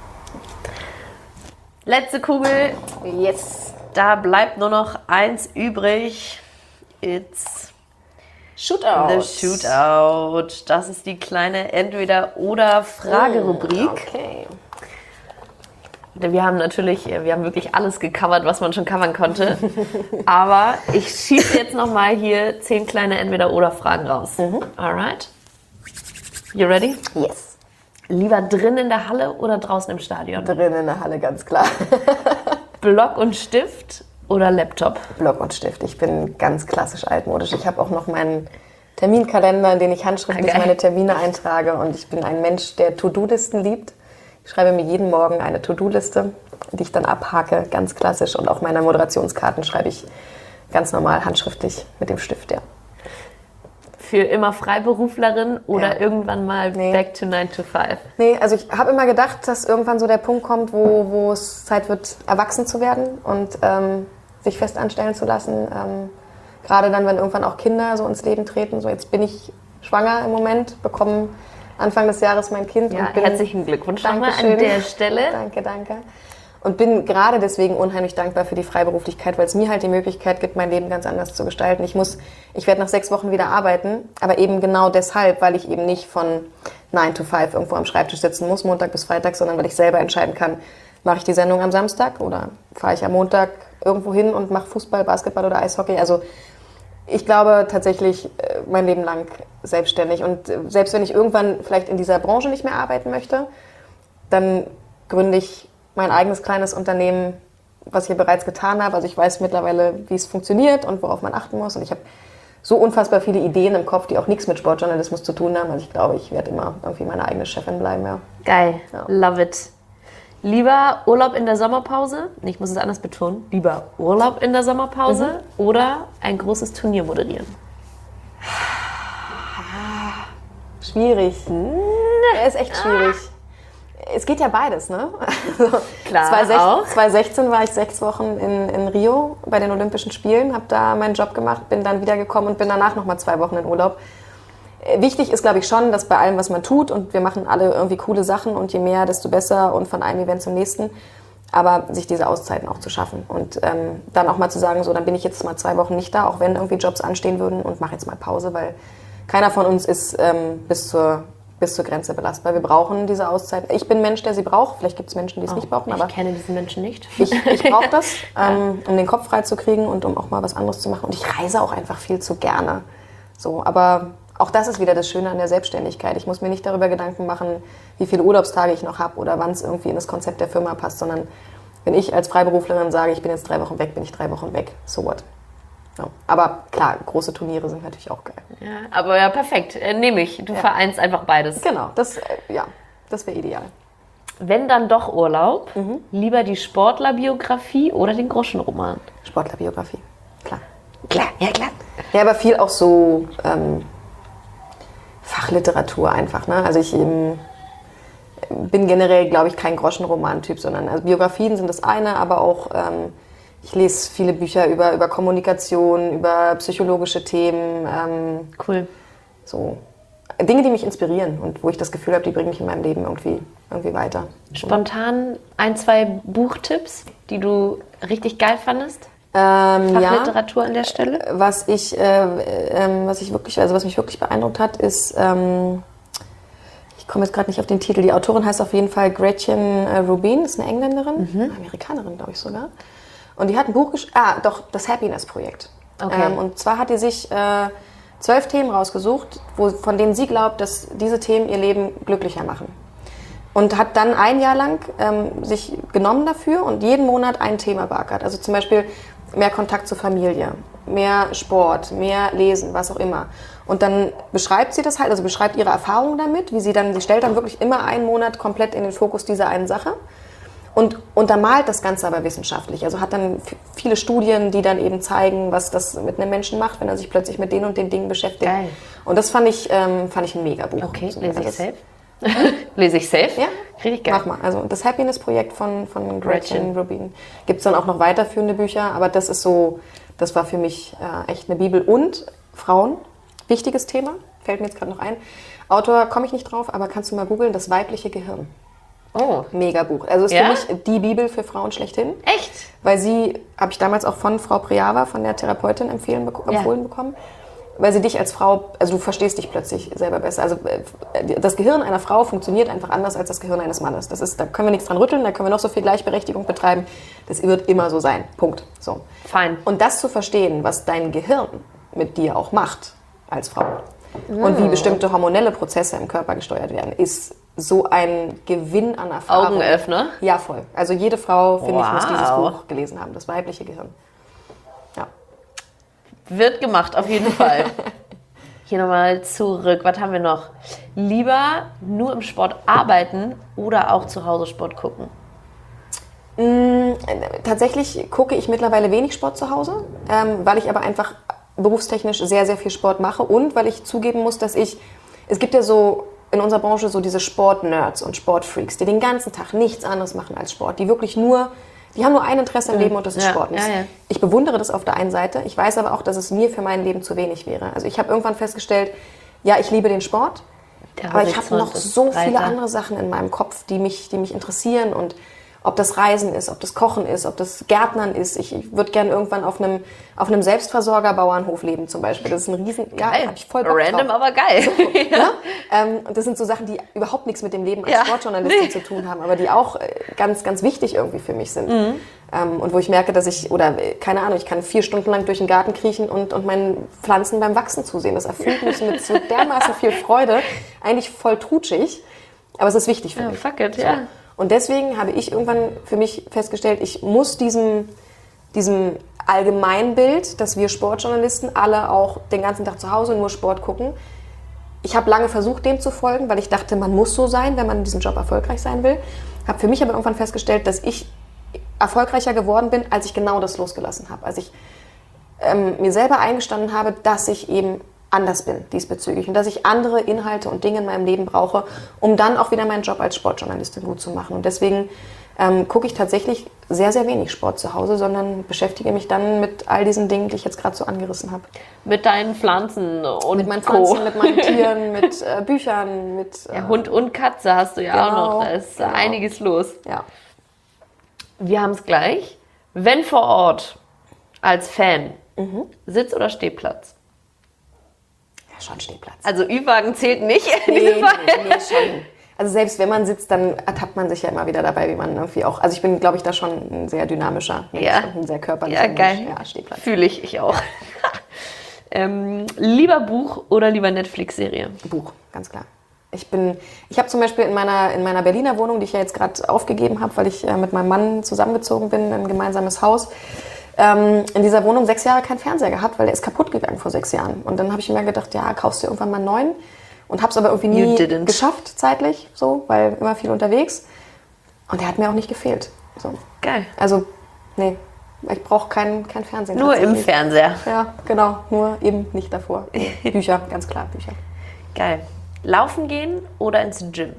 Letzte Kugel. Yes. Da bleibt nur noch eins übrig. It's Shootout. the Shootout. Das ist die kleine Entweder-oder-Frage-Rubrik. Okay. Wir haben wirklich alles gecovert, was man schon covern konnte. Aber ich schieße jetzt nochmal hier 10 kleine Entweder-oder-Fragen raus. Alright? You ready? Yes. Lieber drin in der Halle oder draußen im Stadion? Drin in der Halle, ganz klar. Block und Stift oder Laptop? Block und Stift. Ich bin ganz klassisch altmodisch. Ich habe auch noch meinen Terminkalender, in den ich handschriftlich meine Termine eintrage. Und ich bin ein Mensch, der To-Do-Listen liebt. Ich schreibe mir jeden Morgen eine To-Do-Liste, die ich dann abhake, ganz klassisch. Und auch meine Moderationskarten schreibe ich ganz normal handschriftlich mit dem Stift, ja. Für immer Freiberuflerin oder Ja. irgendwann mal back to 9 to 5? Nee, also ich habe immer gedacht, dass irgendwann so der Punkt kommt, wo es Zeit wird, erwachsen zu werden und sich fest anstellen zu lassen. Gerade dann, wenn irgendwann auch Kinder so ins Leben treten. So, jetzt bin ich schwanger im Moment, bekomme Anfang des Jahres mein Kind. Ja, und bin, herzlichen Glückwunsch nochmal an Dankeschön. der Stelle. Danke. Und bin gerade deswegen unheimlich dankbar für die Freiberuflichkeit, weil es mir halt die Möglichkeit gibt, mein Leben ganz anders zu gestalten. Ich werde nach 6 Wochen wieder arbeiten, aber eben genau deshalb, weil ich eben nicht von 9 to 5 irgendwo am Schreibtisch sitzen muss, Montag bis Freitag, sondern weil ich selber entscheiden kann, mache ich die Sendung am Samstag oder fahre ich am Montag irgendwo hin und mache Fußball, Basketball oder Eishockey. Also ich glaube tatsächlich mein Leben lang selbstständig. Und selbst wenn ich irgendwann vielleicht in dieser Branche nicht mehr arbeiten möchte, dann gründe ich mein eigenes kleines Unternehmen, was ich ja bereits getan habe. Also ich weiß mittlerweile, wie es funktioniert und worauf man achten muss. Und ich habe so unfassbar viele Ideen im Kopf, die auch nichts mit Sportjournalismus zu tun haben. Also ich glaube, ich werde immer irgendwie meine eigene Chefin bleiben. Ja. Geil, Ja. love it. Lieber Urlaub in der Sommerpause, ich muss es anders betonen, lieber Urlaub in der Sommerpause oder ein großes Turnier moderieren? Schwierig. Er ist echt schwierig. Es geht ja beides, ne? Also Klar, 2016 war ich 6 Wochen in Rio bei den Olympischen Spielen, habe da meinen Job gemacht, bin dann wiedergekommen und bin danach nochmal 2 Wochen in Urlaub. Wichtig ist, glaube ich, schon, dass bei allem, was man tut, und wir machen alle irgendwie coole Sachen und je mehr, desto besser und von einem Event zum nächsten, aber sich diese Auszeiten auch zu schaffen und dann auch mal zu sagen, so, dann bin ich jetzt mal 2 Wochen nicht da, auch wenn irgendwie Jobs anstehen würden und mache jetzt mal Pause, weil keiner von uns ist bis zur Grenze belastbar. Wir brauchen diese Auszeit. Ich bin ein Mensch, der sie braucht. Vielleicht gibt es Menschen, die es nicht brauchen. Aber ich kenne diesen Menschen nicht. Ich brauche das, um den Kopf frei zu kriegen und um auch mal was anderes zu machen. Und ich reise auch einfach viel zu gerne. So, aber auch das ist wieder das Schöne an der Selbstständigkeit. Ich muss mir nicht darüber Gedanken machen, wie viele Urlaubstage ich noch habe oder wann es irgendwie in das Konzept der Firma passt, sondern wenn ich als Freiberuflerin sage, ich bin jetzt 3 Wochen weg, bin ich 3 Wochen weg. So what? Ja. Aber klar, große Turniere sind natürlich auch geil. Ja, aber ja, perfekt. Nehme ich. Du vereinst einfach beides. Genau, das wäre ideal. Wenn dann doch Urlaub, lieber die Sportlerbiografie oder den Groschenroman? Sportlerbiografie, klar. Klar. Ja, aber viel auch so Fachliteratur einfach. Ne? Also ich bin generell, glaube ich, kein Groschenroman-Typ, sondern also Biografien sind das eine, aber auch ich lese viele Bücher über Kommunikation, über psychologische Themen. Cool. So Dinge, die mich inspirieren und wo ich das Gefühl habe, die bringen mich in meinem Leben irgendwie weiter. Spontan 1, 2 Buchtipps, die du richtig geil fandest? Fachliteratur an der Stelle? Was mich wirklich beeindruckt hat, ist, ich komme jetzt gerade nicht auf den Titel, die Autorin heißt auf jeden Fall Gretchen Rubin, ist eine Engländerin, eine Amerikanerin, glaube ich sogar. Und die hat ein Buch geschrieben, das Happiness-Projekt. Okay. Und zwar hat die sich 12 Themen rausgesucht, von denen sie glaubt, dass diese Themen ihr Leben glücklicher machen. Und hat dann ein Jahr lang sich genommen dafür und jeden Monat ein Thema beackert. Also zum Beispiel mehr Kontakt zur Familie, mehr Sport, mehr Lesen, was auch immer. Und dann beschreibt sie das halt, also beschreibt ihre Erfahrungen damit, sie stellt dann wirklich immer einen Monat komplett in den Fokus dieser einen Sache und untermalt das Ganze aber wissenschaftlich. Also hat dann viele Studien, die dann eben zeigen, was das mit einem Menschen macht, wenn er sich plötzlich mit den und den Dingen beschäftigt. Geil. Und das fand ich ein mega Buch. Okay, so, lese ich safe. Lese ich safe? Ja, richtig geil. Mach mal. Also das Happiness-Projekt von Gretchen Rubin. Gibt es dann auch noch weiterführende Bücher, aber das war für mich echt eine Bibel. Und Frauen, wichtiges Thema, fällt mir jetzt gerade noch ein. Autor komme ich nicht drauf, aber kannst du mal googeln, das weibliche Gehirn. Oh. Mega Buch. Also ist für mich die Bibel für Frauen schlechthin. Echt? Weil sie, habe ich damals auch von Frau Priava, von der Therapeutin empfohlen bekommen, weil sie dich als Frau, also du verstehst dich plötzlich selber besser. Also das Gehirn einer Frau funktioniert einfach anders als das Gehirn eines Mannes. Da können wir nichts dran rütteln, da können wir noch so viel Gleichberechtigung betreiben. Das wird immer so sein. Punkt. So. Fein. Und das zu verstehen, was dein Gehirn mit dir auch macht als Frau und wie bestimmte hormonelle Prozesse im Körper gesteuert werden, ist so ein Gewinn an Erfahrung. Augenöffner? Ja, voll. Also jede Frau, finde ich, muss dieses Buch gelesen haben, das weibliche Gehirn. Ja. Wird gemacht, auf jeden Fall. Hier nochmal zurück. Was haben wir noch? Lieber nur im Sport arbeiten oder auch zu Hause Sport gucken? Tatsächlich gucke ich mittlerweile wenig Sport zu Hause, weil ich aber einfach berufstechnisch sehr, sehr viel Sport mache und weil ich zugeben muss, es gibt ja so in unserer Branche so diese Sport-Nerds und Sportfreaks, die den ganzen Tag nichts anderes machen als Sport, die haben nur ein Interesse im Leben und das ist Sport. Ja. Ich bewundere das auf der einen Seite, ich weiß aber auch, dass es mir für mein Leben zu wenig wäre. Also ich habe irgendwann festgestellt, ja, ich liebe den Sport, aber ich habe noch so viele andere Sachen in meinem Kopf, die mich interessieren und ob das Reisen ist, ob das Kochen ist, ob das Gärtnern ist. Ich würde gerne irgendwann auf einem Selbstversorger-Bauernhof leben zum Beispiel. Das ist ein riesen... Ja, habe ich voll Bock Random, drauf. aber geil. Und das sind so Sachen, die überhaupt nichts mit dem Leben als Sportjournalistin zu tun haben, aber die auch ganz, ganz wichtig irgendwie für mich sind. Und wo ich merke, dass ich kann 4 Stunden lang durch den Garten kriechen und meinen Pflanzen beim Wachsen zusehen. Das erfüllt mich mit so dermaßen viel Freude. Eigentlich voll trutschig, aber es ist wichtig für mich. Fuck it, so. ja. Und deswegen habe ich irgendwann für mich festgestellt, ich muss diesem Allgemeinbild, dass wir Sportjournalisten alle auch den ganzen Tag zu Hause nur Sport gucken. Ich habe lange versucht, dem zu folgen, weil ich dachte, man muss so sein, wenn man in diesem Job erfolgreich sein will. Habe für mich aber irgendwann festgestellt, dass ich erfolgreicher geworden bin, als ich genau das losgelassen habe. Als ich mir selber eingestanden habe, dass ich eben anders bin diesbezüglich und dass ich andere Inhalte und Dinge in meinem Leben brauche, um dann auch wieder meinen Job als Sportjournalistin gut zu machen. Und deswegen gucke ich tatsächlich sehr, sehr wenig Sport zu Hause, sondern beschäftige mich dann mit all diesen Dingen, die ich jetzt gerade so angerissen habe. Mit deinen Pflanzen und Mit meinen Co. Pflanzen, mit meinen Tieren, mit Büchern, mit... Ja, Hund und Katze hast du ja auch genau, noch. Da ist genau. einiges los. Ja. Wir haben es gleich. Wenn vor Ort als Fan, Sitz- oder Stehplatz? Ja, schon Stehplatz. Also Ü-Wagen zählt nicht. Nee, schon. Also selbst wenn man sitzt, dann ertappt man sich ja immer wieder dabei, wie man irgendwie auch... Also ich bin, glaube ich, da schon ein sehr dynamischer Mensch Ja. und ein sehr körperlicher Ja, geil. Mensch. Ja, Stehplatz. Fühle ich auch. Lieber Buch oder lieber Netflix-Serie? Buch, ganz klar. Ich habe zum Beispiel in meiner Berliner Wohnung, die ich ja jetzt gerade aufgegeben habe, weil ich mit meinem Mann zusammengezogen bin, in ein gemeinsames Haus, in dieser Wohnung 6 Jahre keinen Fernseher gehabt, weil der ist kaputt gegangen vor 6 Jahren. Und dann habe ich mir gedacht, ja, kaufst du irgendwann mal einen neuen. Und habe es aber irgendwie nie geschafft, zeitlich, so, weil immer viel unterwegs. Und der hat mir auch nicht gefehlt. So. Geil. Also, nee, ich brauche kein Fernsehen. Nur im tatsächlich. Fernseher. Ja, genau, nur eben nicht davor. Bücher, ganz klar, Bücher. Geil. Laufen gehen oder ins Gym?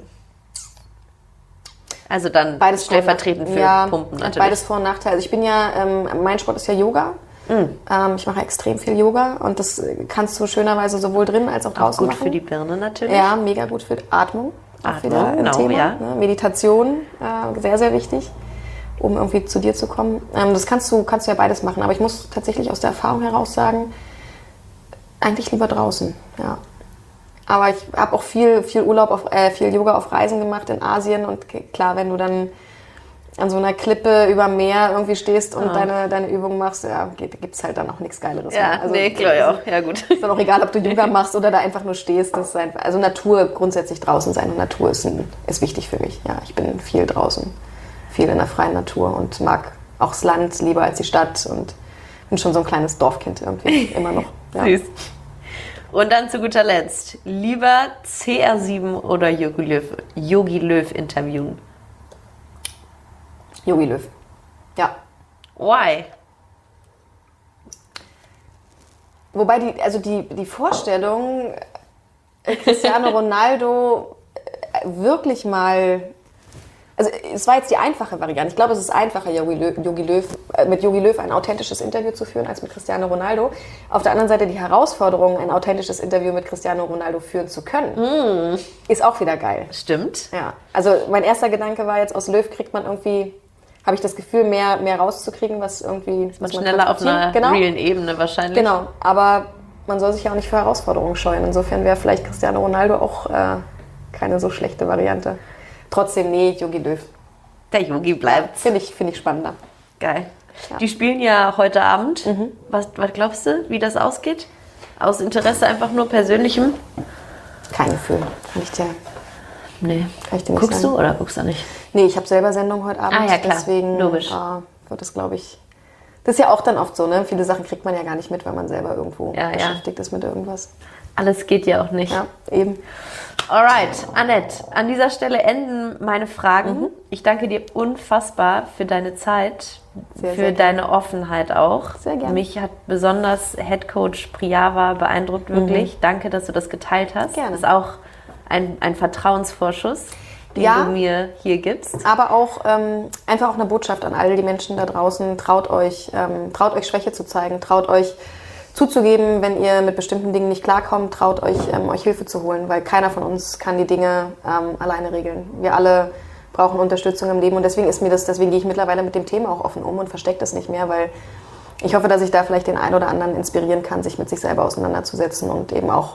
Also dann Beides stellvertretend für Pumpen natürlich. Beides Vor- und Nachteile. Also ich bin ja, mein Sport ist ja Yoga. Ich mache extrem viel Yoga und das kannst du schönerweise sowohl drin als auch draußen Gut machen. für die Birne natürlich. Ja, mega gut für Atmung. Auch Atmung, wieder ein genau, Thema, ja. ne? Meditation, sehr, sehr wichtig, um irgendwie zu dir zu kommen. Das kannst du ja beides machen, aber ich muss tatsächlich aus der Erfahrung heraus sagen, eigentlich lieber draußen, ja. Aber ich habe auch viel Urlaub, viel Yoga auf Reisen gemacht in Asien und klar, wenn du dann an so einer Klippe über Meer irgendwie stehst und deine Übungen machst, ja, gibt es halt dann auch nichts Geileres. Ja, mehr. Also, nee, klar, ja auch. Ja, gut. Ist dann auch egal, ob du Yoga machst oder da einfach nur stehst. Das ist einfach, also Natur, grundsätzlich draußen sein und Natur ist wichtig für mich. Ja, ich bin viel draußen, viel in der freien Natur und mag auch das Land lieber als die Stadt und bin schon so ein kleines Dorfkind irgendwie, immer noch. Ja. Süß. Und dann zu guter Letzt, lieber CR7 oder Jogi Löw interviewen? Jogi Löw. Ja. Why? Wobei die Vorstellung, Cristiano Ronaldo wirklich mal... Also es war jetzt die einfache Variante. Ich glaube, es ist einfacher, mit Jogi Löw ein authentisches Interview zu führen, als mit Cristiano Ronaldo. Auf der anderen Seite die Herausforderung, ein authentisches Interview mit Cristiano Ronaldo führen zu können, ist auch wieder geil. Stimmt. Ja, also mein erster Gedanke war jetzt, aus Löw kriegt man irgendwie, habe ich das Gefühl, mehr rauszukriegen, was irgendwie... Man schneller auf einer realen Ebene wahrscheinlich. Genau, aber man soll sich ja auch nicht für Herausforderungen scheuen. Insofern wäre vielleicht Cristiano Ronaldo auch keine so schlechte Variante. Trotzdem, nee, Jogi Löw. Der Jogi bleibt. Finde ich spannender. Geil. Ja. Die spielen ja heute Abend. Was glaubst du, wie das ausgeht? Aus Interesse einfach nur persönlichem? Kein Gefühl, kann ich dir Nee. nicht Guckst sagen. du oder guckst du nicht? Nee, ich habe selber Sendung heute Abend. Ah, ja, klar. Deswegen Logisch. wird das, glaube ich... Das ist ja auch dann oft so, ne? Viele Sachen kriegt man ja gar nicht mit, weil man selber irgendwo Ja, beschäftigt ist mit irgendwas. Alles geht ja auch nicht. Ja, eben. Alright, Annette, an dieser Stelle enden meine Fragen. Ich danke dir unfassbar für deine Zeit, Sehr, für sehr deine Offenheit auch. Sehr gerne. Mich hat besonders Headcoach Priyava beeindruckt, wirklich. Danke, dass du das geteilt hast. Gerne. Das ist auch ein Vertrauensvorschuss, den Ja. du mir hier gibst. Aber auch einfach auch eine Botschaft an all die Menschen da draußen. Traut euch Schwäche zu zeigen, traut euch zuzugeben, wenn ihr mit bestimmten Dingen nicht klarkommt, traut euch, euch Hilfe zu holen, weil keiner von uns kann die Dinge alleine regeln. Wir alle brauchen Unterstützung im Leben und deswegen gehe ich mittlerweile mit dem Thema auch offen um und verstecke das nicht mehr, weil ich hoffe, dass ich da vielleicht den einen oder anderen inspirieren kann, sich mit sich selber auseinanderzusetzen und eben auch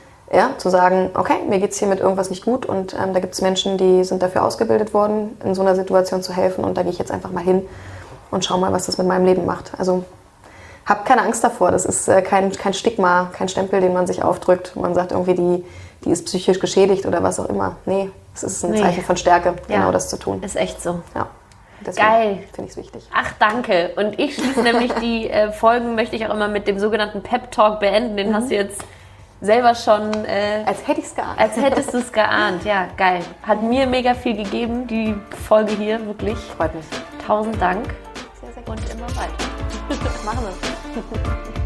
zu sagen, okay, mir geht's hier mit irgendwas nicht gut und da gibt es Menschen, die sind dafür ausgebildet worden, in so einer Situation zu helfen und da gehe ich jetzt einfach mal hin und schau mal, was das mit meinem Leben macht. Also habt keine Angst davor, das ist kein Stigma, kein Stempel, den man sich aufdrückt. Man sagt irgendwie, die ist psychisch geschädigt oder was auch immer. Nee, es ist ein Zeichen von Stärke, genau das zu tun. Ist echt so. Ja, deswegen Geil. finde ich es wichtig. Ach, danke. Und ich schließe nämlich die Folgen, möchte ich auch immer mit dem sogenannten Pep-Talk beenden. Den hast du jetzt selber schon... Als hätte ich es geahnt. Als hättest du es geahnt. Ja, geil. Hat mir mega viel gegeben, die Folge hier, wirklich. Freut mich. 1000 Dank Sehr, sehr gut. und immer weiter. Machen wir.